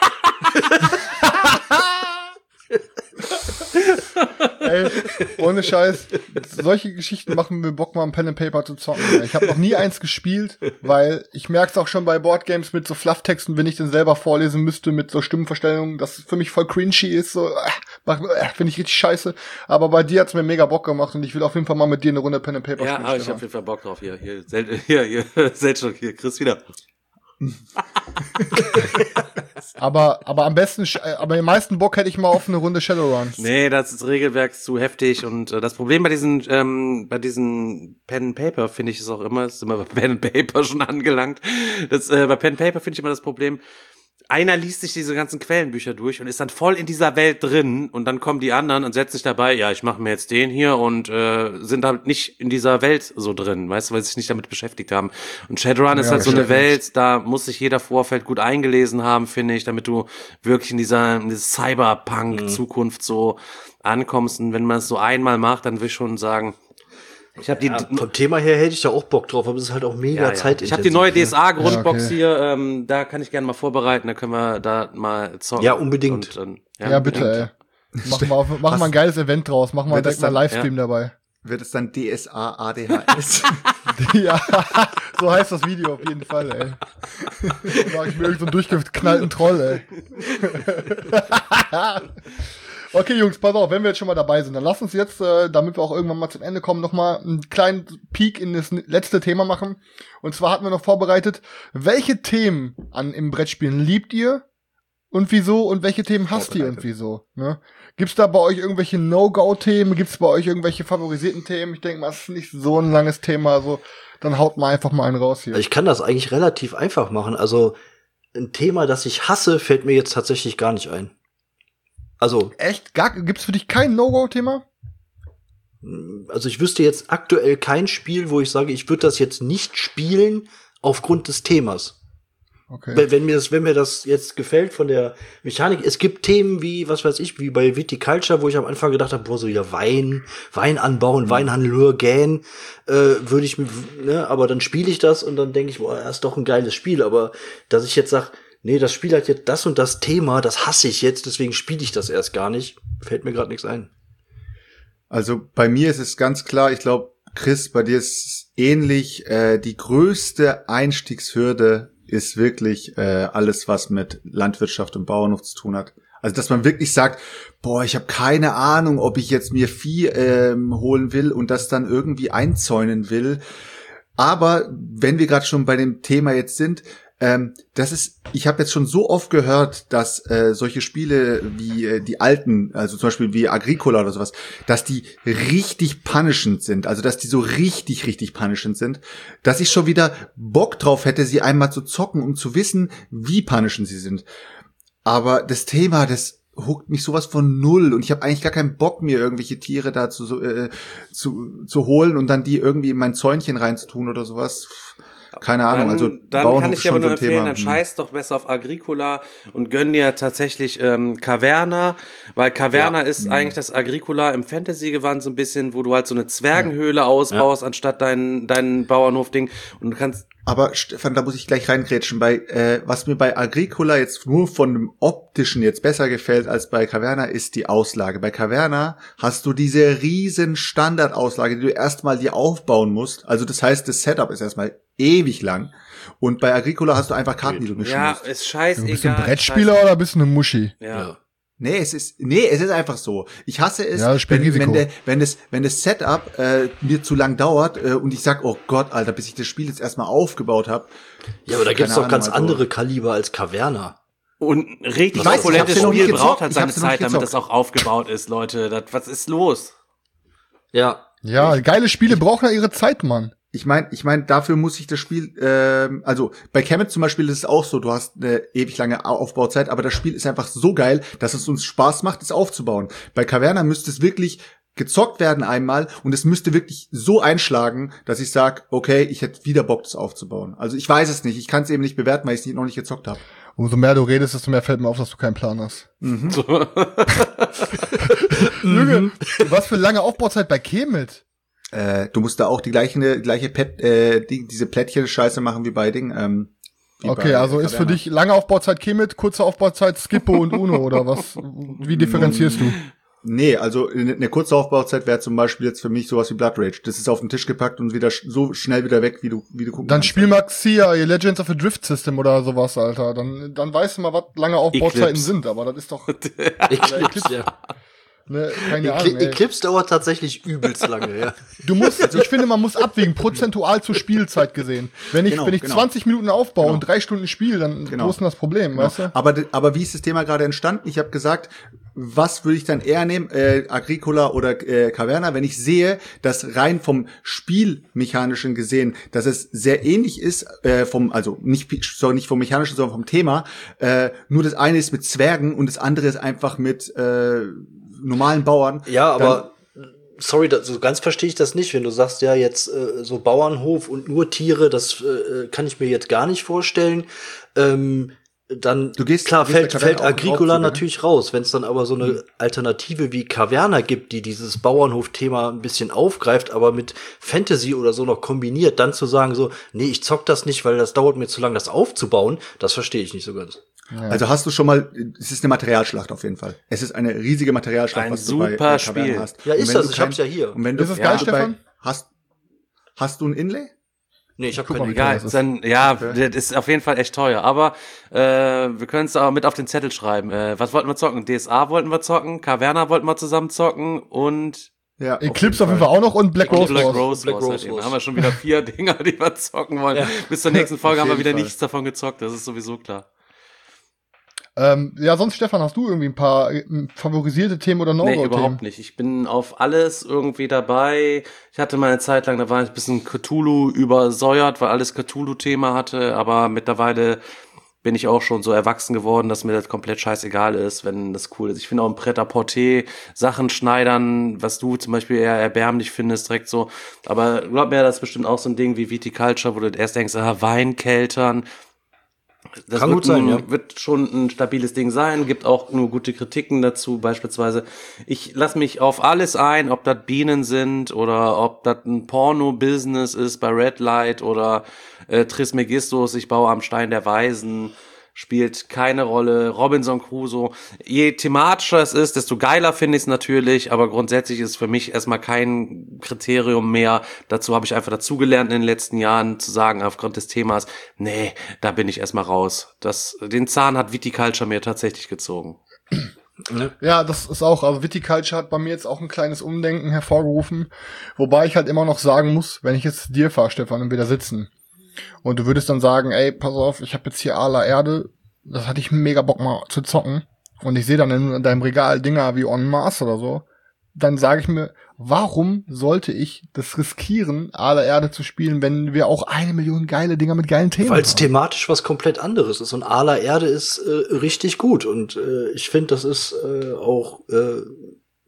Ey, ohne Scheiß, solche Geschichten machen mir Bock, mal ein Pen and Paper zu zocken. Ich habe noch nie eins gespielt, weil ich merk's auch schon bei Boardgames mit so Flufftexten, wenn ich den selber vorlesen müsste mit so Stimmenverstellungen, dass es für mich voll cringy ist, so äh, äh, finde ich richtig scheiße. Aber bei dir hat's mir mega Bock gemacht und ich will auf jeden Fall mal mit dir eine Runde Pen and Paper ja, spielen. Ja, ich hab auf jeden Fall Bock drauf. Hier, hier, Sel- hier, hier, Seltschuk, hier, Chris wieder. aber aber am besten, aber den meisten Bock hätte ich mal auf eine Runde Shadowrun. Nee, das ist Regelwerk zu heftig und äh, das Problem bei diesen ähm, bei diesen Pen and Paper finde ich es auch immer, ist immer bei Pen and Paper schon angelangt. Das äh, bei Pen and Paper finde ich immer das Problem. Einer liest sich diese ganzen Quellenbücher durch und ist dann voll in dieser Welt drin und dann kommen die anderen und setzen sich dabei, ja, ich mache mir jetzt den hier und äh, sind halt nicht in dieser Welt so drin, weißt du, weil sie sich nicht damit beschäftigt haben. Und Shadowrun ja, ist halt so eine Welt, da muss sich jeder Vorfeld gut eingelesen haben, finde ich, damit du wirklich in dieser, in dieser Cyberpunk-Zukunft mhm. so ankommst. Und wenn man es so einmal macht, dann will ich schon sagen, ich habe die ja, vom Thema her hätte ich da auch Bock drauf, aber es ist halt auch mega ja, ja. zeitintensiv. Ich habe die neue D S A-Grundbox ja, okay. hier, ähm, da kann ich gerne mal vorbereiten, da können wir da mal zocken. Ja, unbedingt. Und, ja, ja unbedingt. Bitte, ey. Mach mal, auf, mach mal ein geiles Event draus, mach mal direkt mal Livestream ja. dabei. Wird es dann D S A A D H S? Ja, so heißt das Video auf jeden Fall, ey. Da mach ich mir irgend so einen durchgeknallten Troll, ey. Okay, Jungs, pass auf, wenn wir jetzt schon mal dabei sind, dann lass uns jetzt, äh, damit wir auch irgendwann mal zum Ende kommen, nochmal einen kleinen Peek in das letzte Thema machen. Und zwar hatten wir noch vorbereitet, welche Themen an im Brettspielen liebt ihr und wieso und welche Themen hasst ihr und wieso? Ne? Gibt's da bei euch irgendwelche No-Go-Themen? Gibt's bei euch irgendwelche favorisierten Themen? Ich denke mal, es ist nicht so ein langes Thema, also dann haut mal einfach mal einen raus hier. Ich kann das eigentlich relativ einfach machen. Also ein Thema, das ich hasse, fällt mir jetzt tatsächlich gar nicht ein. Also echt? Gar, gibt's für dich kein No-Go-Thema? Also ich wüsste jetzt aktuell kein Spiel, wo ich sage, ich würde das jetzt nicht spielen aufgrund des Themas. Okay. Wenn, wenn mir das, wenn mir das jetzt gefällt von der Mechanik, es gibt Themen wie, was weiß ich, wie bei Viticulture, wo ich am Anfang gedacht habe, boah, so ja Wein, Wein anbauen, mhm. Weinhandel, gähn, äh, würde ich mir, ne, aber dann spiele ich das und dann denke ich, boah, das ist doch ein geiles Spiel, aber dass ich jetzt sage, nee, das Spiel hat jetzt das und das Thema, das hasse ich jetzt, deswegen spiele ich das erst gar nicht. Fällt mir gerade nichts ein. Also bei mir ist es ganz klar, ich glaube, Chris, bei dir ist es ähnlich. Äh, die größte Einstiegshürde ist wirklich äh, alles, was mit Landwirtschaft und Bauernhof zu tun hat. Also dass man wirklich sagt, boah, ich habe keine Ahnung, ob ich jetzt mir Vieh ähm, holen will und das dann irgendwie einzäunen will. Aber wenn wir gerade schon bei dem Thema jetzt sind, Ähm, das ist, ich habe jetzt schon so oft gehört, dass äh, solche Spiele wie äh, die alten, also zum Beispiel wie Agricola oder sowas, dass die richtig punishend sind, also dass die so richtig, richtig punishend sind, dass ich schon wieder Bock drauf hätte, sie einmal zu zocken, um zu wissen, wie punishend sie sind. Aber das Thema, das huckt mich sowas von null und ich habe eigentlich gar keinen Bock, mir irgendwelche Tiere da zu, äh, zu, zu holen und dann die irgendwie in mein Zäunchen reinzutun oder sowas. keine Ahnung. Dann, also dann Bauernhof kann ich ist dir aber schon nur so ein empfehlen, Thema. dann Hm. scheiß doch besser auf Agricola und gönn dir tatsächlich ähm, Caverna, weil Caverna Ja. ist Mhm. eigentlich das Agricola im Fantasy-Gewand so ein bisschen, wo du halt so eine Zwergenhöhle ausbaust, anstatt dein, dein Bauernhof-Ding und du kannst Aber Stefan, da muss ich gleich reingrätschen. Bei äh, was mir bei Agricola jetzt nur von dem Optischen jetzt besser gefällt als bei Caverna, ist die Auslage. Bei Caverna hast du diese riesen Standardauslage, die du erstmal dir aufbauen musst. Also das heißt, das Setup ist erstmal ewig lang. Und bei Agricola hast du einfach Karten, die du mischen ja, musst. ist scheißegal. Bist du ein Brettspieler oder bist du eine Muschi? Ja. Ja. Nee, es ist, nee, es ist einfach so. Ich hasse es, Ja, das spielt wenn, Risiko. wenn, der, wenn, das, wenn das Setup äh, mir zu lang dauert äh, und ich sag, oh Gott, Alter, bis ich das Spiel jetzt erstmal aufgebaut habe. Ja, aber da gibt's Keine doch ganz Ahnung, also- andere Kaliber als Caverna. Und ein richtig Ich weiß, ich opulentes hab's ja noch Spiel nie braucht gezockt, halt ich seine hab's ja noch Zeit, nie damit gezockt. das auch aufgebaut ist, Leute. Das, was ist los? Ja. Ja, geile Spiele brauchen ja ihre Zeit, Mann. Ich meine, ich mein, dafür muss ich das Spiel, ähm, also bei Kemet zum Beispiel ist es auch so, du hast eine ewig lange Aufbauzeit, aber das Spiel ist einfach so geil, dass es uns Spaß macht, es aufzubauen. Bei Caverna müsste es wirklich gezockt werden einmal und es müsste wirklich so einschlagen, dass ich sage, okay, ich hätte wieder Bock, das aufzubauen. Also ich weiß es nicht, ich kann es eben nicht bewerten, weil ich es noch nicht gezockt habe. Umso mehr du redest, desto mehr fällt mir auf, dass du keinen Plan hast. Mhm. Junge, was für lange Aufbauzeit bei Kemet? Äh, du musst da auch die gleiche, gleiche Pet, äh, die, diese Plättchen-Scheiße machen wie bei Ding. Ähm, wie Okay, bei also ist für Caverna. dich lange Aufbauzeit Kemet, kurze Aufbauzeit Skippo und Uno oder was? Wie differenzierst du? Nee, also eine eine kurze Aufbauzeit wäre zum Beispiel jetzt für mich sowas wie Blood Rage. Das ist auf den Tisch gepackt und wieder sch- so schnell wieder weg, wie du, wie du gucken Dann kannst. spiel mal Xia, ihr Legends of the Drift System oder sowas, Alter. Dann, dann weißt du mal, was lange Aufbauzeiten Eclipse. sind, aber das ist doch, Eclipse, ja. ne, keine Ekli Ahnung, ey. Eclipse dauert tatsächlich übelst lange, ja. Du musst, ich finde, man muss abwägen, prozentual zur Spielzeit gesehen. Wenn ich, Genau, wenn ich genau. zwanzig Minuten aufbaue Genau. und drei Stunden spiele, dann Genau. wo ist denn das Problem, weißt du? Aber, d- aber wie ist das Thema gerade entstanden? Ich habe gesagt, was würde ich dann eher nehmen, äh, Agricola oder äh, Caverna, wenn ich sehe, dass rein vom Spielmechanischen gesehen, dass es sehr ähnlich ist, äh, vom, also nicht, so nicht vom Mechanischen, sondern vom Thema, äh, nur das eine ist mit Zwergen und das andere ist einfach mit äh, normalen Bauern. Ja, aber sorry, das, so ganz verstehe ich das nicht, wenn du sagst, ja, jetzt äh, so Bauernhof und nur Tiere, das äh, kann ich mir jetzt gar nicht vorstellen. Ähm, dann, Du gehst- klar, du gehst bei fällt, Caverna fällt auch drauf Agricola zu, ne? natürlich raus. Wenn es dann aber so eine Alternative wie Caverna gibt, die dieses Bauernhof-Thema ein bisschen aufgreift, aber mit Fantasy oder so noch kombiniert, dann zu sagen so, nee, ich zock das nicht, weil das dauert mir zu lang, das aufzubauen, das verstehe ich nicht so ganz. Also hast du schon mal, es ist eine Materialschlacht auf jeden Fall. Es ist eine riesige Materialschlacht, Ein was du bei, super bei Caverna Spiel. hast. Ja, Und ist wenn das, du ich kein- hab's ja hier. Und wenn du, Ist es ja, geil, du Stefan? Bei, hast, hast du ein Inlay? Nee, ich habe Guck keine mal, wie Egal, das ist. dann, ja, Okay. das ist auf jeden Fall echt teuer. Aber äh, wir können es auch mit auf den Zettel schreiben. Äh, was wollten wir zocken? D S A wollten wir zocken, Caverna wollten wir zusammen zocken und Ja. Eclipse auf jeden Fall auch noch und Black und Rose Black Wars. Rose Black Wars Rose halt eben. Wars. Da haben wir schon wieder vier Dinger, die wir zocken wollen. Ja. Bis zur nächsten Folge Auf haben wir jeden wieder Fall. nichts davon gezockt. Das ist sowieso klar. Ähm, ja, sonst, Stefan, hast du irgendwie ein paar äh, favorisierte Themen oder Nee, No-Go-Themen? überhaupt nicht. Ich bin auf alles irgendwie dabei. Ich hatte mal eine Zeit lang, da war ich ein bisschen Cthulhu übersäuert, weil alles Cthulhu-Thema hatte, aber mittlerweile bin ich auch schon so erwachsen geworden, dass mir das komplett scheißegal ist, wenn das cool ist. Ich finde auch im Pret-à-Porter Sachen schneidern, was du zum Beispiel eher erbärmlich findest, direkt so. Aber glaub mir, das ist bestimmt auch so ein Ding wie Viticulture, wo du erst denkst, ah, Weinkeltern. Das Kann wird, gut sein, ein, ja. wird schon ein stabiles Ding sein, gibt auch nur gute Kritiken dazu, beispielsweise. Ich lasse mich auf alles ein, ob das Bienen sind oder ob das ein Porno-Business ist bei Red Light oder äh, Trismegistus, ich baue am Stein der Weisen, spielt keine Rolle. Robinson Crusoe. Je thematischer es ist, desto geiler finde ich es natürlich, aber grundsätzlich ist für mich erstmal kein Kriterium mehr. Dazu habe ich einfach dazugelernt in den letzten Jahren, zu sagen, aufgrund des Themas, nee, da bin ich erstmal raus. Das, den Zahn hat Viticulture mir tatsächlich gezogen. Ja, das ist auch, also Viticulture hat bei mir jetzt auch ein kleines Umdenken hervorgerufen, wobei ich halt immer noch sagen muss, wenn ich jetzt dir fahre, Stefan, und wir da sitzen und du würdest dann sagen, ey, pass auf, ich habe jetzt hier Ala Erde, das hatte ich mega Bock mal zu zocken und ich sehe dann in deinem Regal Dinger wie On Mars oder so, dann sage ich mir, warum sollte ich das riskieren, Ala Erde zu spielen, wenn wir auch eine Million geile Dinger mit geilen Themen Weil es haben? thematisch was komplett anderes ist. Und Ala Erde ist äh, richtig gut. Und äh, ich finde, das ist äh, auch äh,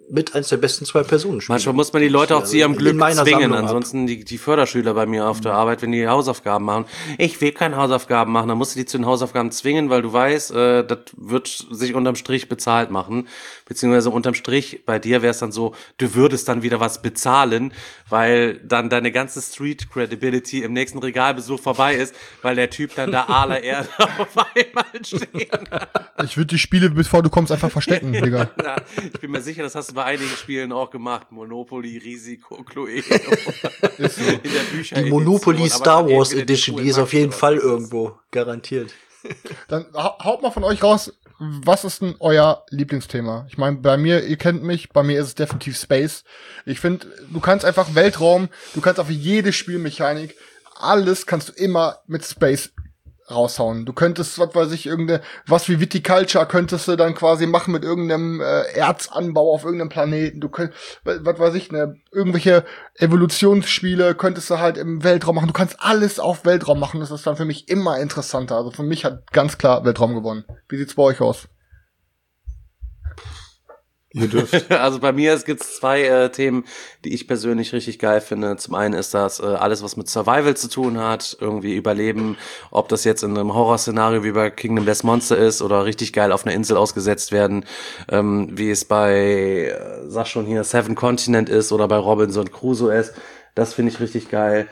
mit eins der besten zwei Personen spiele. Manchmal muss man die Leute auch zu ihrem Glück zwingen, ansonsten die, die Förderschüler bei mir auf der Arbeit, wenn die Hausaufgaben machen. Ich will keine Hausaufgaben machen, dann musst du die zu den Hausaufgaben zwingen, weil du weißt, äh, das wird sich unterm Strich bezahlt machen, beziehungsweise unterm Strich, bei dir wäre es dann so, du würdest dann wieder was bezahlen, weil dann deine ganze Street-Credibility im nächsten Regalbesuch vorbei ist, weil der Typ dann da aller Erde auf einmal stehen hat. Ich würde die Spiele, bevor du kommst, einfach verstecken, Digga. Ja, ich bin mir sicher, das hast du bei einigen Spielen auch gemacht. Monopoly, Risiko, Cluedo. Ist so. In der Bücher Die Monopoly Star Wars Edition, die ist auf jeden Fall irgendwo, garantiert. Dann hau- haut mal von euch raus, was ist denn euer Lieblingsthema? Ich meine, bei mir, ihr kennt mich, bei mir ist es definitiv Space. Ich finde, du kannst einfach Weltraum, du kannst auf jede Spielmechanik, alles kannst du immer mit Space raushauen. Du könntest, was weiß ich, irgendeine, was wie Viticulture könntest du dann quasi machen mit irgendeinem äh, Erzanbau auf irgendeinem Planeten. Du könntest, was weiß ich, ne, irgendwelche Evolutionsspiele könntest du halt im Weltraum machen. Du kannst alles auf Weltraum machen. Das ist dann für mich immer interessanter. Also für mich hat ganz klar Weltraum gewonnen. Wie sieht's bei euch aus? Ihr dürft. Also bei mir gibt es zwei äh, Themen, die ich persönlich richtig geil finde. Zum einen ist das äh, alles, was mit Survival zu tun hat, irgendwie Überleben, ob das jetzt in einem Horrorszenario wie bei Kingdom Death Monster ist oder richtig geil auf einer Insel ausgesetzt werden, ähm, wie es bei, äh, sag schon hier, Seven Continent ist oder bei Robinson Crusoe ist. Das finde ich richtig geil.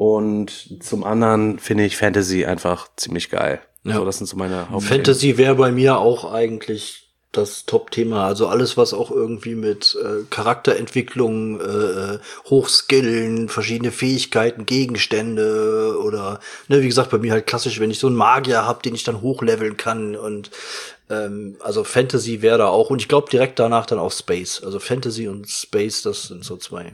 Und zum anderen finde ich Fantasy einfach ziemlich geil. Ja. So, das sind so meine Hauptthemen. Fantasy wäre bei mir auch eigentlich das Top-Thema, also alles, was auch irgendwie mit äh, Charakterentwicklung, äh, Hochskillen, verschiedene Fähigkeiten, Gegenstände oder, ne, wie gesagt, bei mir halt klassisch, wenn ich so einen Magier hab, den ich dann hochleveln kann und ähm, also Fantasy wäre da auch und ich glaube direkt danach dann auch Space, also Fantasy und Space, das sind so zwei.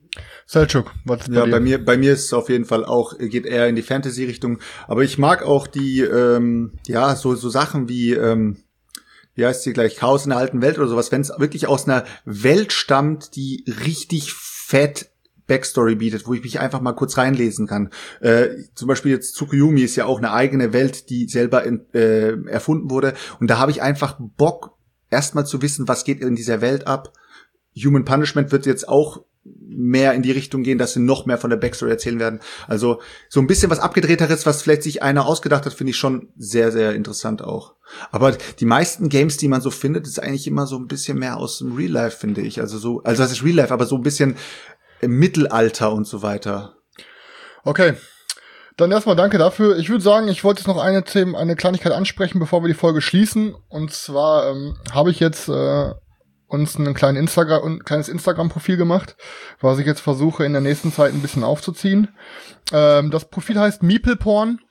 Selçuk, was ist bei Ja, dir? bei mir, bei mir ist es auf jeden Fall auch, geht eher in die Fantasy-Richtung. Aber ich mag auch die, ähm, ja, so, so Sachen wie, ähm, wie heißt sie gleich, Chaos in der alten Welt oder sowas, wenn es wirklich aus einer Welt stammt, die richtig fett Backstory bietet, wo ich mich einfach mal kurz reinlesen kann. Äh, zum Beispiel jetzt Tsukuyomi ist ja auch eine eigene Welt, die selber in, äh, erfunden wurde. Und da habe ich einfach Bock, erstmal zu wissen, was geht in dieser Welt ab. Human Punishment wird jetzt auch mehr in die Richtung gehen, dass sie noch mehr von der Backstory erzählen werden. Also so ein bisschen was Abgedrehteres, was vielleicht sich einer ausgedacht hat, finde ich schon sehr, sehr interessant auch. Aber die meisten Games, die man so findet, ist eigentlich immer so ein bisschen mehr aus dem Real Life, finde ich. Also so, also das ist Real Life, aber so ein bisschen im Mittelalter und so weiter. Okay. Dann erstmal danke dafür. Ich würde sagen, ich wollte jetzt noch eine Thema, eine Kleinigkeit ansprechen, bevor wir die Folge schließen. Und zwar ähm, habe ich jetzt äh, uns ein kleinen Instagram, ein kleines Instagram-Profil gemacht, was ich jetzt versuche in der nächsten Zeit ein bisschen aufzuziehen. Ähm, das Profil heißt MeeplePorn,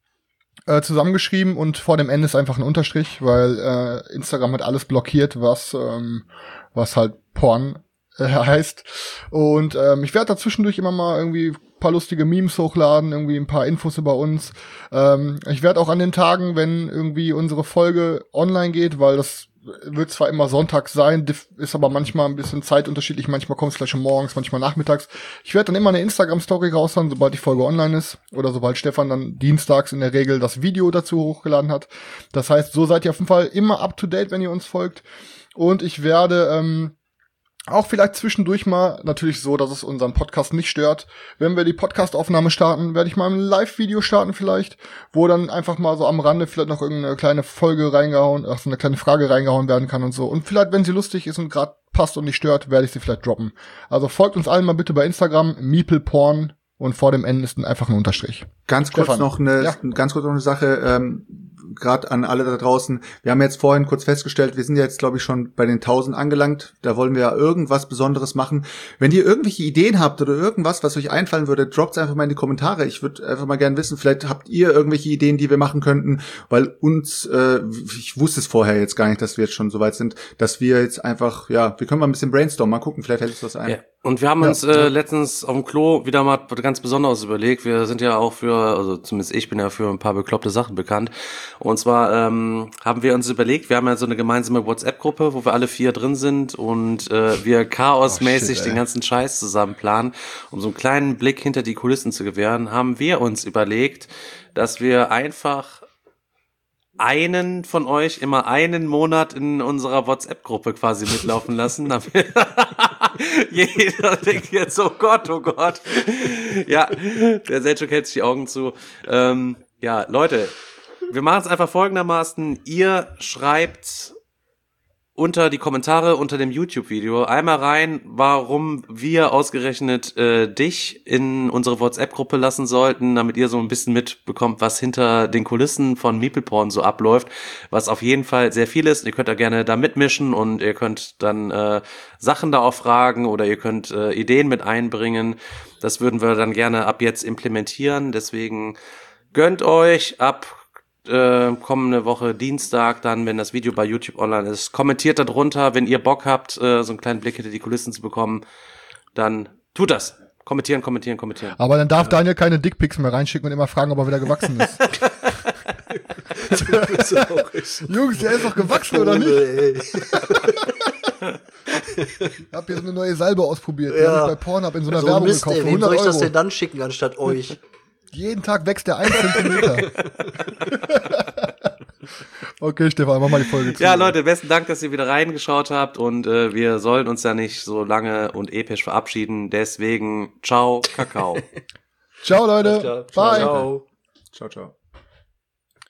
äh, zusammengeschrieben und vor dem N ist einfach ein Unterstrich, weil äh, Instagram hat alles blockiert, was ähm, was halt Porn äh, heißt. Und ähm, ich werde da zwischendurch immer mal irgendwie ein paar lustige Memes hochladen, irgendwie ein paar Infos über uns. Ähm, ich werde auch an den Tagen, wenn irgendwie unsere Folge online geht, weil das wird zwar immer sonntags sein, ist aber manchmal ein bisschen zeitunterschiedlich. Manchmal kommt es gleich schon morgens, manchmal nachmittags. Ich werde dann immer eine Instagram-Story raushauen, sobald die Folge online ist. Oder sobald Stefan dann dienstags in der Regel das Video dazu hochgeladen hat. Das heißt, so seid ihr auf jeden Fall immer up-to-date, wenn ihr uns folgt. Und ich werde ähm, auch vielleicht zwischendurch mal, natürlich so, dass es unseren Podcast nicht stört. Wenn wir die Podcast-Aufnahme starten, werde ich mal ein Live-Video starten vielleicht, wo dann einfach mal so am Rande vielleicht noch irgendeine kleine Folge reingehauen, ach so eine kleine Frage reingehauen werden kann und so. Und vielleicht, wenn sie lustig ist und gerade passt und nicht stört, werde ich sie vielleicht droppen. Also folgt uns allen mal bitte bei Instagram, MeeplePorn, und vor dem N ist ein einfach ein Unterstrich. Ganz kurz Stefan. noch eine, Ja. ganz kurz noch eine Sache, ähm, gerade an alle da draußen. Wir haben jetzt vorhin kurz festgestellt, wir sind jetzt, glaube ich, schon bei den tausend angelangt. Da wollen wir ja irgendwas Besonderes machen. Wenn ihr irgendwelche Ideen habt oder irgendwas, was euch einfallen würde, droppt einfach mal in die Kommentare. Ich würde einfach mal gerne wissen, vielleicht habt ihr irgendwelche Ideen, die wir machen könnten, weil uns, äh, ich wusste es vorher jetzt gar nicht, dass wir jetzt schon so weit sind, dass wir jetzt einfach, ja, wir können mal ein bisschen brainstormen, mal gucken, vielleicht fällt uns was ein. Ja. Und wir haben Ja. uns äh, letztens auf dem Klo wieder mal was ganz Besonderes überlegt. Wir sind ja auch für, also zumindest ich bin ja für ein paar bekloppte Sachen bekannt. Und zwar ähm, haben wir uns überlegt, wir haben ja so eine gemeinsame WhatsApp-Gruppe, wo wir alle vier drin sind und äh, wir chaosmäßig Oh, shit, ey. den ganzen Scheiß zusammen planen. Um so einen kleinen Blick hinter die Kulissen zu gewähren, haben wir uns überlegt, dass wir einfach einen von euch immer einen Monat in unserer WhatsApp-Gruppe quasi mitlaufen lassen. Jeder denkt jetzt, oh Gott, oh Gott. Ja, der Selchuk hält sich die Augen zu. Ähm, ja, Leute, wir machen es einfach folgendermaßen. Ihr schreibt unter die Kommentare unter dem YouTube-Video einmal rein, warum wir ausgerechnet äh, dich in unsere WhatsApp-Gruppe lassen sollten, damit ihr so ein bisschen mitbekommt, was hinter den Kulissen von MeeplePorn so abläuft, was auf jeden Fall sehr viel ist. Ihr könnt da gerne da mitmischen und ihr könnt dann äh, Sachen da auch fragen oder ihr könnt äh, Ideen mit einbringen. Das würden wir dann gerne ab jetzt implementieren. Deswegen gönnt euch ab Äh, kommende Woche Dienstag dann, wenn das Video bei YouTube online ist. Kommentiert da drunter, wenn ihr Bock habt, äh, so einen kleinen Blick hinter die Kulissen zu bekommen, dann tut das. Kommentieren, kommentieren, kommentieren. Aber dann darf ja. Daniel keine Dickpics mehr reinschicken und immer fragen, ob er wieder gewachsen ist. Jungs, der ist doch gewachsen, oder nicht? Ich hab hier so eine neue Salbe ausprobiert. Die ja. hab ich bei Pornhub in so einer so Werbung Mist, gekauft. Ey, wem soll ich das denn dann schicken, anstatt euch? Jeden Tag wächst der ein Zentimeter. Okay, Stefan, mach mal die Folge zu. Ja, Leute, besten Dank, dass ihr wieder reingeschaut habt und äh, wir sollen uns ja nicht so lange und episch verabschieden. Deswegen, ciao, Kakao. Ciao, Leute. Bye. Ciao, ciao. ciao.